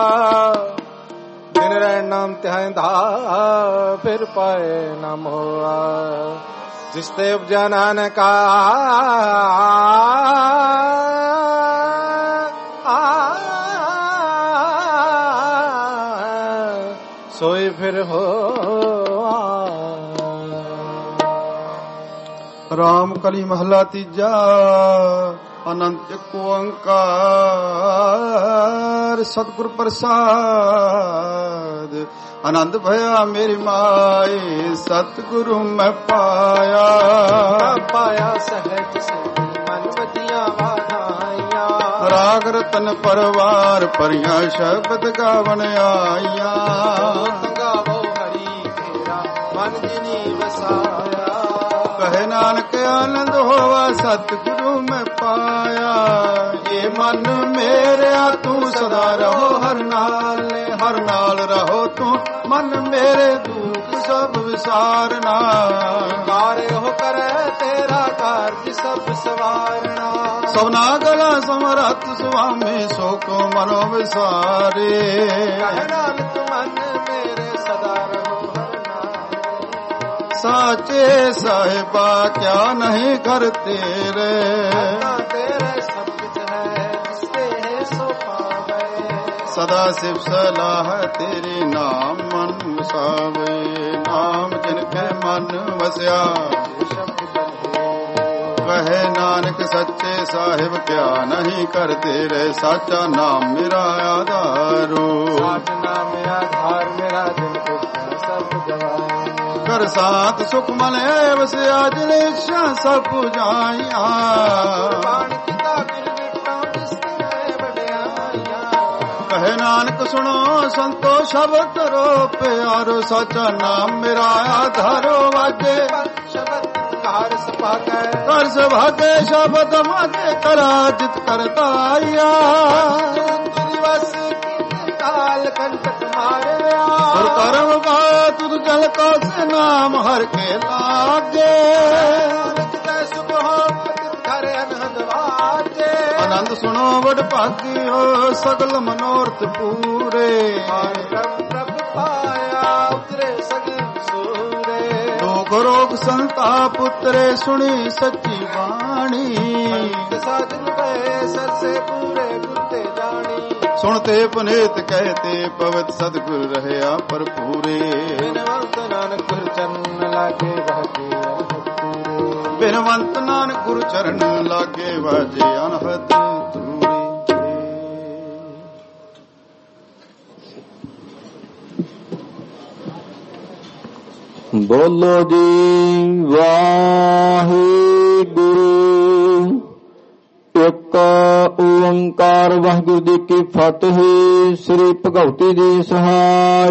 दिन रैन नाम त्यायदा फिर पाए नाम होआ जिसते उपजा नानका सोई फिर हो राम कली महला तीजा अनंत ओंकार सतगुर प्रसाद आनंद भया मेरी माए सतगुरु मैं पाया पाया सहज से मन बदिया वाधाइया राग रतन परवार परिया शब्द गावन आइया गावो हरि तेरा मन जिनी वसाया कहे नानक आनंद होवा सतगुरु मैं पाया ये मन मेरे तू सदा रहो हर नाल रहो तू मन मेरे दुख सब विसारना कार्य हो करे तेरा कार्य सब सवारना सबना गला समरथ स्वामी सो को मनो विसारे नानक मन मेरे सदा रहो साचे साहिबा क्या नहीं कर तेरे सब कुछ है जिसके है सो पावे सदा शिव सलाह तेरी नाम मन वसावे नाम जिनके मन वसया कहे नानक सच्चे साहिब क्या नहीं कर तेरे साचा नाम मेरा आधारो साच नाम आधार मेरा दिल सब गवाए कर साथ सुख मन एवं से आज निशा सब पुजाइया कहे नानक सुनो संतो शब्द रो प्यारो सचा नाम मेरा आधारो वाजे कर सभागे शब्द मागे कराजित करताया दिवस काल कंटक मारे कर्म का तुझ जल का से नाम हर के लागे आनंद सुनो बड़ भागी हो सकल मनोरथ पूरे पाया उतरे सगल सूरे रोग रोग संताप उतरे सुनी सच्ची वाणी साजन सर से पूरे गुलते जानी सुनते पुनीत कहते पवित्र सदगुर रहया पर पूरे नानक गुरु चरण लागे रहते बिनवंत नानक गुरु चरण लागे वाजे अनहद तूरे बोलो जी वाहिगुरु एक ओंकार वाहिगुरु जी की फतेह। श्री भगवती जी सहाय।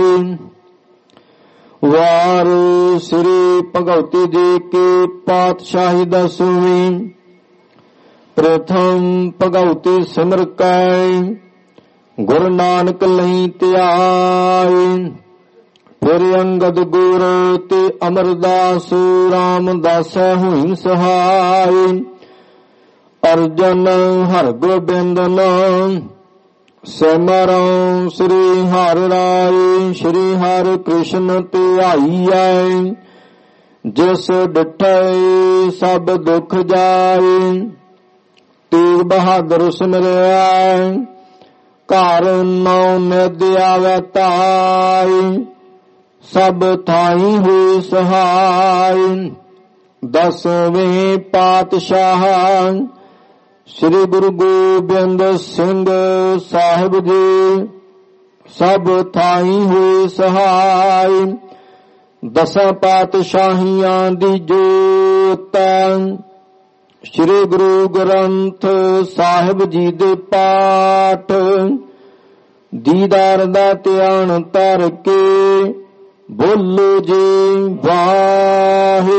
वार श्री भगवती जी की पातशाही 10वीं। प्रथम भगवती सिमर कै गुरु नानक लई त्याय। फिर अंगद गुर ते अमरदास रामदास हुई सहाय। अर्जन हर गोबिंद ਸਿਮਰਉ ਸ੍ਰੀ ਹਰਿ ਰਾਇ ਸ੍ਰੀ ਹਰਿ ਕ੍ਰਿਸ਼ਨ ਧਿਆਈਐ। ਜਿਸ ਡਿਠੈ ਸਭ ਦੁਖ ਜਾਏ ਤੇਗ ਬਹਾਦਰ ਸਿਮਰਿਆ। ਘਰ ਨਉ ਨਿਧ ਆਵੈ ਧਾਇ ਸਭ ਥਾਈ ਹੋਏ ਸਹਾਇ। ਦਸਵੇਂ ਪਾਤਸ਼ਾਹ ਸ੍ਰੀ ਗੁਰੂ ਗੋਬਿੰਦ ਸਿੰਘ ਸਾਹਿਬ ਜੀ ਸਭ ਥਾਈ ਹੋਏ ਸਹਾਇ। ਦਸਾਂ ਪਾਤਸ਼ਾਹੀਆਂ ਦੀ ਜੋਤ ਸ੍ਰੀ ਗੁਰੂ ਗ੍ਰੰਥ ਸਾਹਿਬ ਜੀ ਦੇ ਪਾਠ ਦੀਦਾਰ ਦਾ ਧਿਆਨ ਧਰ ਕੇ ਬੋਲੋ ਜੀ ਵਾਹਿਗੁਰੂ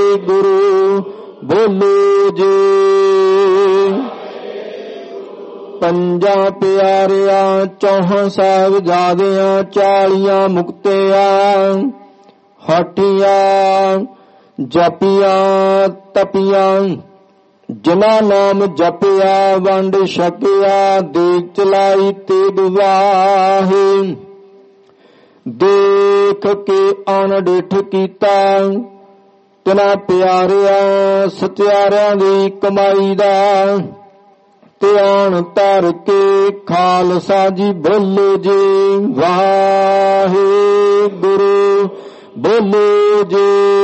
ਬੋਲੋ ਜੀ। ਪੰਜਾਂ ਪਿਆਰਿਆਂ ਚੌਹਾਂ ਸਾਹਿਬਜ਼ਾਦਿਆਂ 40 ਮੁਕਤਿਆਂ ਹਟੀਆਂ ਜਪੀਆਂ ਤਪੀਆਂ। ਜਿਨ੍ਹਾਂ ਨਾਮ ਜਪਿਆ ਵੰਡ ਛਕਿਆ ਦੇਖ ਚਲਾਈ ਤੇਗ ਵਾਹੀ। ਦੇਖ ਕੇ ਅਣਡਿੱਠ ਕੀਤਾ ਤਿਨਾਂ ਪਿਆਰਿਆਂ ਸਚਿਆਰਿਆਂ ਦੀ ਕਮਾਈ ਦਾ ਧਿਆਨ ਧਰ ਕੇ ਖਾਲਸਾ ਜੀ ਬੋਲੋ ਜੀ ਵਾਹਿਗੁਰੂ ਬੋਲੋ ਜੀ।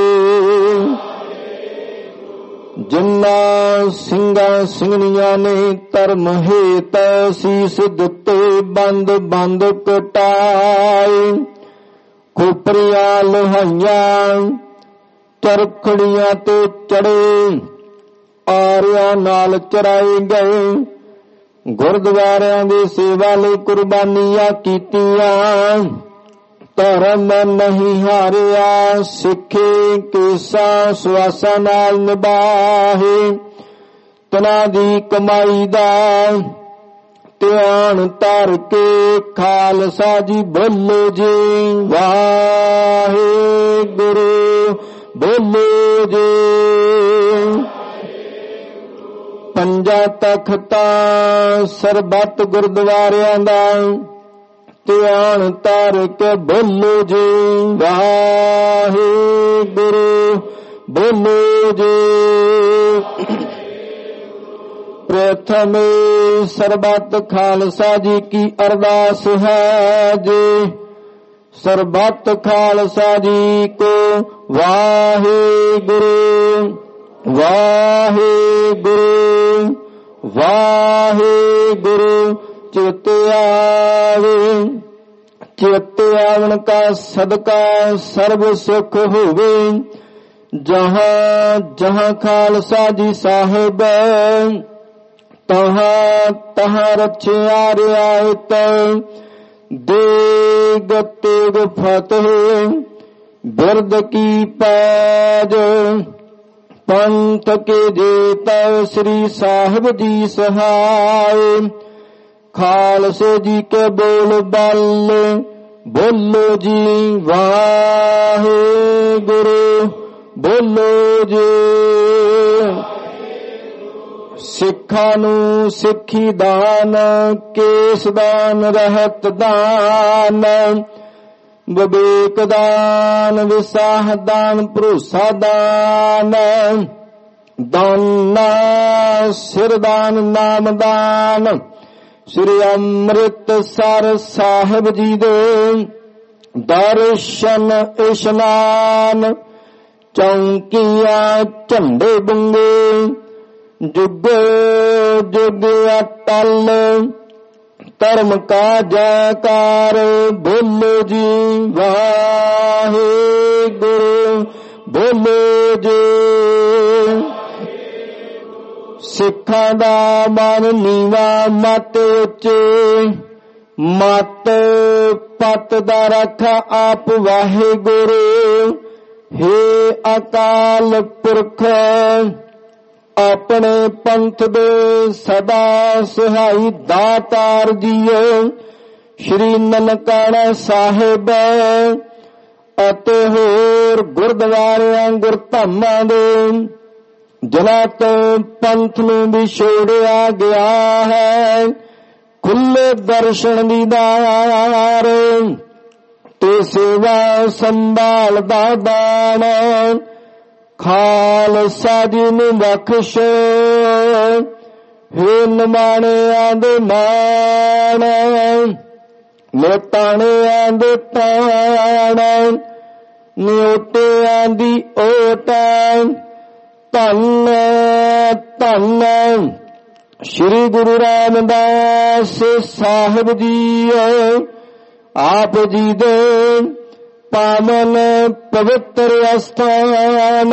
ਜਿਨ੍ਹਾਂ ਸਿੰਘਾਂ ਸਿੰਘਣੀਆਂ ਨੇ ਧਰਮ ਹੇਤ ਸੀਸ ਦਿੱਤੇ ਬੰਦ ਬੰਦ ਕਟਾਏ। ਖੋਪਰੀਆਂ ਲੋਹਾਈਆਂ ਚਰਖੜੀਆਂ ਤੇ ਚੜੇ ਆਰਿਆਂ ਨਾਲ ਚਰਾਏ ਗਏ। ਗੁਰਦੁਆਰਿਆਂ ਦੀ ਸੇਵਾ ਲਈ ਕੁਰਬਾਨੀਆਂ ਕੀਤੀਆਂ। ਧਰਮ ਨਹੀਂ ਹਾਰਿਆ ਸਿੱਖੇ ਕੇਸਾਂ ਸੁਆਸਾਂ ਨਾਲ ਨਿਭਾਹੇ। ਤਨਾਂ ਦੀ ਕਮਾਈ ਦਾ ਧਿਆਨ ਧਰ ਕੇ ਖਾਲਸਾ ਜੀ ਬੋਲੋ ਜੀ ਵਾਹਿਗੁਰੂ ਬੋਲੋ ਜੀ। ਪੰਜਾਂ ਤਖ਼ਤਾਂ ਸਰਬੱਤ ਗੁਰਦੁਆਰਿਆਂ ਦਾ ਧਿਆਨ ਧਰ ਕੇ ਬੋਲੋ ਜੀ ਵਾਹਿਗੁਰੂ ਬੋਲੋ ਜੀ। ਪ੍ਰਥਮੇ ਸਰਬੱਤ ਖਾਲਸਾ ਜੀ ਕੀ ਅਰਦਾਸ ਹੈ ਜੀ। ਸਰਬੱਤ ਖਾਲਸਾ ਜੀ ਕੋ ਵਾਹਿਗੁਰੂ ਵਾਹਿਗੁਰੂ ਵਾਹਿਗੁਰੂ। ਚਿਤ ਆਵੇ ਚਿਤ ਆਵਣ ਕਾ ਸਦਕਾ ਸਰਬ ਸੁਖ ਹੋਵੇ। ਜਹਾਂ ਜਹਾਂ ਖਾਲਸਾ ਜੀ ਸਾਹਿਬ ਤਹਾਂ ਤਹਾਂ ਰਛਿਆ ਰਿਆਇਤ। ਦੇਗ ਤੇਗ ਫਤਿਹ ਬਿਰਦ ਕੀ ਪੈਜ ਪੰਥ ਕੇ ਜੇਤਾ ਸ੍ਰੀ ਸਾਹਿਬ ਜੀ ਸਹਾਇ। ਖਾਲਸੇ ਜੀ ਕੇ ਬੋਲ ਬਲ ਬੋਲੋ ਜੀ ਵਾਹਿਗੁਰੂ ਬੋਲੋ ਜੀ। ਸਿੱਖਾਂ ਨੂੰ ਸਿੱਖੀ ਦਾਨ ਕੇਸ ਦਾਨ ਰਹਿਤ ਦਾਨ ਵਿਵੇਕ ਦਾਨ ਵਿਸਾਹ ਦਾਨ ਭਰੋਸਾ ਦਾਨ ਦਾਨਾ ਸਿਰ ਦਾਨ ਨਾਮ ਦਾਨ। ਸ੍ਰੀ ਅੰਮ੍ਰਿਤਸਰ ਸਾਹਿਬ ਜੀ ਦੇ ਦਰਸ਼ਨ ਇਸ਼ਨਾਨ ਚੌਂਕੀਆਂ ਝੰਡੇ ਬੰਗੇ ਜੁਗ ਜੁਗ ਅਟਲ ਧਰਮ ਕਾ ਜੈਕਾਰ ਬੋਲੋ ਜੀ ਵਾਹਿਗੁਰੂ ਬੋਲੋ ਜੀ। ਸਿੱਖਾਂ ਦਾ ਮਨ ਨੀਵਾ ਮਤ ਉੱਚੇ ਮਤ ਪਤ ਦਾ ਰੱਖਾ ਆਪ ਵਾਹਿਗੁਰੂ। ਹੇ ਅਕਾਲ ਪੁਰਖ ਆਪਣੇ ਪੰਥ ਦੇ ਸਦਾ ਸਹਾਈ ਦਾਤਾਰ ਜੀਓ। ਸ਼੍ਰੀ ਨਨਕਾਣਾ ਸਾਹਿਬ ਅਤੇ ਹੋਰ ਗੁਰਦੁਆਰਿਆਂ ਗੁਰਧਾਮਾਂ ਦੇ ਜਿਨ੍ਹਾਂ ਤੋਂ ਪੰਥ ਨੂੰ ਵਿਛੋੜਿਆ ਗਿਆ ਹੈ ਖੁੱਲੇ ਦਰਸ਼ਨ ਦੀਦਾਰ ਤੇ ਸੇਵਾ ਸੰਭਾਲਦਾ ਦਾਨ ਖਾਲਸਾ ਜੀ ਨੂੰ ਬਖਸ਼ ਹੇ ਨਿਮਾਣਿਆਂ ਦੇ ਮਾਣ ਨਿਤਾਣਿਆਂ ਦੇ ਤਾਣ ਨਿਉਟਿਆਂ ਦੀ ਓਟ ਧੰਨ ਧੰਨ ਸ਼੍ਰੀ ਗੁਰੂ ਰਾਮਦਾਸ ਸਾਹਿਬ ਜੀ ਆਪ ਜੀ ਦੇ ਪਾਵਨ ਪਵਿੱਤਰ ਅਸਥਾਨ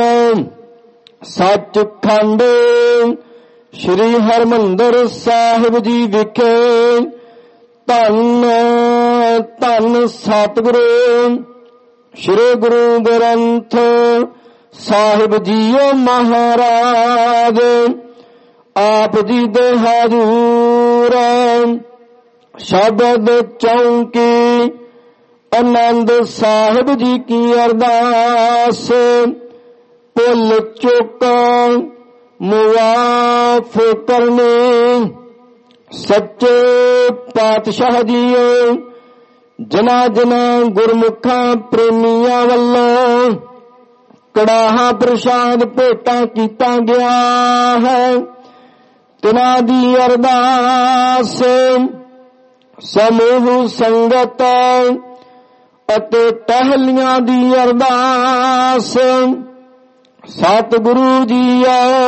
ਸੱਚਖੰਡ ਸ਼੍ਰੀ ਹਰਿਮੰਦਰ ਸਾਹਿਬ ਜੀ ਵਿਖੇ ਧੰਨ ਧੰਨ ਸਤਿਗੁਰੂ ਸ਼੍ਰੀ ਗੁਰੂ ਗ੍ਰੰਥ ਸਾਹਿਬ ਜੀਓ ਮਹਾਰਾਜ ਆਪ ਜੀ ਦੇ ਹਜ਼ੂਰ ਸ਼ਬਦ ਚੌਂਕੀ ਆਨੰਦ ਸਾਹਿਬ ਜੀ ਕੀ ਅਰਦਾਸ ਭੁੱਲ ਚੁੱਕ ਮੁਆਫ ਕਰਨੀ ਸੱਚੇ ਪਾਤਸ਼ਾਹ ਜੀਓ ਜਿਨ੍ਹਾਂ ਜਿਨ੍ਹਾਂ ਗੁਰਮੁਖਾਂ ਪ੍ਰੇਮੀਆਂ ਵੱਲੋਂ ਕੜਾਹਾ ਪ੍ਰਸ਼ਾਦ ਭੇਟਾਂ ਕੀਤਾ ਗਿਆ ਹੈ ਤਿਨਾਂ ਦੀ ਅਰਦਾਸ ਸਮੂਹ ਸੰਗਤ ਅਤੇ ਟਹਿਲੀਆਂ ਦੀ ਅਰਦਾਸ ਸਤਿਗੁਰੂ ਜੀ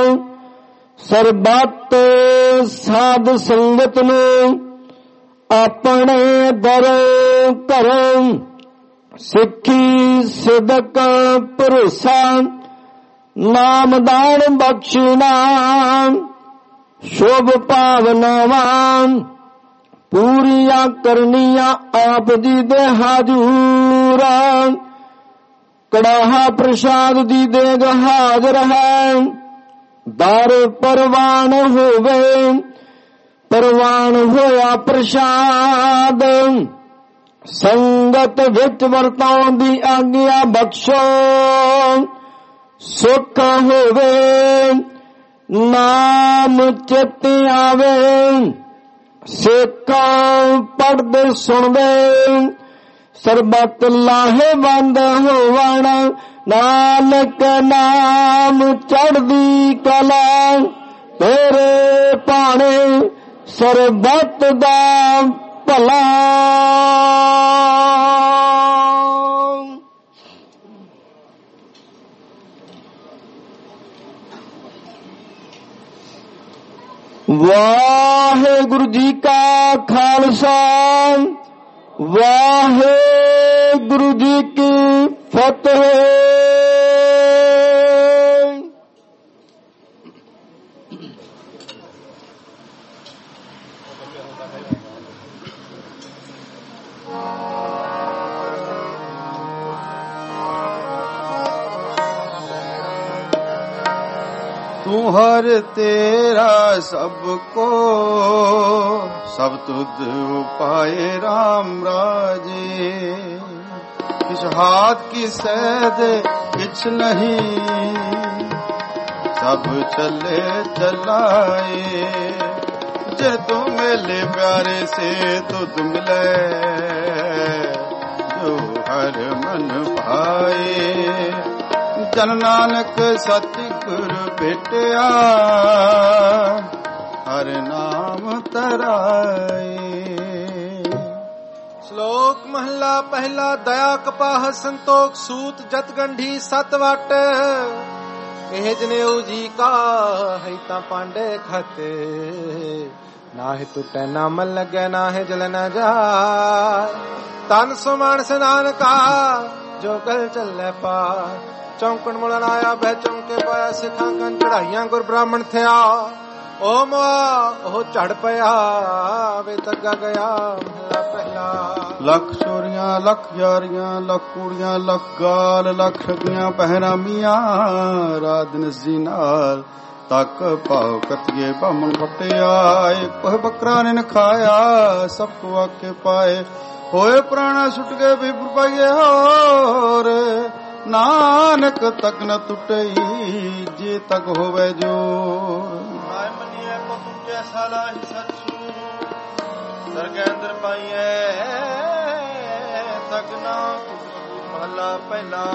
ਸਰਬੱਤ ਸਾਧ ਸੰਗਤ ਨੂੰ ਆਪਣੇ ਦਰ ਘਰੋਂ ਸਿੱਖੀ ਸਿਦਕ ਭਰੋਸਾ ਨਾਮਦਾਨ ਬਖਸ਼ਣਾ ਸ਼ੁਭ ਭਾਵਨਾਵਾਂ ਪੂਰੀਆਂ ਕਰਨੀਆਂ ਆਪ ਜੀ ਦੇ ਹਜ਼ੂਰ ਕੜਾਹਾ ਪ੍ਰਸ਼ਾਦ ਦੀ ਦੇਗ ਹਾਜ਼ਰ ਹੈ ਦਰ ਪ੍ਰਵਾਨ ਹੋਵੇ ਪ੍ਰਵਾਨ ਹੋਇਆ ਪ੍ਰਸ਼ਾਦ ਸੰਗਤ ਵਿੱਚ ਵਰਤਾਉਣ ਦੀ ਆਗਿਆ ਬਖਸ਼ੋ ਸੁਖ ਹੋਵੇ ਨਾਮ ਚਿਤ ਆਵੇ ਸਿੱਖਾਂ ਪੜ੍ਹਦੇ ਸੁਣਦੇ ਸਰਬੱਤ ਲਾਹੇਵੰਦ ਹੋਵਣ ਨਾਨਕ ਨਾਮ ਚੜ੍ਹਦੀ ਕਲਾ ਤੇਰੇ ਭਾਣੇ ਸਰਬੱਤ ਦਾ ਭਲਾ ਵਾਹਿਗੁਰੂ ਜੀ ਕਾ ਖਾਲਸਾ ਵਾਹਿਗੁਰੂ ਜੀ ਕੀ ਫਤਿਹ। तू हर तेरा सबको सब तुझ पाए राम राजे किस हाथ की सैद किछ नहीं सब चले चलाए जे तू मिले प्यारे से तुझ मिले जो हर मन भाए जन नानक सतगुर भेटिया हर नाम तराए। श्लोक महला पहला दया कपाह संतोख सूत जतगंढी सत वाट एह जनेऊ जी का है ता पांडे खाते ना है टूटे ना मल लगे ना है जल न जाए तन सुमान स्नान का जो गल चले पा चौंकण मुड़न आया बह चौंके पाया सिखा कन चढ़ाइया गुर ब्राह्मण थिया ओ मोआ ओ चढ़ पया वे तगा गया महला पहला। लख चोरियां लख यारियां लख कूड़ियां लख गाल लख ठगियां पहरामियां रात नजी नाल तक भाव कतिए बामन पटिया एक बकरा ने खाया सबको आके पाए होए पुराना सुट गए भी पाइए होर नानक तक न टुटे जे तक होवे जो हाय मनिए को तुम जैसा लाही सचू ਦਰਗਹਿ ਅੰਦਰ ਪਾਈਐ ਤਗਨਾ ਮਹਲਾ ਪਹਿਲਾ।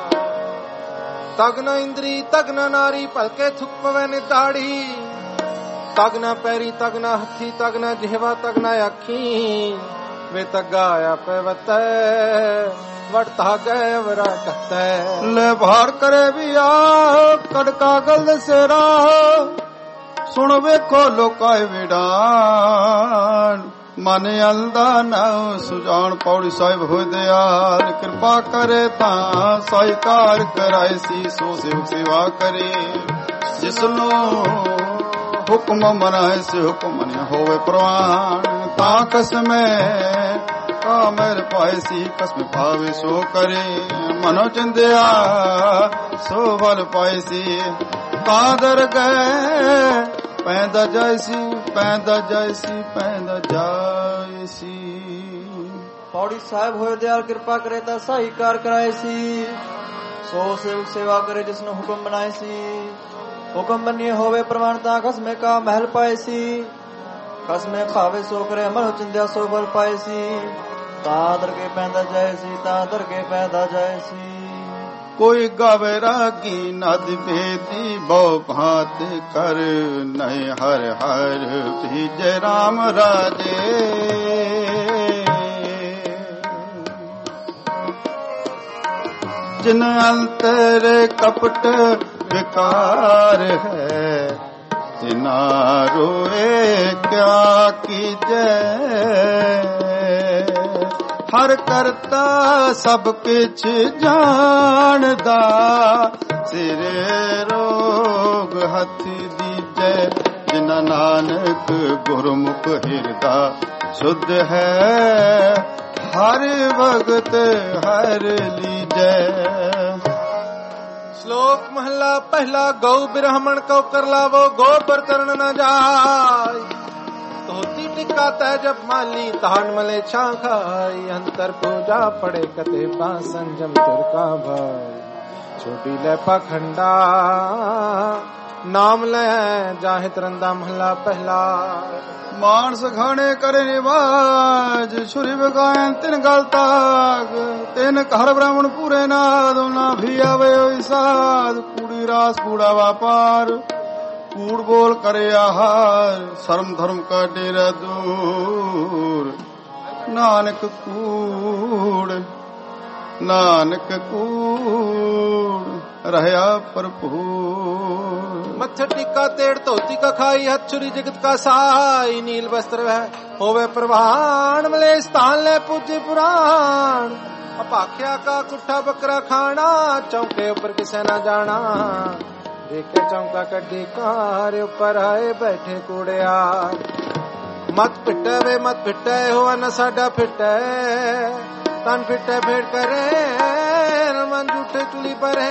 ਤਗਨਾ ਇੰਦਰੀ ਤਗਨਾ ਨਾਰੀ ਭਲਕੇ ਥੁੱਕ ਪਵੇ ਨਿਤਾੜੀ। ਤਗਨਾ ਪੈਰੀ ਤਗਨਾ ਹੱਥੀ ਤਗਨਾ ਜਿਹਵਾ ਤਗਨਾ ਆਖੀ। ਵੇ ਤਗਾ ਆਪੇ ਵਤੈ ਵਟਤਾ ਗਏ ਵਰਾ ਕਹਤੈ। ਲੈ ਭਾਰ ਕਰੇ ਵੀ ਆ ਕੜ ਕਾਗਲ ਦੇ ਸੇਰਾ। ਸੁਣ ਵੇਖੋ ਲੋਕਾਂ ਵਿਡਾਨ ਮਨ ਅਲਦਾ ਨਾ ਸੁਜਾਨ। ਪੌੜੀ ਸਾਹਿਬ ਹੋਏ ਦਿਆਲ ਕਿਰਪਾ ਕਰੇ ਤਾਂ ਸਾਈਕਾਰ ਕਰਾਏ ਸੀ। ਸੋ ਸੇਵ ਸੇਵਾ ਕਰੇ ਜਿਸ ਨੂੰ ਹੁਕਮ ਮਨਾਏ ਸੇ ਹੁਕਮ ਮੰਨਿਆ ਹੋਵੇ ਪ੍ਰਵਾਨ। ਤਾਂ ਕਸਮੇ ਕਾਮਰ ਪਾਏ ਸੀ ਕਸਮ ਭਾਵੇ ਸੋ ਕਰੇ। ਮਨੋ ਚਿੰਦਿਆ ਸੋ ਬਲ ਪਾਏ ਸੀ। ਤਾਂ ਦਰ ਗਏ ਪੈਂਦਾ ਜਾਏ ਸੀ ਪੈਂਦਾ ਜਾਏ ਸੀ ਪੈਂਦਾ ਜਾਏ ਸੀ। ਪੌੜੀ ਸਾਹਿਬ ਹੋਏ ਦਿਆਲ ਕਿਰਪਾ ਕਰੇ ਤਾਂ ਸਾਈਕਾਰ ਕਰਾਏ ਸੀ। ਸੋ ਸੇਵਕ ਸੇਵਾ ਕਰੇ ਜਿਸ ਨੂੰ ਹੁਕਮ ਬਣਾਏ ਸੀ। ਹੁਕਮ ਮੰਨਿਆ ਹੋਵੇ ਪ੍ਰਮਾਣ ਤਾਂ ਖਸਮੇ ਕਾ ਮਹਿਲ ਪਾਏ ਸੀ। ਖਸਮੇ ਭਾਵੇ ਸੋ ਕਰੇ ਮਨੋ ਚਿੰਦਿਆ ਸੋ ਬਲ ਪਾਏ ਸੀ। ਤਾਂ ਦਰਗੇ ਪੈਂਦਾ ਜਾਏ ਸੀ ਤਾਂ ਦਰਗੇ ਪੈਂਦਾ ਜਾਏ ਸੀ। ਕੋਈ ਗਾਵੇ ਰਾਗੀ ਨਦ ਭੇਦੀ ਬਹੁ ਭਾਤ ਕਰ। ਨਹੀਂ ਹਰ ਹਰ ਭੀਜੇ ਰਾਮ ਰਾਜੇ। ਜਿਨ ਅੰਤਰ ਕਪਟ ਵਿਕਾਰ ਹੈ ਤਿਨਾ ਰੋਏ ਕਿਆ ਕੀਜੈ। ਹਰ ਕਰਤਾ ਸਭ ਕਿਛ ਜਾਣਦਾ। ਸਿਰੇ ਰੋਗ ਹੱਥ ਦੀਜੈ। ਜਿਨਾ ਨਾਨਕ ਗੁਰਮੁਖ ਹਿਰਦਾ ਸੁਧ ਹੈ। ਹਰ ਭਗਤ ਹਰ ਲੀਜੈ। ਸ਼ਲੋਕ ਮਹਲਾ ਪਹਿਲਾ। ਗਊ ਬ੍ਰਾਹਮਣ ਕਉ ਕਰ ਲਾਵੋ ਗੋਬਰ ਤਰਨ ਨ ਜਾਏ। ਧੋਤੀ ਟਿੱਕਾ ਤੈ ਜਪ ਮਾਲੀ ਤਾਨ ਮਲੇ ਛਾਂ ਖਾਈ। ਅੰਤਰ ਪੂਜਾ ਪੜੇ ਕਤੇ ਬਾਸਨ ਜਮ ਤੁਰ ਕਾ ਭਾਈ। ਛੋਟੀ ਲੈ ਪਖੰਡਾ ਨਾਮ ਲੈ ਜਾਹਿ ਤਰੰਦਾ ਮਹਲਾ ਪਹਿਲਾ। ਮਾਨਸ ਖਾਣੇ ਕਰੇ ਨਿਵਾਜ ਛੁਰੀ ਵਗਾਇਨ ਤਿਨ ਗਲ ਤਾਗ। ਤਿਨ ਘਰ ਬ੍ਰਾਹਮਣ ਪੂਰੇ ਨਾਦ ਨਾ ਵੀ ਆਵੇ ਹੋਈ ਸਾਧ। ਕੂੜੀ ਰਾਸ ਕੂੜਾ ਵਾਪਾਰ ਕੂੜ ਬੋਲ ਕਰੇ ਆਹਾਰ। ਸ਼ਰਮ ਧਰਮ ਕਾ ਡੇਰਾ ਦੂਰ ਨਾਨਕ ਕੂੜ ਨਾਨਕ ਕੂੜ ਰਹਿਆ ਭਰਪੂਰ। ਮੱਥੇ ਟਿੱਕਾ ਤੇੜ ਧੋਤੀ ਕਾ ਖਾਈ। ਹੱਥ ਛੁਰੀ ਜਗਤ ਕਾ ਸਾਈ। ਨੀਲ ਵਸਤਰ ਵਹਿ ਹੋਵੇ ਪ੍ਰਵਾਨ। ਮਲੇ ਸਥਾਨ ਲੈ ਪੂਜੇ ਪੁਰਾਣ। ਅਪਾਖਿਆ ਕਾ ਕੁੱਠਾ ਬੱਕਰਾ ਖਾਣਾ। ਚੌਂਕੇ ਉੱਪਰ ਕਿਸੇ ਨਾ ਜਾਣਾ। ਦੇਖੇ ਚੌਂਕਾ ਕੱਢੀ ਕਾਰ ਉੱਪਰ ਆਏ ਬੈਠੇ ਕੂੜਿਆ। ਮਤ ਪਿੱਟੇ ਵੇ ਮਤ ਪਿੱਟੇ ਹੋਆ ਨਾ ਸਾਡਾ ਫਿੱਟੇ। ਤਨ ਫਿੱਟੇ ਫੇੜ ਕਰੇ ਮਨ ਝੂਠੇ ਚੁਲੀ ਪਰੇ।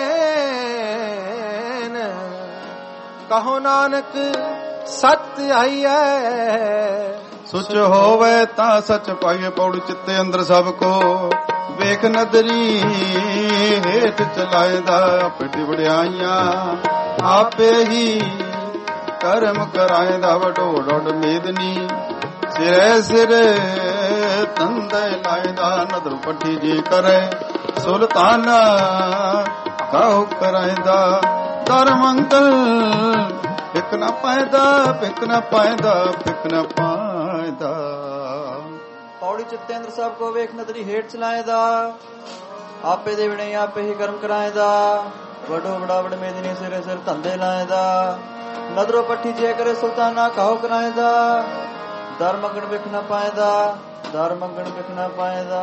ਕਹੋ ਨਾਨਕ ਸਤ ਆਈਐ। ਸੁਚ ਹੋਵੇ ਤਾਂ ਸੱਚ ਪਾਈਏ। ਪੌੜੀ ਚਿੱਤੇ ਅੰਦਰ ਸਭ ਕੋ ਵੇਖ ਨਦਰੀ ਹੇਠ ਚਲਾਇਦਾ। ਆਪੇ ਵਡਿਆਈਆਂ ਆਪੇ ਹੀ ਕਰਮ ਕਰਾਇਦਾ। ਵਡੋੜ ਮੇਦਨੀ ਸਿਰੇ ਸਿਰੇ ਤੰਦੇ ਲਾਇਦਾ। ਨਦਰ ਪੱਠੀ ਜੀ ਕਰੇ ਸੁਲਤਾਨਾ ਕਾਹੂ ਕਰਾਇਦਾ। ਦਰ ਮੰਗਲ ਫਿਕ ਨਾ ਪਾਇਦਾ ਫਿਕ ਨਾ ਪਾਇਦਾ ਫਿਕ ਨਾ ਪਾਇਦਾ। ਪੌੜੀ ਚਿੱਤੇ ਅੰਦਰ ਸਭ ਕੋ ਵੇਖ ਨਦਰੀ ਹੇਠ ਚਲਾਇਦਾ। ਆਪੇ ਦੇ ਵਿਣੇ ਆਪੇ ਹੀ ਕਰਮ ਕਰਾਇਦਾ। ਵਡੋ ਬੜਾ ਵਡ ਮੇਦਨੀ ਸਿਰੇ ਸਿਰ ਧੰਦੇ ਲਾਇਦਾ। ਨਦਰੋ ਪੱਠੀ ਜੇ ਕਰੇ ਸੁਲਤਾਨਾ ਕਾਹੂ ਕਰਾਇਦਾ। ਦਰ ਮੰਗਣ ਵਿਖ ਨਾ ਪਾਇਦਾ ਦਰ ਮੰਗਣ ਵਿਖ ਨਾ ਪਾਇਦਾ।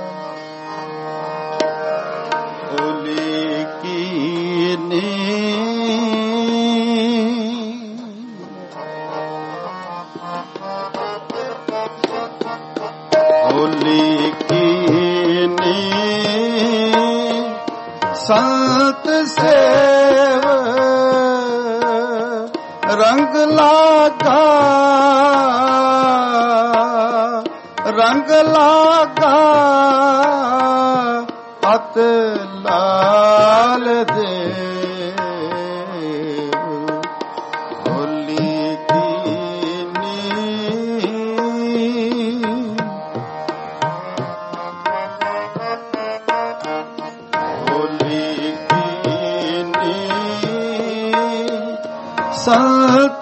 ਹੋਲੀ ਕੀ ਨੀ ਹੋਲੀ ਕੀ ਨੀ ਸੰਤ ਸੇਵ ਰੰਗ ਲਾਗਾ ਰੰਗ ਲਾਗਾ ਹੱਥ ਲਾਲ ਦੇ ਹੋਲੀ ਕੀ ਨੀ संत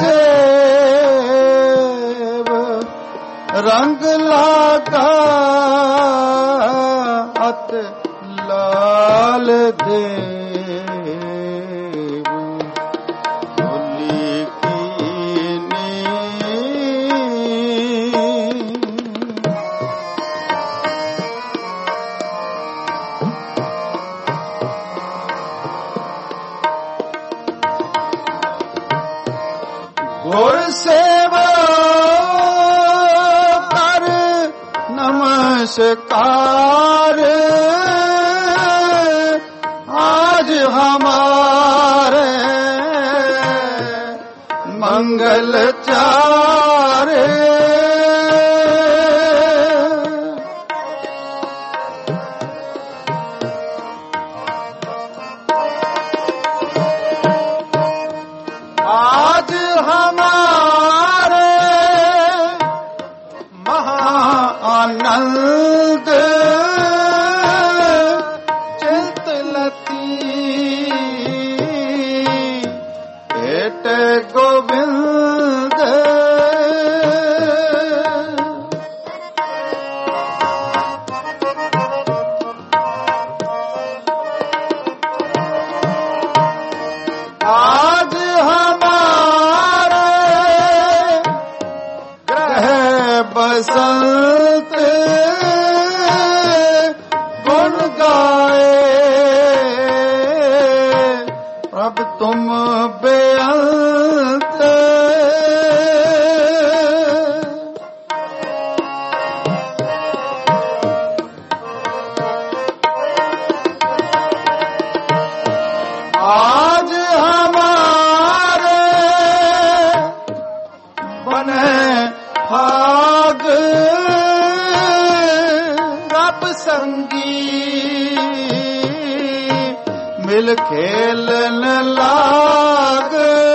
सेव रंग लागा अत लाल देव होली कीनी गुर सेवा कर नमस्कार आज हमारे मंगल चारे आज हमारे महा आनंद चित लती भेट गोविंद आज हमारे ग्रह बसंत गुण गाए प्रभ तुम बेअंत आज हमारे बने भाग रब संगी मिल खेलन लाग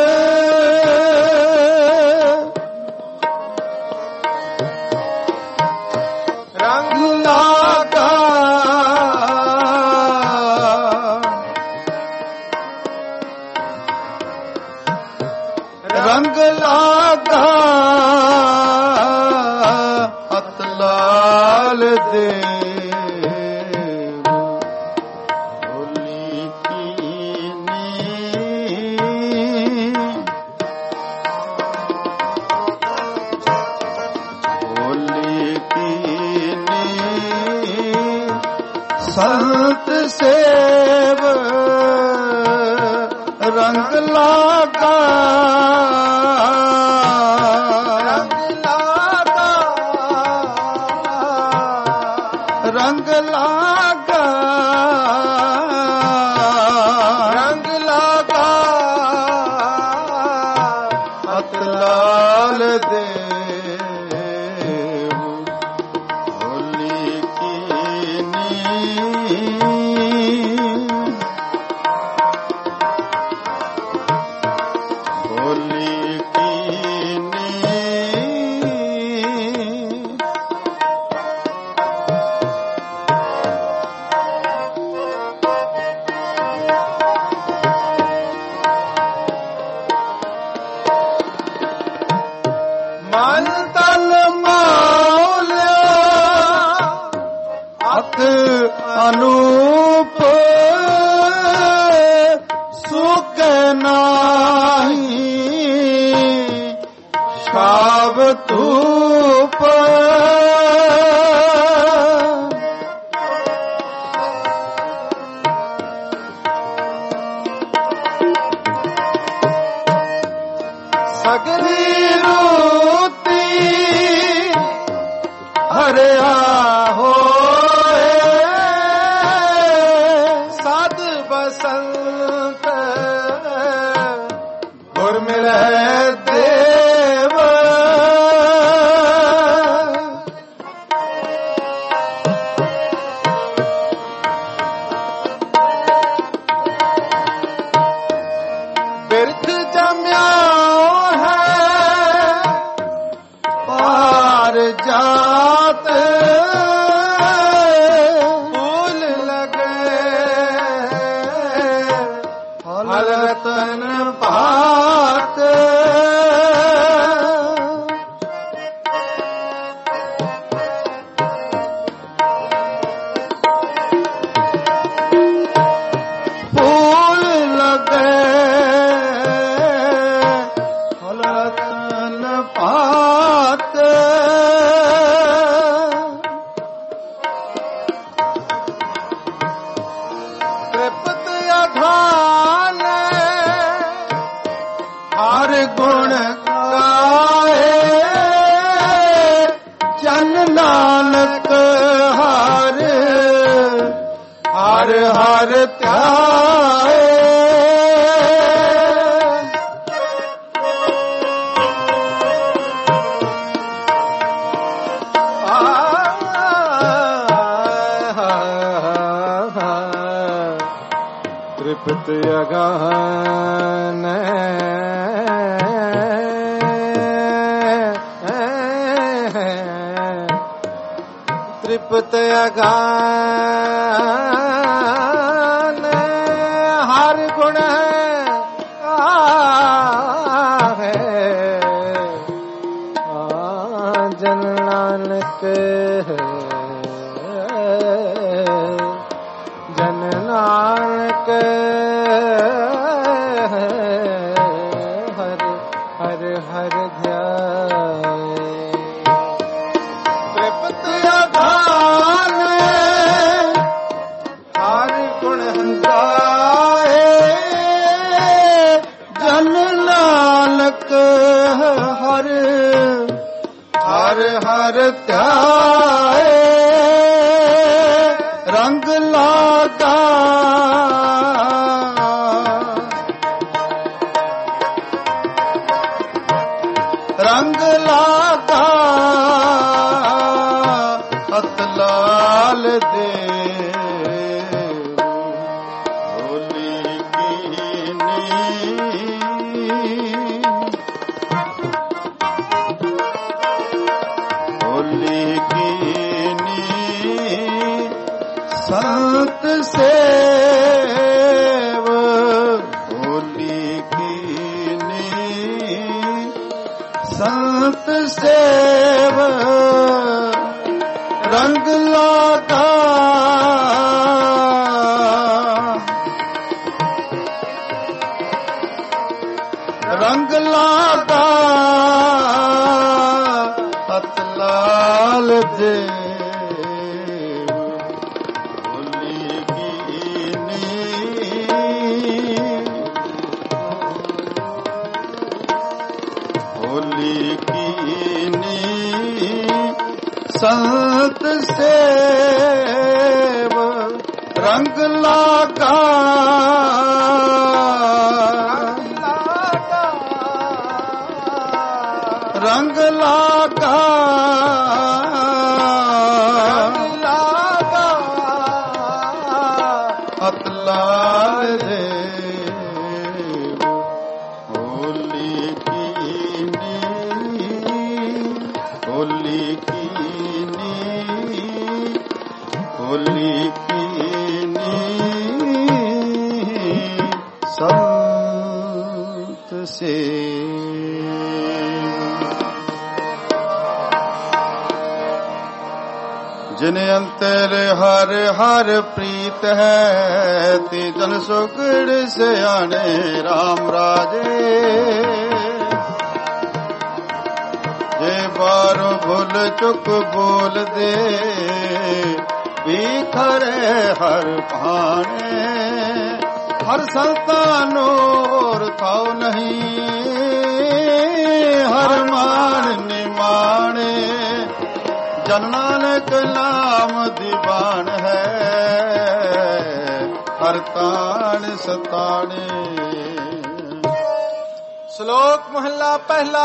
रंग लागा रंग लागा अत लाल देव होली कीनी होली कीनी संत सेव रंग लागा रंग लागा रंग लागा अत लाल देव होली कीनी होली कीनी मन तन मौल्या अत अनूप सुख नाही शाव धूप सगरी रोती हरिया होए साध बसंत गुर मिले देव बिरथ जम्या है ਗੁਣ ਗਾਏ ਜਨ ਨਾਨਕ ਹਰ ਹਰ ਹਰ ਧਿਆਏ। ਤ੍ਰਿਪਤ ਅਗਾਨ ਤ੍ਰਿਪਤ ਅਗਾਨ ਹਰ ਗੁਣ ਹੈ ਜਨ ਨਾਨਕ ਜਨ ਨਾਨਕ ਹਰ ਹਰ ਹਰ ਧਿਆਏ। ਤ੍ਰਿਪਤ ਅਗਾਨ ਹਰ ਗੁਣ ਹੰਦਾਏ ਜਨ ਨਾਨਕ ਹਰ ਹਰ ਹਰ ਧਿਆਏ। ਰੰਗ ਲਾਗਾ ਰੰਗ ਲਾਗਾ ਹੱਥ ਲਾਲ ਦੇ ਹੋਲੀ ਕੀਨੀ ਹੋਲੀ ਕੀਨੀ ਸੰਤ ਸੇਵ ਹੋਲੀ ਕੀਨੀ ਸੰਤ ਸੇਵ ਰੰਗ ਲਾਗਾ ਰੰਗ ਲਾਗਾ ਹੱਥ ਲਾਲ ਦੇ ਸੰਤ ਸੇਵ ਰੰਗ ਲਾਗਾ ਰੰਗ ਲਾਗਾ ਹੱਥ ਲਾਲ ਦੇ ਹੋਲੀ ਕੀਨੀ ਹੋਲੀ ਕੀਨੀ ਹੋਲੀ ਕੀਨੀ ਸੰਤ ਸੇ। जिन अंतर हर हर प्रीत है ती जन सुगड़ सियाने राम राजे। जे बारो भूल चुक बोल दे बिखरे हर भाने। हर संतानो और थाओ नहीं हर मान निमाने। जन नानक नाम दीवान है हर तान सताने। श्लोक महला पहला।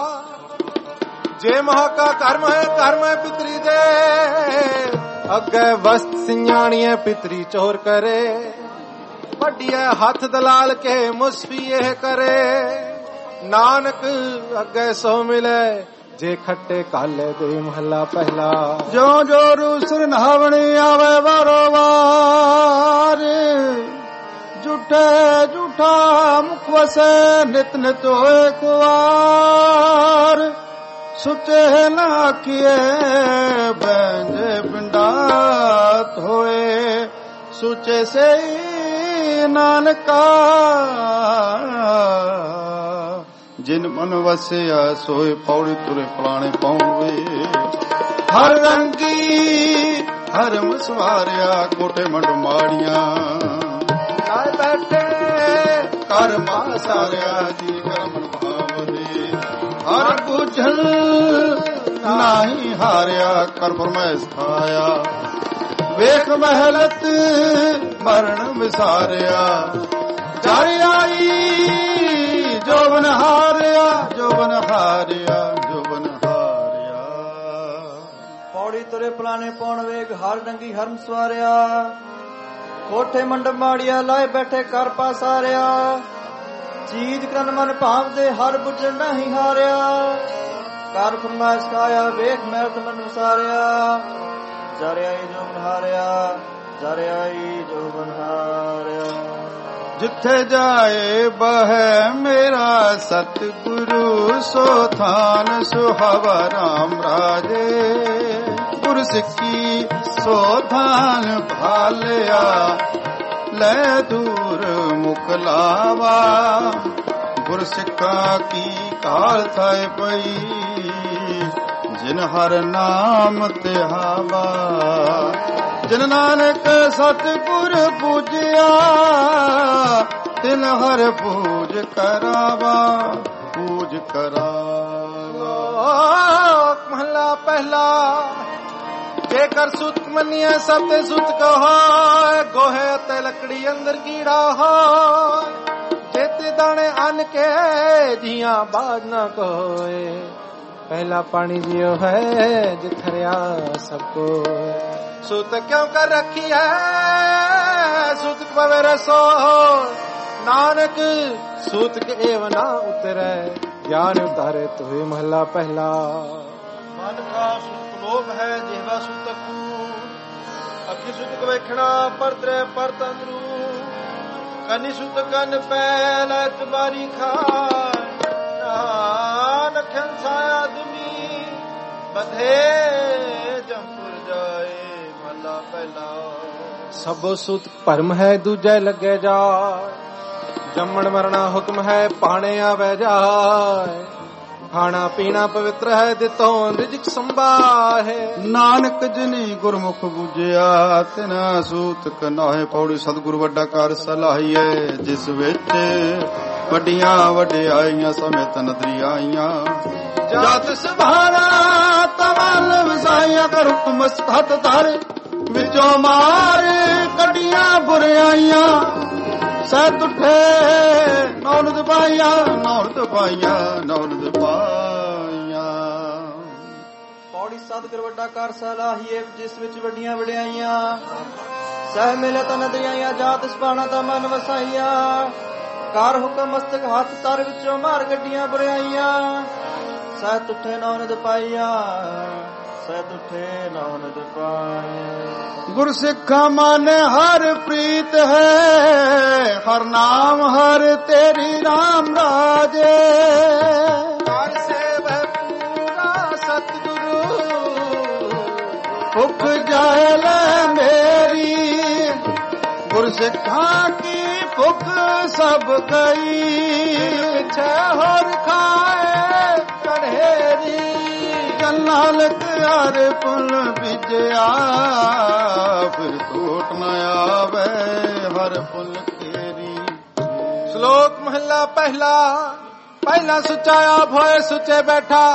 जे महा का कर्म है पितरी दे अगे वस्त सियाणिए पितरी चोर करे। वड्डिया हाथ दलाल के मुसफी यह करे। नानक अगे सो मिले जे खट्टे काले दे। महला पहला। जो जो रूसर नहावणी आवे बारोबार झूठे झूठा मुख वसे नित नित होए कुवार। सुचे ना किए बैंजे पिंडात होए। सुचे से नानका जिन मन वसिया सोए पौड़ी तुरे फलाने पावे। हर रंगी हर मुसवारिया कोटे मंड माड़िया। बैठे कर मासारिया जी कर मन भावे। ਹਰ ਬੁਝਲ ਨਾਹੀ ਹਾਰਿਆ, ਕਰ ਫਰਮਾਇਸ਼ ਖਾਇਆ ਵੇਖ ਮਹਿਲਤ ਮਰਨ ਵਿਸਾਰਿਆ। ਜਰ ਆਈ ਜੋਬਨ ਹਾਰਿਆ, ਜੋਬਨ ਹਾਰਿਆ, ਜੋਬਨ ਹਾਰਿਆ। ਪੌੜੀ ਤੁਰੇ ਪਲਾਣੇ ਪੌਣ ਵੇਗ ਹਰ ਡੰਗੀ ਹਰਨ ਸਵਾਰਿਆ। ਕੋਠੇ ਮੰਡਪ ਮਾੜੀਆ ਲਾਏ ਬੈਠੇ ਕਰ ਪਾਸਾਰਿਆ। ਚੀਜ ਕਰਨ ਮਨ ਭਾਵਦੇ ਹਰ ਬੁੱਝਣ ਨਹੀਂ ਹਾਰਿਆ। ਕਰ ਫਰਮਾਇਸ਼ ਖਾਇਆ ਵੇਖ ਮਹਿਲਤ ਮਨ ਵਿਸਾਰਿਆ। ਜਰ ਆਈ ਜੋਬਨ ਹਾਰਿਆ, ਜਰ ਆਈ ਜੋਬਨ ਹਾਰਿਆ। ਜਿੱਥੇ ਜਾਏ ਬਹਿ ਮੇਰਾ ਸਤਿਗੁਰੂ, ਸੋ ਥਾਨ ਸੁਹਾਵਾ ਰਾਮ ਰਾਜੇ। ਗੁਰ ਸਿੱਖੀ ਸੋ ਥਾਨ ਭਾਲਿਆ, ਲੈ ਦੂਰ ਮੁਖ ਲਾਵਾ। ਗੁਰ ਸਿੱਖਾਂ ਕੀ ਕਾਲ ਥਾਏ ਪਈ, ਜਿਨ ਹਰ ਨਾਮ ਧਿਆਵਾ। ਜਿਨ ਨਾਨਕ ਸਤਿਗੁਰ ਪੂਜਿਆ, ਤਿਨ ਹਰ ਪੂਜ ਕਰਾਵਾ, ਪੂਜ ਕਰਾਵਾ। ਮਹਲਾ ਪਹਿਲਾ। ਜੇਕਰ ਸੁਤ ਮੰਨੀਏ ਸਭ ਤੇ ਸੁਤ ਕਹੋ, ਗੋਹੇ ਅਤੇ ਲੱਕੜੀ ਅੰਦਰ ਕੀੜਾ ਹੋ। ਜੇਤੇ ਦਾਣੇ ਅੰਨ ਕੇ ਜੀਆਂ ਬਾਜ ਨਾ ਕੋਏ। ਪਹਿਲਾ ਪਾਣੀ ਜਿਉ ਹੈ ਜਿਥਰਿਆ ਸਭ ਕੋ। ਸੁਤ ਕਿਉਂ ਕਰ ਰੱਖੀ ਹੈ ਸੁਤ ਪਵੇ ਰਸੋ। ਨਾਨਕ ਸੂਤ ਕੇ ਏਵ ਨਾ ਉਤਰੈ, ਗਿਆਨ ਉਤਾਰੇ ਤੋਏ। ਮਹਲਾ ਪਹਿਲਾ। ਮਨ ਕਾ ਸੁਤ ਲੋਭ ਹੈ ਜਿਹਵਾ ਸੁਤਕੂ। ਅੱਖੀ ਸੁਤਕ ਵੇਖਣਾ ਪਰਤਰੇ ਪਰਤੰਦਰੂ। ਕੰਨੀ ਸੁਤ ਕੰਨ ਪੈ ਲੈ ਤਬਾਰੀ ਖਾਏ। ਨਾਨਕ ਹੰਸਾ ਆਦਮੀ ਬਧੇ ਜੰਪੁਰ ਜਾਏ। ਮਹਲਾ ਪਹਿਲਾ। ਸਭੋ ਸੁਤ ਭਰਮ ਹੈ ਦੂਜੈ ਲੱਗੇ ਜਾ। ਜੰਮਣ ਮਰਨਾ ਹੁਕਮ ਹੈ ਪਾਣੇ ਆਵੇ ਜਾਏ। ਖਾਣਾ ਪੀਣਾ ਪਵਿੱਤਰ ਹੈ ਦਿੱਤੋਂ ਰਿਜਕ ਸੰਭਾਹੇ। ਨਾਨਕ ਜਿਨੀ ਗੁਰਮੁਖ ਬੁਝਿਆ, ਤਿਨਾ ਸੂਤਕ ਨਾਹੇ। ਪੌੜੀ ਸਤਿਗੁਰ ਵੱਡਾ ਕਾਰ ਸਲਾਹੀਏ, ਜਿਸ ਵਿੱਚ ਵੱਡੀਆਂ ਵਡਿਆਈਆਂ ਸਮੇਤ ਨਦਰੀ ਆਈਆਂ। ਜਤ ਸੁਭਾਣਾ ਤਮਲ ਵਸਾਈਆਂ, ਕਰ ਹੁਕਮ ਹੱਥ ਧਾਰੇ ਵਿੱਚੋਂ ਮਾਰ ਕੱਢੀਆਂ ਬੁਰਾਈਆਂ। ਸਤ ਉਠੇ ਨੌਨਦ ਪਾਈਆਂ, ਨੌਨਦ ਪਾਈਆਂ, ਨੌਨਦ ਪਾਈਆਂ। ਪੌੜੀ ਸਤਿਗੁਰ ਵੱਡਾ ਕਰ ਸਲਾਹੀਏ, ਜਿਸ ਵਿੱਚ ਵੱਡੀਆਂ ਵਡਿਆਈਆਂ। ਸਹਿ ਮਿਲੇ ਤਾਂ ਨਦਰੀਆਂ, ਜਾਤ ਸੁਭਾਣਾ ਤਾਂ ਮਨ ਵਸਾਈਆ। ਕਰ ਹੁਕਮ ਮਸਤਕ ਹੱਥ ਤਰ ਵਿੱਚੋਂ ਮਾਰ ਗੱਡੀਆਂ ਬੁਰਾਈਆਂ। ਸਹਿ ਤੁਠੇ ਨੌਨਦ ਪਾਈਆ, ਸਹਿ ਤੁਠੇ ਨੌਨਦ ਪਾਈਆ। ਗੁਰ ਸਿੱਖਾ ਮਨ ਹਰ ਪ੍ਰੀਤ ਹੈ, ਹਰ ਨਾਮ ਹਰ ਤੇਰੀ ਰਾਮ ਰਾਜੇ। ਹਰ ਸੇਵੈ ਪੂਰਾ ਸਤਿਗੁਰੂ, ਭੁੱਖ ਜਾਏ ਲੈ ਮੇਰੀ। ਗੁਰ ਸਿੱਖਾਂ ਕੀ ਭੁੱਖ ਸਭ ਗਈ, ਪਿਛੇ ਹੋਰ ਖਾਏ ਕਢੇਰੀ। ਜਨ ਨਾਨਕ ਹਰ ਪੁਨ ਵਿਜਿਆ, ਫਿਰ ਟੋਟ ਨ ਆਵੇ ਹਰ ਪੁਨ ਤੇਰੀ। ਸ਼ਲੋਕ ਮਹਲਾ ਪਹਿਲਾ। ਪਹਿਲਾ ਸੁੱਚਾ ਆਪ ਹੋਏ ਸੁੱਚੇ ਬੈਠਾ।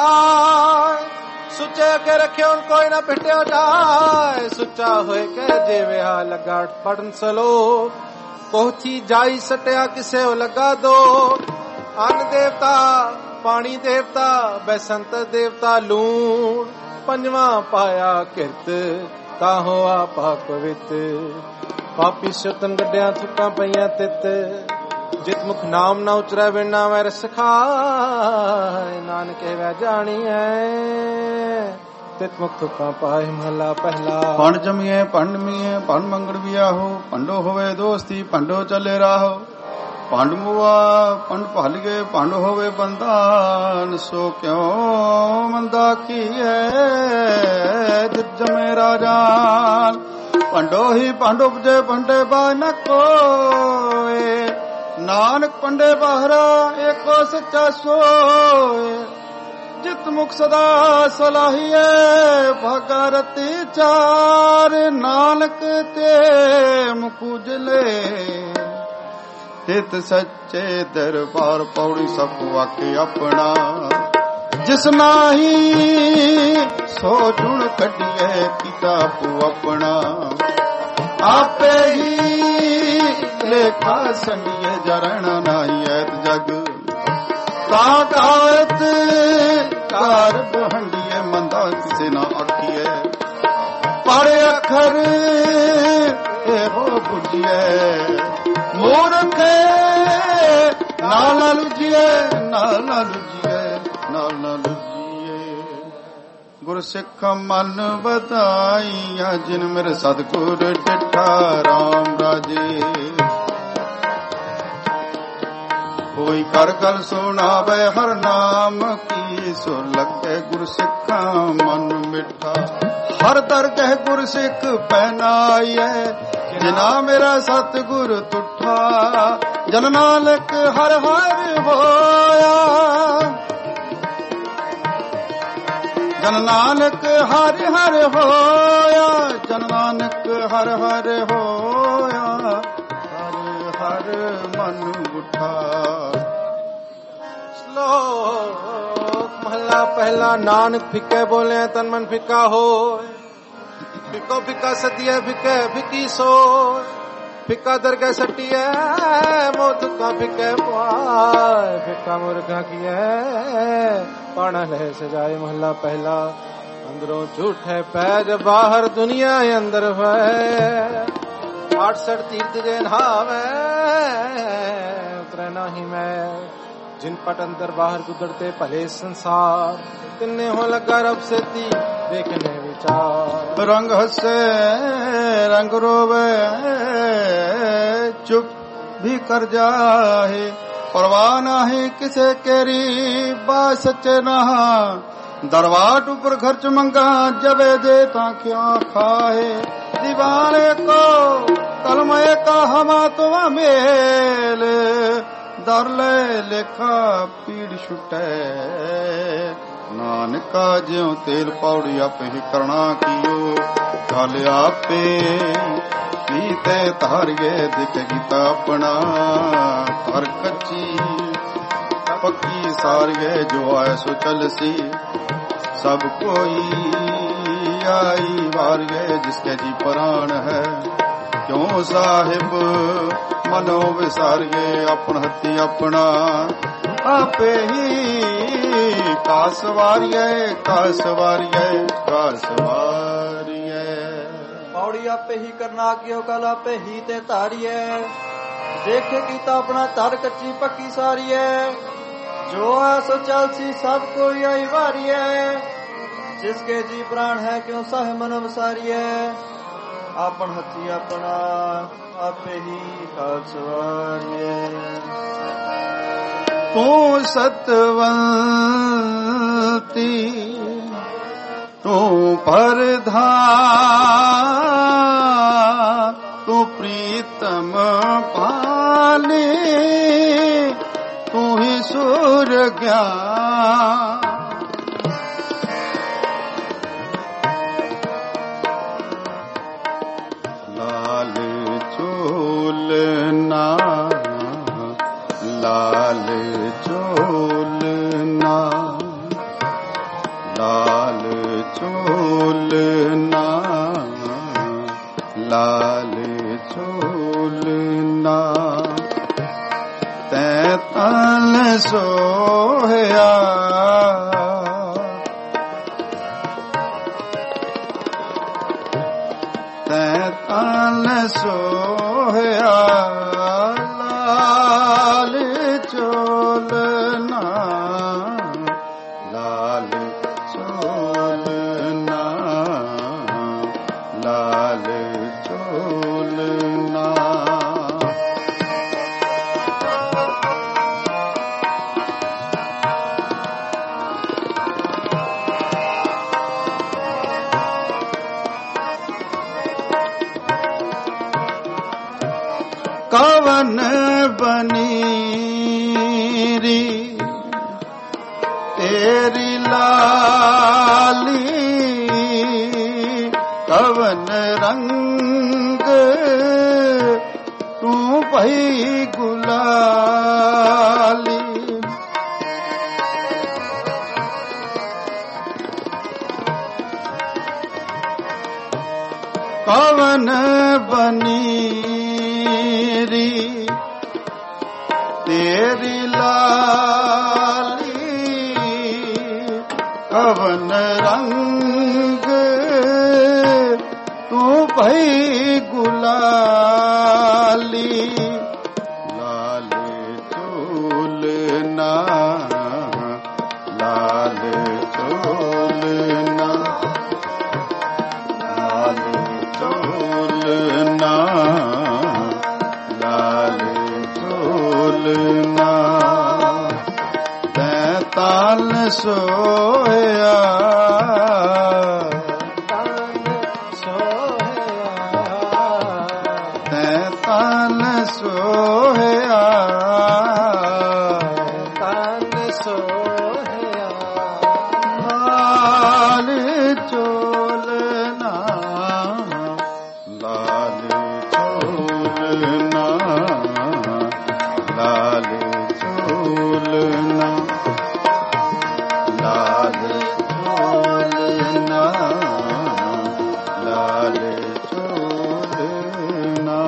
ਸੁੱਚੇ ਅਗੇ ਰੱਖਿਓ ਕੋਈ ਨਾ ਪਿਟਿਓ ਜਾਏ। ਸੁੱਚਾ ਹੋਏ ਕੇ ਜਿਵੇਂ ਆ ਲੱਗਾ ਪੜਨ ਸਲੋਕ। ਕੋਠੀ ਜਾਈ ਸਟਿਆ ਕਿਸੇ ਉਹ ਲੱਗਾ ਦੋ। ਅੰਨ ਦੇਵਤਾ ਪਾਣੀ ਦੇਵਤਾ ਬੈਸੰਤ ਦੇਵਤਾ ਲੂਣ। ਪੰਜਵਾਂ ਪਾਇਆ ਕਿਰਤ ਤਾਹੋ ਆਪਾ ਪਵਿੱਤ। ਪਾਪੀ ਸੁਤਨ ਗੱਡਿਆਂ ਥੁੱਕਾਂ ਪਈਆਂ ਤਿੱਤ। ਜਿਤ ਮੁਖ ਨਾਮ ਨਾ ਉਚਰੈ ਬਿਨਾ ਵੈ ਰਸ ਖਾਏ। ਨਾਨਕ ਵੈ ਜਾਣੀ ਹੈ ਤਿਤ ਮੁਖ ਥੁੱਕਾਂ ਪਾਏ। ਮਹਲਾ ਪਹਿਲਾ। ਪੰਡ ਜਮੀਏ ਪੰਡ ਮੀਏ ਪੰਡ ਮੰਗੜ ਵਿਆਹੋ। ਪੰਡੋ ਹੋਵੇ ਦੋਸਤੀ ਪੰਡੋ ਚੱਲੇ ਰਾਹੋ। ਪੰਡ ਮੁਆ ਪੰਡ ਭਲ ਗਏ ਪੰਡ ਹੋਵੇ ਬੰਦਾਨ। ਸੋ ਕਿਉ ਮੰਦਾ ਕੀਏ ਜਿਤ ਜਮੇ ਰਾਜਾਨ। ਪੰਡੋ ਹੀ ਪੰਡ ਉਪਜੇ ਪੰਡੇ ਬਾ ਨ ਕੋਏ। ਨਾਨਕ ਪੰਡੇ ਬਾਹਰਾ ਏਕੋ ਸੱਚਾ ਸੋਏ। ਜਿਤ ਮੁਖ ਸਦਾ ਸਲਾਹੀਏ ਭਾਗਾ ਰਤੀ ਚਾਰ। ਨਾਨਕ ਤੇ ਮੁਖ ਉਜਲੇ ਤਿਤ ਸੱਚੇ ਦਰਬਾਰ। ਪੌੜੀ ਸਭ ਵਾਕੇ ਆਪਣਾ ਜਿਸ ਨਾਹੀ ਸੋ ਜੁਣ ਕੱਢੀਏ ਕੀਤਾ ਆਪੋ ਆਪਣਾ ਆਪੇ ਹੀ ਲੇਖਾ ਸੰਗੀਏ ਜਰਣ ਨਾਹੀ ਐਤ ਜਗ ਤਾਂ ਕਾਇਤ ਕਾਰ ਬਹੰਡੀਏ ਮੰਦਾ ਕਿਸੇ ਨਾ ਆਖੀਏ ਪੜ੍ਹ ਅੱਖਰ ਇਹੋ ਬੁਝੀਏ ਮੂਰਖ ਨਾਲ ਨਾ ਲੁਝੀਏ ਨਾਲ ਨਾ ਲੁਝੀਏ ਨਾਲ ਨਾ ਲੁਝੀਏ ਗੁਰਸਿੱਖ ਮਨ ਵਧਾਈਆ ਜਿਨ ਮੇਰੇ ਸਤਿਗੁਰ ਡਿਠਾ ਰਾਮ ਰਾਜੇ ਕੋਈ ਕਰ ਗਲ ਸੁਣਾਵੇ ਹਰ ਨਾਮ ਕੀ ਸੁਰ ਲੱਗੇ ਗੁਰਸਿੱਖਾਂ ਮਨ ਮਿੱਠਾ ਹਰ ਦਰਗਹਿ ਗੁਰਸਿੱਖ ਪਹਿਨਾਈਐ ਜਿਨਾ ਮੇਰਾ ਸਤਿਗੁਰ ਤੁਠਾ ਜਨ ਨਾਨਕ ਹਰ ਹਰ ਹੋਇਆ ਜਨ ਨਾਨਕ ਹਰ ਹਰ ਹੋਇਆ ਜਨ ਨਾਨਕ ਹਰ ਹਰ ਹੋਇਆ ਹਰ ਹਰ ਮਨ ਗੁਠਾ। ਸ਼ਲੋਕ ਮਹਲਾ ਪਹਿਲਾ ਨਾਨਕ ਫਿੱਕੇ ਬੋਲੇ ਤਨ ਮਨ ਫਿੱਕਾ ਹੋਏ ਫਿੱਕੋ ਫਿੱਕਾ ਸਤੀਏ ਫਿੱਕੇ ਫਿੱਕੀ ਸੋਏ ਫਿੱਕਾ ਦਰਗਹਿ ਸੱਟੀਏ ਮੋਤ ਕਾ ਫਿੱਕੇ ਪਾਏ ਫਿੱਕਾ ਮੁਰਗਾ ਕੀਏ ਪਾਣਾ ਲੈ ਸਜਾਏ ਮਹਲਾ ਪਹਿਲਾ ਅੰਦਰੋਂ ਝੂਠੇ ਪੈਜ ਬਾਹਰ ਦੁਨੀਆ ਅੰਦਰ ਹੈ 68 ਤੀਰਥ ਜੇ ਨਹਾਵੇ ਉਤਰੇ ਨਹੀਂ ਮੈਂ जिन पट अंदर बाहर गुजरते भले संसार तिन्ने हो लगा रब से ती देखने विचार रंग हसे रंग रोवे चुप भी कर जाए परवाह नहीं किसे केरी बात सच्चे नहा दरवाट ऊपर खर्च मंगा जबे दे ता क्या खाए दीवाने को कलमे का हमा तो मेल दर ले लेखा पीड़ छुटे नानका ज्यों तेल पौड़ी आपे ही करना कियो गल आपे पीते तारिए दिख गीता अपना हर कच्ची पक्की सारिए जो आए सो चलसी सब कोई आई वारिए जिसके जी प्राण है क्यों साहिब मनो विसारिए अपन हथी अपना आपे ही कासवारिए कासवारिए कासवारिए पौड़ी आपे ही करना कियो कल आपे ही ते तारिए देखे कीता अपना तर कच्ची पक्की सारिए जो है सो चलसी सब कोई आई वारिए जिसके जी प्राण है क्यों साहे मन विसारिए आपन हथी अपना आपे ही कासवारिए तू सतवंती तू परधान तू प्रीतम पाले तू ही सूर ज्ञान लाल चोलना लाल चोलना लाल चोलना तैताल सोया तैताल सोया लाल चोलना लाल चोलना लाल चोलना कवन बनीरी तेरी लाली कवन रंग तू भई गुलाली पनीरी तेरी लाली कवन रंग तू भई गुलाली लाल चोलना लाल चोलना लाल चोलना लाल चोलना ताल सोया ताल सोया ताल सोया लाल चोलना लाल चोलना लाल चोलना लाल चोलना लाल चोलना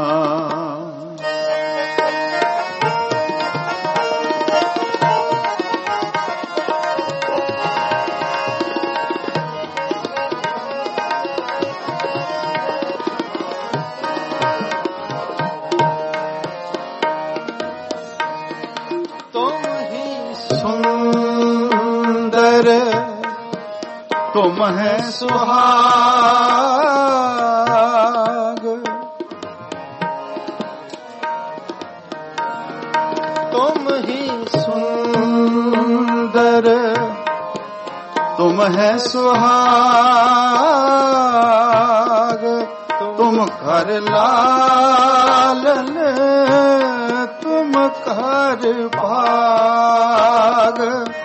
तुम ही सुंदर तुम है सुहाग तुम ही सुंदर तुम है सुहाग तुम घर लालन तुम घर भाग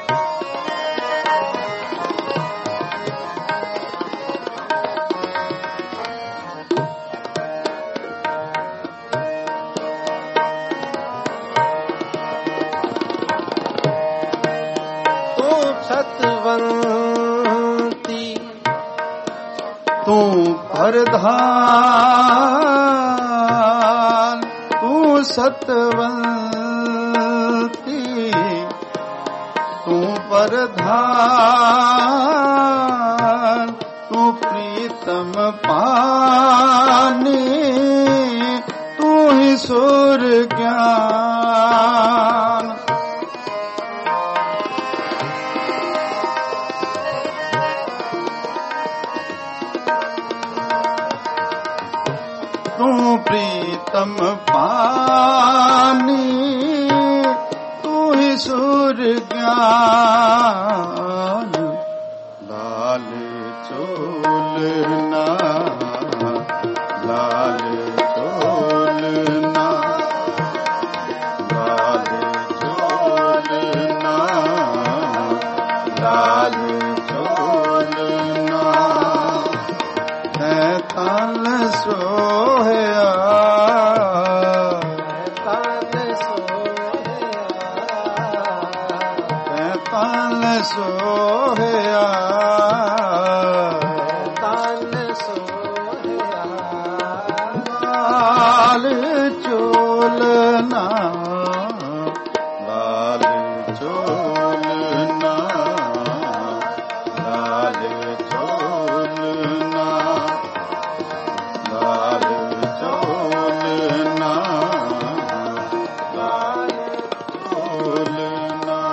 तू सतवंती तू प्रधान तू सतवंती तू प्रधान तू प्रीतम पानी तू ही सुर ज्ञान तू प्रीतम पानी तू ही सुर ज्ञान लाल चोलना लाल चोलना लाल चोलना लाल चोलना ताल सोया ताल सोया ताल सोया ताल सोया लाल चोलना लाल चोलना लाल चोलना लाल चोलना लाल चोलना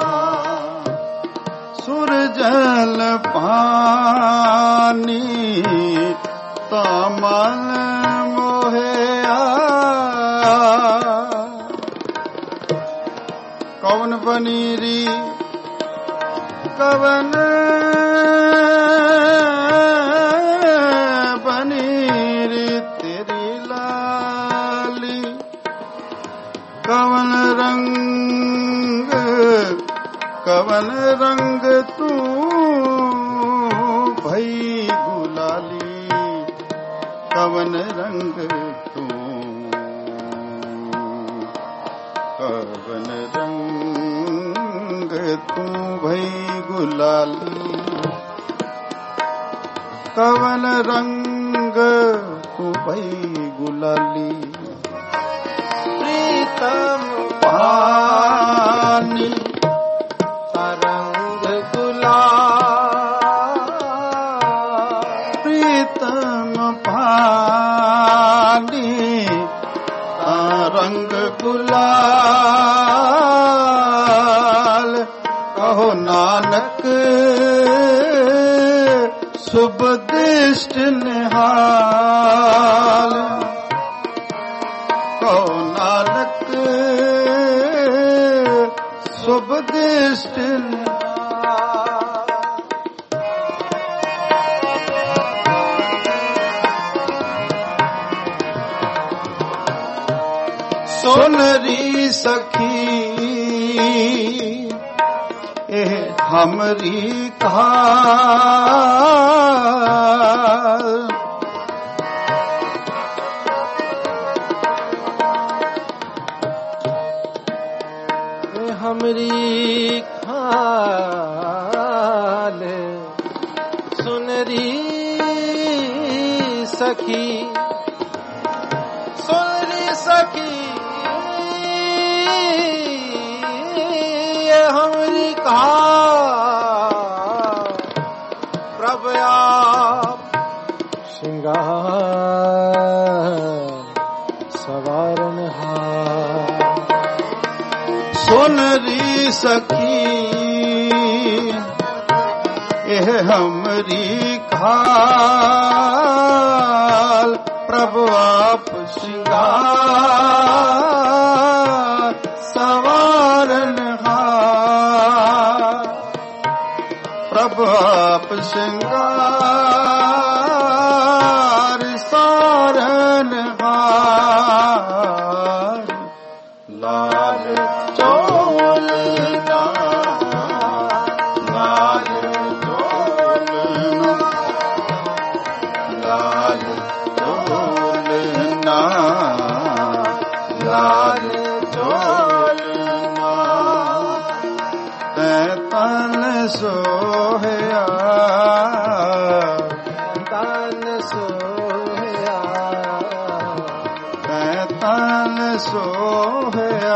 सुरजल पानी तमन मोहया कवन पनीरी कवन पनीरी तेरी लाली कवन रंग तू भई गुलाली कवन रंग तू कवन रंग तू भई गुलाली कवन रंग भई गुलाली। प्रीतम पानी तरंग गुलाल, प्रीतम पानी तरंग गुलाल। कहो नानक शुभ दृष्टि निहाल। कहो नानक शुभ दृष्टि निहाल। सुनरी सखी ए हमरी काल। हमरी खाल सुनरी सखी, सुनरी सखी ये हमरी खाल। प्रभु आप श्रृंगार सवारनहार। सुनरी सखी यह हमरी खाल। प्रभु आप श्रृंगार सवारनहार। प्रभु आप श्रृंगार सारनहार। लाल चोलना लाल चोलना लाल चोलना लाल चोलना। तन सोहया तन सोहया तन सोहया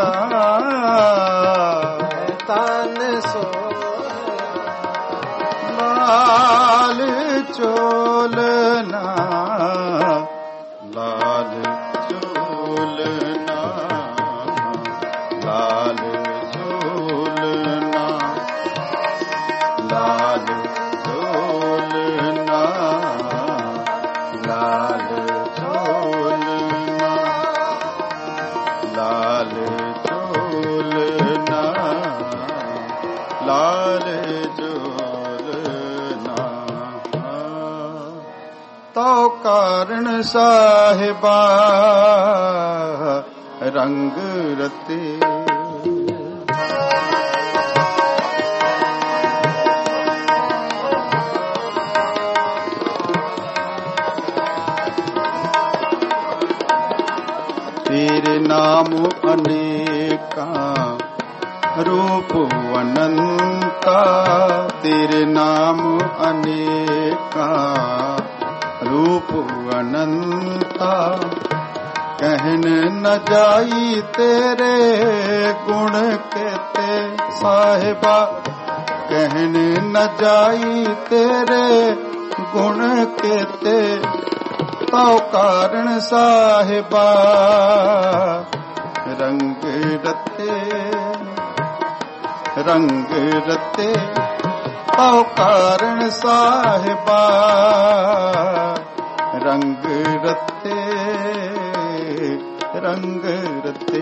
तन सोहया। लाल चोलना लाल चोलना लाल चोलना लाल चोलना लाल चोलना लाल चोलना लाल चोलना। तो कारण साहिबा रंग रते। तेरे नाम अनेका रूप अनंता। तेरे नाम अनेका रूप अनंता। कहन न जाई तेरे गुण कहते साहिबा। कहन न जाई तेरे गुण कहते। तो कारण साहिबा रंग रते रंग रते। तो कारण साहिबा रंग रते रंग रते।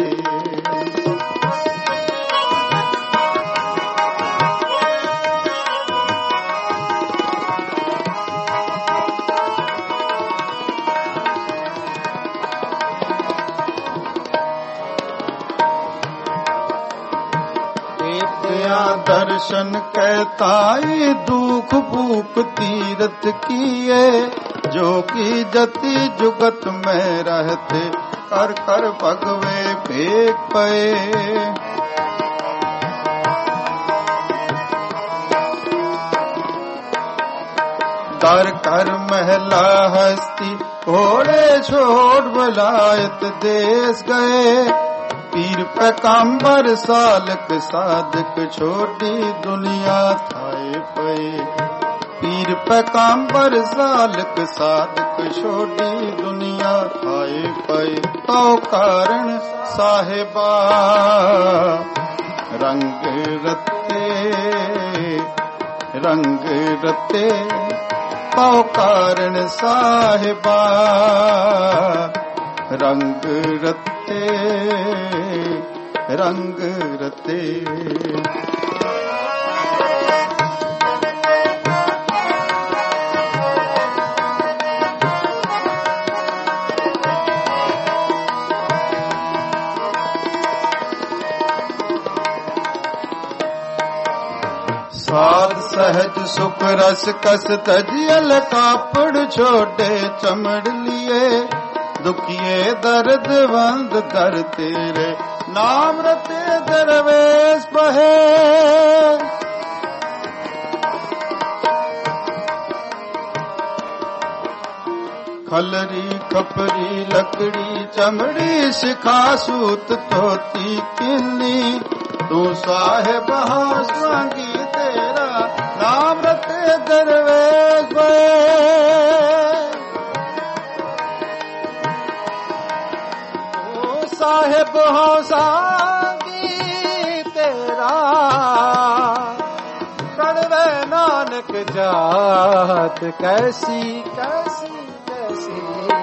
दर्शन कहताई दुख भूख तीरथ किए। जो की जति जुगत में रहते कर कर भगवे फेंक पए। दर कर महला हस्ती घोड़े छोड़ बलायत देश गए, पीर पैगंबर सालक साधक छोड़ी दुनिया थाए पे। पीर पैगंबर सालक साधक छोड़ी दुनिया थाए पे। तो कारण साहिबा रंग रत्ते तो कारण साहिबा रंग रत्ते। साध सहज सुख रस कस तजियल कापड़ छोटे चमड़ लिए, दुखिए दर्द बंद दर तेरे नाम रते दरवेश बहे। खलरी खपरी लकड़ी चमड़ी शिखा सूत तोती किन्नी, तू साहेब हासवांगी तेरा नाम रते दरवेश बहे। साहेब हासवांगी तेरा प्रणवे नानक जात कैसी कैसी कैसी।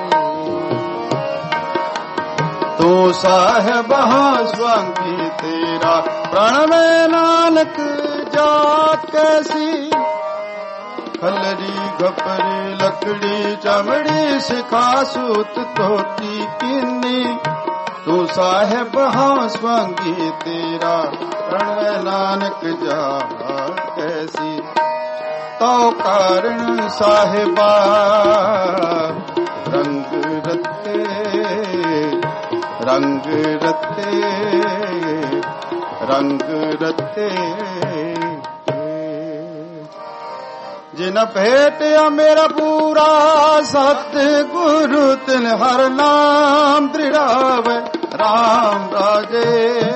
तू साहेब हासवांगी तेरा प्रणवे नानक जात कैसी। खलरी घपरी लकड़ी चमड़ी शिखा सूत तोती किन्नी, तू साहेब हासवांगी तेरा प्रणवे नानक जात कैसी। तो कारण साहिबा रंग रत्ते जिन भेटिया मेरा पूरा सतगुरु तिन हर नाम दृढ़ावे राम राजे।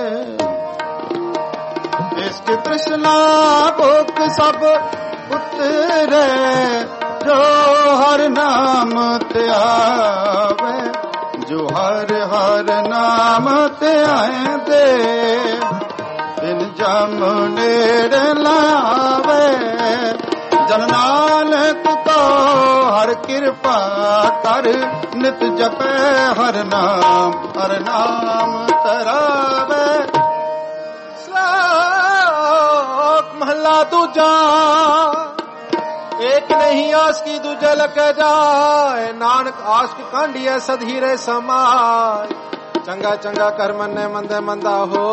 इसकी तृष्णा भूख सब उतरे जो हर नाम ते आवे, जो हर हर नाम ते आए दे इन जम नेड़े लावे। जन नानक तो हर कृपा कर नित जपे हर नाम तरावे। श्लोक महला दूजा, एक नहीं आस की दूजे लग जाए, नानक आस की कांडिया सधीरे समाय। चंगा चंगा कर मन्ने मंदे मंदा हो,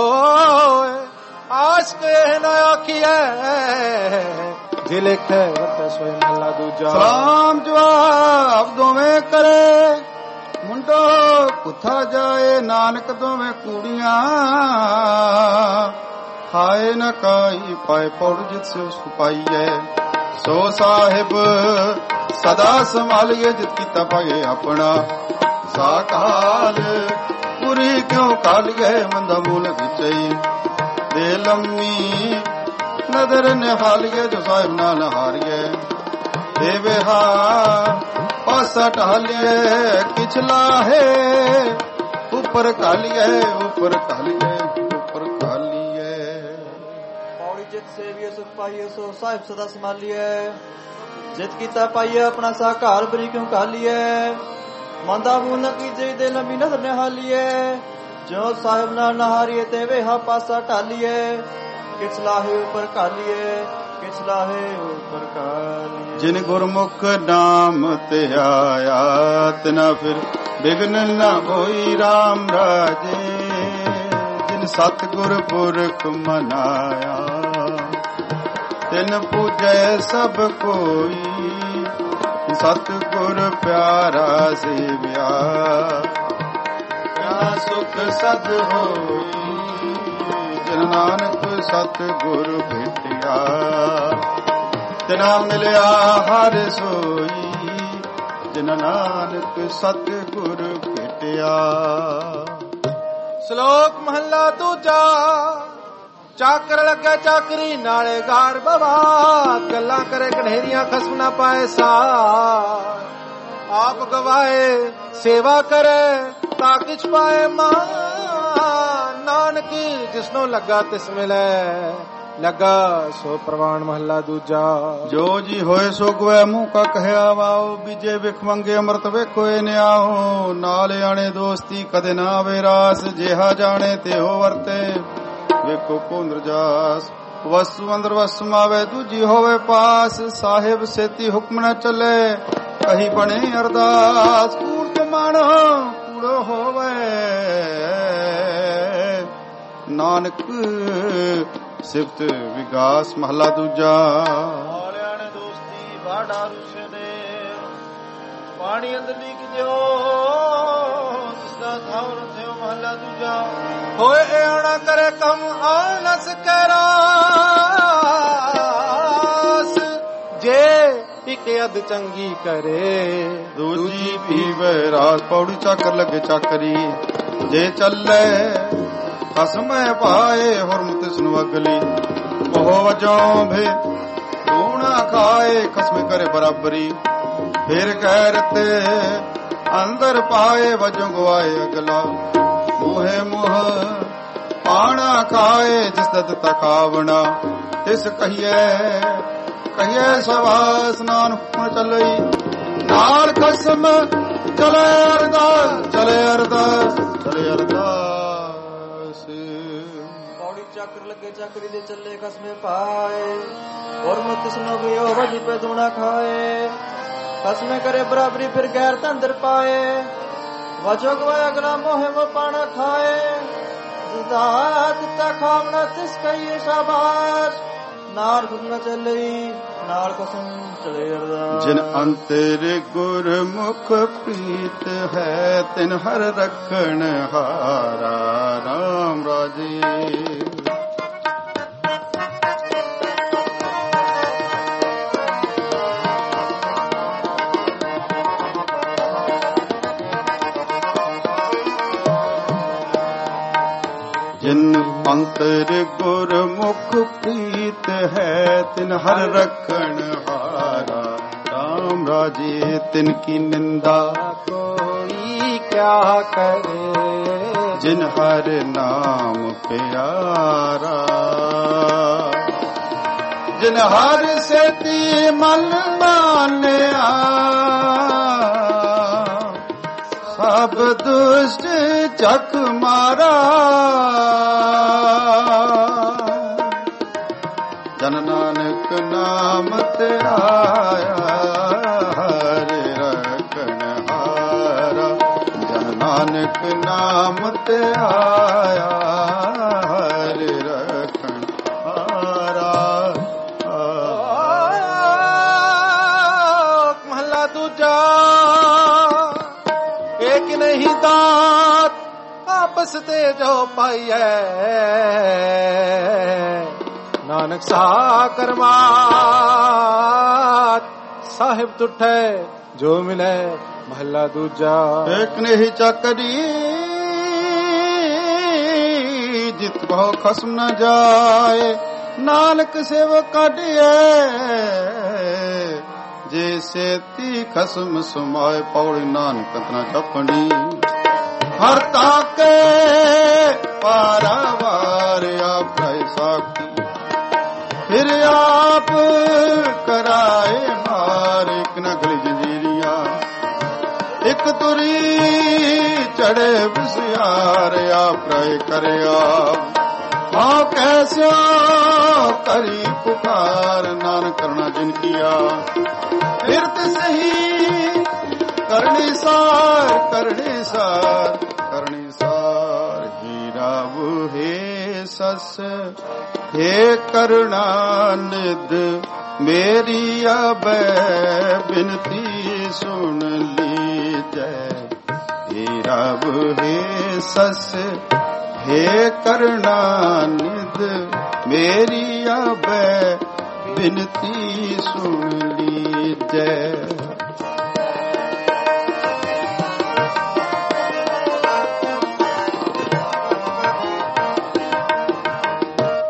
आस के न आखिए जे लिखे सोई महला दूजा। सलाम जवाब दोवें करे मुंडो कुथा जाए, नानक दोवें कुड़ियां खाए न काई पाए पौड़ जित से सुपाइए। सो साहिब सदा संभालिए जित की तपाए अपना, साकाल पूरी क्यों कालिए मंदा मूल विचई। दे लम्मी नदर निहालिए जो साहिब ना नहारिए। देवे हा पासा टहलिए किचला है ऊपर कालिए ऊपर कालिए ऊपर कालिए। पौड़ी जित सेविए सुख पाइए सो साहिब सदा संभालिए। जित कीता पाइए अपना साकार बरी क्यों कालिए। मंदा मूल की जय दे लंबी नजर निहालिए। जो साहिब ना नहारिए तेवे हा पासा टालिए। किचला है ऊपर कालिए किचला है ऊपर कालिए। जिन गुरमुख नाम ते आया तना फिर बिघ्न न होई राम राजे। जिन सतगुर पुरख मनाया तिन पूजै सब कोई। सतगुर प्यारा सेविया सुख सद होई। जिन नानक सतगुर भेटिया तिना मिलिया हर सोई। ਜਿਨ ਨਾਨਕ ਸਤਿਗੁਰ ਭੇਟਿਆ। ਸ਼ਲੋਕ ਮਹੱਲਾ ਦੂਜਾ। ਚਾਕਰ ਲੱਗੇ ਚਾਕਰੀ ਨਾਲੇ ਗਾਰ ਬਵਾਦ, ਗੱਲਾਂ ਕਰੇ ਕਢੇਰੀਆਂ ਖਸਮ ਨਾ ਪਾਏ ਸਾਰ। ਆਪ ਗਵਾਏ ਸੇਵਾ ਕਰੇ ਤਾਂ ਕਿਛ ਪਾਏ ਮਾਨ, ਨਾਨਕ ਜਿਸਨੂੰ ਲੱਗਾ ਤਿਸ ਮਿਲੇ, ਲੱਗਾ ਸੋ ਪ੍ਰਵਾਨ। ਮਹੱਲਾ ਦੂਜਾ। ਜੋ ਜੀ ਹੋਏ ਸੋ ਗਵੇ ਮੂੰਹ ਕਾ ਕਹਿਆ ਵਾਓ, ਬੀਜੇ ਵਿਖ ਮੰਗੇ ਅੰਮ੍ਰਿਤ ਵੇਖੋਏ ਨਿਆਓ। ਨਾਲ ਆਣੇ ਦੋਸਤੀ ਕਦੇ ਨਾ ਆਵੇ ਰਾਸ, ਜਿਹਾ ਜਾਣੇ ਤੇ ਹੋ ਵਰਤੇ ਵੇਖੋ ਕੋ ਨਿਰਜਾਸ। ਵਸਤੂ ਅੰਦਰ ਵਸ ਸਮਾਵੇ ਦੂਜੀ ਹੋਵੇ ਪਾਸ, ਸਾਹਿਬ ਸੇਤੀ ਹੁਕਮ ਨਾ ਚੱਲੇ ਕਹੀ ਬਣੇ ਅਰਦਾਸ। ਕੂੜ ਕਮਾਣੋ ਕੂੜੋ ਹੋਵੇ ਨਾਨਕ ਸਿਫਤ ਵਿਗਾਸ। ਮਹਲਾ ਦੂਜਾ। ਵਾਲਿਆਂ ਨੇ ਦੋਸਤੀ ਬਾੜਾ ਰੁਸੇ ਦੇ, ਪਾਣੀ ਅੰਦਰ ਲੀਕ ਦਿਓ ਜਿਸਦਾ ਥਾਉ ਰਥਿਓ। ਮਹਲਾ ਦੂਜਾ। ਹੋਏ ਆਣਾ ਕਰੇ ਕੰਮ ਆਨਸ ਕਰਾਸ, ਜੇ ਇੱਕ ਅਧ ਚੰਗੀ ਕਰੇ ਦੂਜੀ ਪੀਵੇ ਰਾਤ। ਪੌੜੀ ਚਾਕਰ ਲੱਗੇ ਚਾਕਰੀ, ਜੇ ਚੱਲੇ ਖਸਮੈ ਪਾਏ ਹੁਰਮ ਤਿਸ ਨੂੰ ਅਗਲੀ। ਉਹ ਵਜੋਂ ਭੇ ਦੂਣਾ ਖਾਏ ਖਸਮ ਕਰੇ ਬਰਾਬਰੀ, ਫਿਰ ਗੈਰਤੇ ਅੰਦਰ ਪਾਏ ਵਜੋਂ ਗਵਾਏ ਅਗਲਾ। ਮੋਹੇ ਮੋਹ ਪਾਣਾ ਖਾਏ ਜਿਸ ਦਾ ਦਿੱਤਾ ਖਾਵਣਾ, ਤਿਸ ਕਹੀਏ ਕਹੀਏ ਸਵਾਸ। ਨਾਨਕ ਚੱਲਈ ਨਾਲ ਖਸਮ ਚਲੇ ਅਰਦਾਸ, ਚਲੇ ਅਰਦਾਸ, ਚਲੇ ਅਰਦਾਸ। ਪੌੜੀ ਚੱਕਰ ਲੱਗੇ ਚਾਕਰੀ ਦੇ ਚੱਲੇ ਖਸਮੇ ਪਾਏ, ਔਰ ਮੁਤ ਸੁਨੋਗਿਓ ਵਜੀ ਪੇ ਦੂਣਾ ਖਾਏ। ਖਸਮੇ ਕਰੇ ਬਰਾਬਰੀ ਫਿਰ ਗੈਰ ਤੰਦਰ ਪਾਏ, ਵਜੋ ਗਵਾਇਆ ਅਗਲਾ ਮੋਹੇ ਮੋ ਪਾਣਾ ਖਾਏ। ਜਿਦਾ ਦਿੱਤਾ ਖਾਵਣਾ ਤਿਸ ਕਹੀਏ ਸ਼ਾਬਾਸ਼, ਨਾਲ ਖੁਦ ਚੱਲਈ ਨਾਲ ਕਸਮ ਚਲੇ ਅਰਦਾਸ। ਜਿਨ ਅੰਤਰ ਗੁਰਮੁਖ ਪ੍ਰੀਤ ਹੈ, ਤਿਨ ਹਰ ਰਖਣ ਹਾਰਾ ਰਾਮ ਰਾਜੇ। ਜਿਨ ਅੰਤਰ ਗੁਰਮੁਖ ਪ੍ਰੀਤ ਹੈ, ਤਿਨ ਹਰ ਰਖਣ ਹਾਰਾ ਰਾਮ ਰਾਜੇ। ਤਿਨ ਕੀ ਨਿੰਦਾ ਕੋਈ ਕਿਆ ਕਰੇ, ਜਿਨ ਹਰ ਨਾਮ ਪਿਆਰਾ। ਜਿਨ ਹਰ ਸੇਤੀ ਮਨ ਮਾਨਿਆ, ਸਭ ਦੁਸ਼ਟ ਚੱਕ ਮਾਰਾ। ਜਨ ਨਾਨਕ ਨਾਮ ਤੇ ਆਇਆ, ਹਰਿ ਰਖਣ ਹਾਰਾ। ਜਨ ਨਾਨਕ ਨਾਮ ਤੇ ਆਇਆ, ਹਰਿ ਰਖਣ ਹਾਰਾ। ਮਹਲਾ ਦੂਜਾ। ਇੱਕ ਨਹੀਂ ਦਾਤ ਆਪਸ ਤੇ ਜੋ ਪਾਈਐ, ਨਾਨਕ ਸਾ ਕਰਮਾਤ। ਸਾਹਿਬ ਤੁਠੈ ਜੋ ਮਿਲੇ। ਮਹਲਾ ਦੂਜਾ। ਇੱਕ ਨਹੀਂ ਚਾਕਰੀ ਜਿਤ ਬਹੁ ਖਸਮ ਨ ਜਾਏ, ਨਾਨਕ ਸੇਵਕ ਕਾਢਿਐ ਜੇ ਸੇਤੀ ਖਸਮ ਸਮਾਏ। ਪੌੜੀ ਨਾਨਕ ਨਾ ਚੱਪਣੀ ਹਰ ਤਾਕੇ ਪਾਰਾਵਾਰ ਆਪੇ ਸਾਖੀ। ਫਿਰ ਆਪ ਕਰਾਏ ਮਾਰ, ਇੱਕ ਨਗਲੀ ਜੰਜੀਰੀਆਂ ਇੱਕ ਤੁਰੀ ਚੜੇ ਵਿਸਿਆਰ। ਆਪੇ ਕਰਿਆ ਹਾਂ ਕੈਸਿਆ ਕਰੀ ਪੁਕਾਰ, ਨਾਨਕ ਕਰਨਾ ਜਿਨ ਕੀਆ ਫਿਰ ਸਹੀ। ਕਰਨੀ ਸਾਰ ਕਰਨੀ ਸਾਰ ਕਰਨੀ ਸਾਰ। ਹੀਰਾ ਵੁਹੇ ਸਸ हे करुणा निध मेरी अबै बिनती सुन लीजै। हे रब हे सस हे करुणा निध मेरी अबै बिनती सुन लीजै।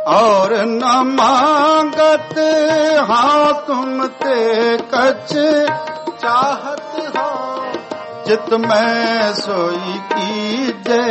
और न मांगत हाँ तुम ते कछ, चाहत हो चित में सोई कीजे।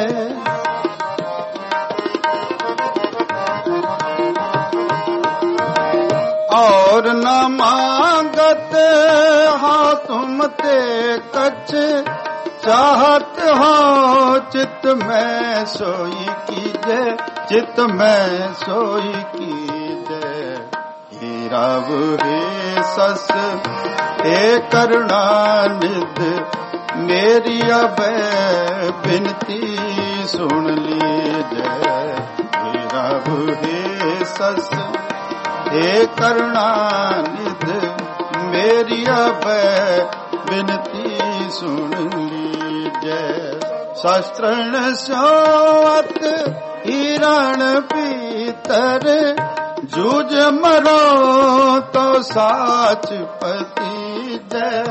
और न मांगत हाँ तुम ते कछ, चाहत हो चित में सोई कीजे, चित में सोई कीजे। हे रब हे सस हे करुणानिध, मेरी अब बिनती सुन लीजे। हे रब हे सस हे करुणानिध, मेरी अब बिनती सुन लीजे। शस्त्रन सोवत हिरण पीतर, जूझ मरो तो साच पति जय।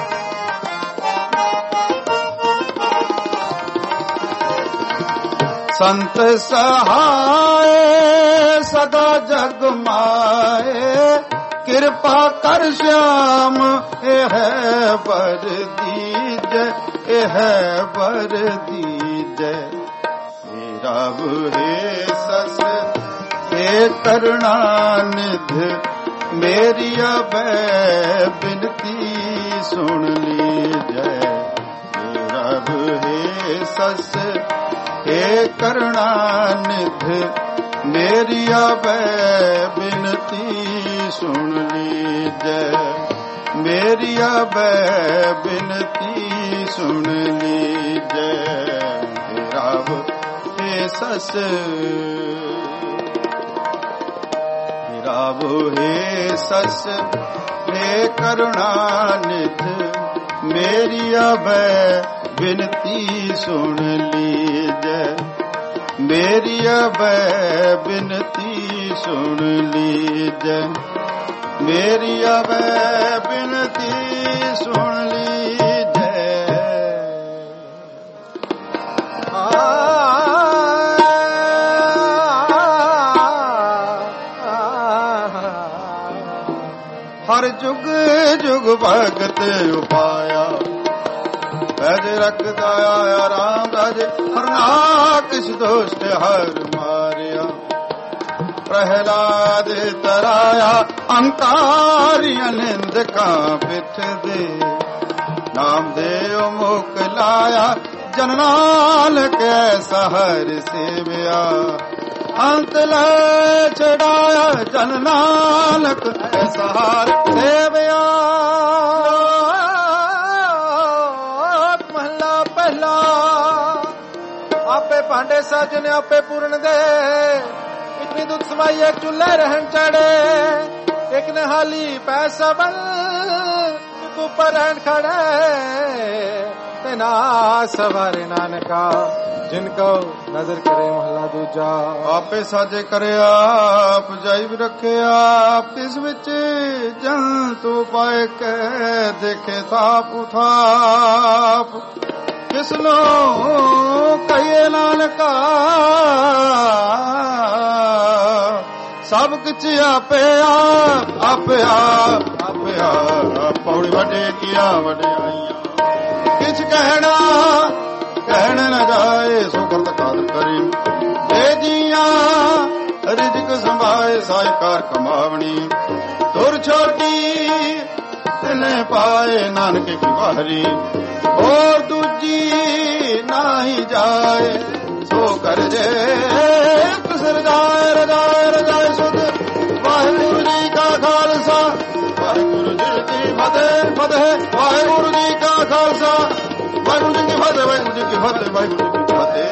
संत सहाय सदा जग माए, कृपा कर श्याम एह बर दीजै, एह बर दीजै। हे रब हे सस हे करुणानिध, मेरी अब बिनती सुन लीजै। हे रब हे सस हे करुणानिध, मेरी अब बिनती सुन लीजै। मेरी अब बिनती सुन लीजै। हे रब हे सस हे रब हे सस हे करुणानिध, मेरी अब बिनती सुन लीजै। मेरी अब बिनती सुन लीजै। मेरी अब बिनती सुन लीजै। हर जुग जुग भगत उपाया, पैज रखदा आया राम राजे। हरना किस दोस्त हर मारिया, प्रहलाद तराया अंकारी अनिंद का पिठ दे। नाम दे मुख लाया जन नानक ऐसा हर सेवया, अंत ले चढ़ाया जन नानक ऐसा हर सेवया। महला आपे भांडे साजने आपे पूर्ण दे, इतनी दुख समाई एक चूल्हे रहन चढ़े। एक नहाली पैसा बन एक ऊपर रहन खड़े, तेना सवारे नानका जिनको नजर करे महला दूजा। आपे साजे करे आप जाई भी रखे आप, तिस विच जंतु पाए के देखे थाप उठाप। किसनो कहिए नानका सब कुछ आपे आपे आपे पौड़ी वडे किया वडे आइया। किछ कहना कहने न जाए सो करत कादर करी। बेजिया रिजक संभाए साहिकार कमावनी, तुर छोटी तिने पाए नानक की बाहरी। और दूजी नाही जाए सो कर जे कुसर जाए रजाए रजाए सुध। वाहिगुरु जी का खालसा वाहिगुरु जी की फतेह फतेह। वाहिगुरु जी का खालसा वाहिगुरु जी की फतेह वाहिगुरु जी की फतेह वाहिगुरु जी की फतेह।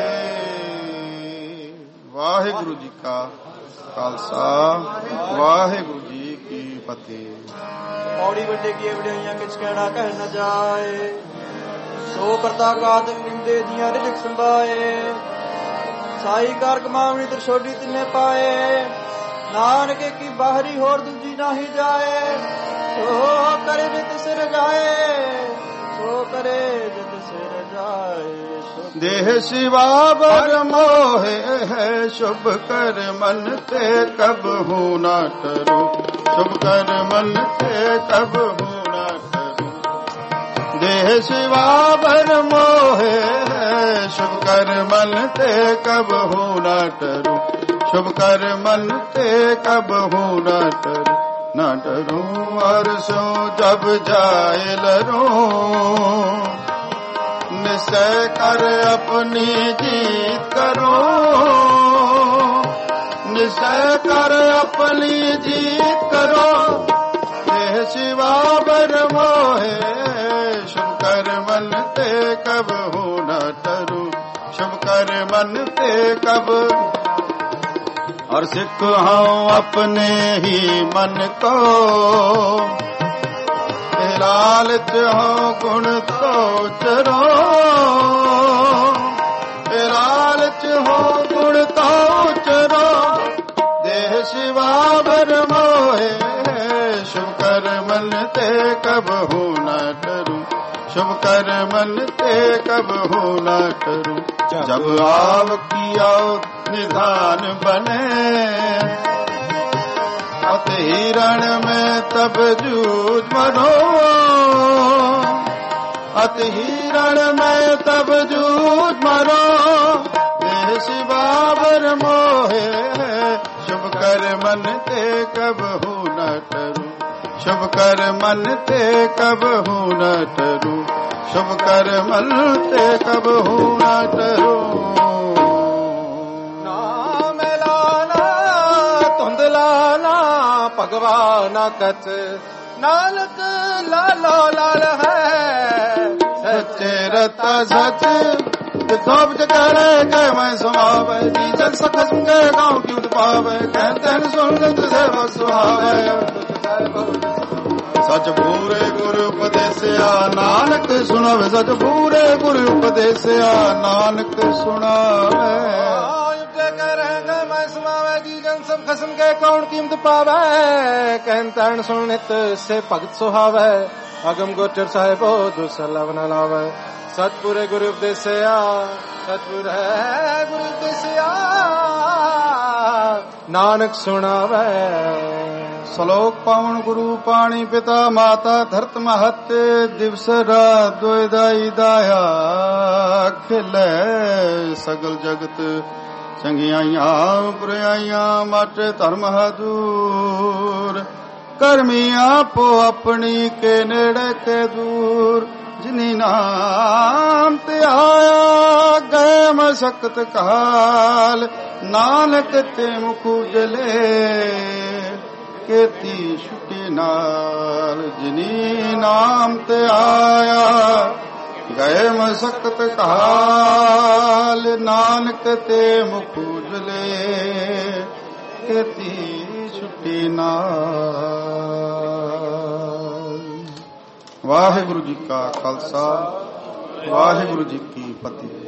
वाहिगुरु जी का खालसा वाहिगुरु जी की फतेह। पौड़ी वड्डे की वड्याइयां किछ कहना कह न जाए, सो करता कात निंदे दियां रिजक संभाए। साई कार कमावनी त्रिशोडी तिन्ने पाए, नानक की बाहरी होर दूजी नाही जाए। सो करे जित सिर जाए सो करे जित सिर जाए देह शिवा बर मोहे है शुभ कर मन ते कब हूँ न करूं शुभ कर मन ते कब हूँ न करूं देह शिवा बर मोहे है शुभ कर मन ते कब हूँ न करूं शुभ कर मन ते कब हूँ न करूं न डरूं और सो जब जाए लरूं निश्चय कर अपनी जीत करो निश्चय कर अपनी जीत करो देह शिवा बर मोहे शुभ कर मन ते कब हूँ न डरूं शुभ कर मन ते कब और सिख हूँ अपने ही मन को लालच हो गुण तो चरो लालच हो गुण तो चरो देह शिवा बर मोहे शुभ कर मन ते कब हूँ न डरूं शुभ कर मन ते कब हूँ न डरूं जब आव किया निधान बने अत हिरण में तब जूझ मरो अत हिरण में तब जूझ मरो देह शिवा बर मोहे शुभ कर मन ते कब हूँ न डरूं शुभ कर मन ते कब हूँ न डरूं शुभ कर मन ते कब हूँ न डरूं भगवान कच नानक लालो लाल है सच्चे रता सच सब करे कह मैं सुहावे जी जन सखस के गाँव क्यों पावे कहते न सुन सेवा सुहावे सच पूरे गुरु उपदेसिया नानक सुनावे सच पूरे गुरु उपदेसिया नानक सुनावे सब खसम के कौन कीमत पावे कहन सुनित से भगत सुहावे अगम गोचर साहेबो दूसरा बना लावे सतपुरे गुरु उपदेसिया सतपुरे गुरु उपदेसिया नानक सुनावे श्लोक पावन गुरु पाणी पिता माता धरत महत दिवस रात द्वैदाई दाया खिले सगल जगत चंगियाइया बुराइया मट धर्म दूर कर्मिया पो अपनी के नेड़े के दूर जिनी नाम ते आया गए मशक्कत काल नानक ते मुख उजले केती छुटी नाल जिनी नाम ते आया गए मशक्कत काल नानक ते मुख उजले केती छुट्टी नाल। वाहिगुरु जी का खालसा वाहिगुरु जी की फतेह।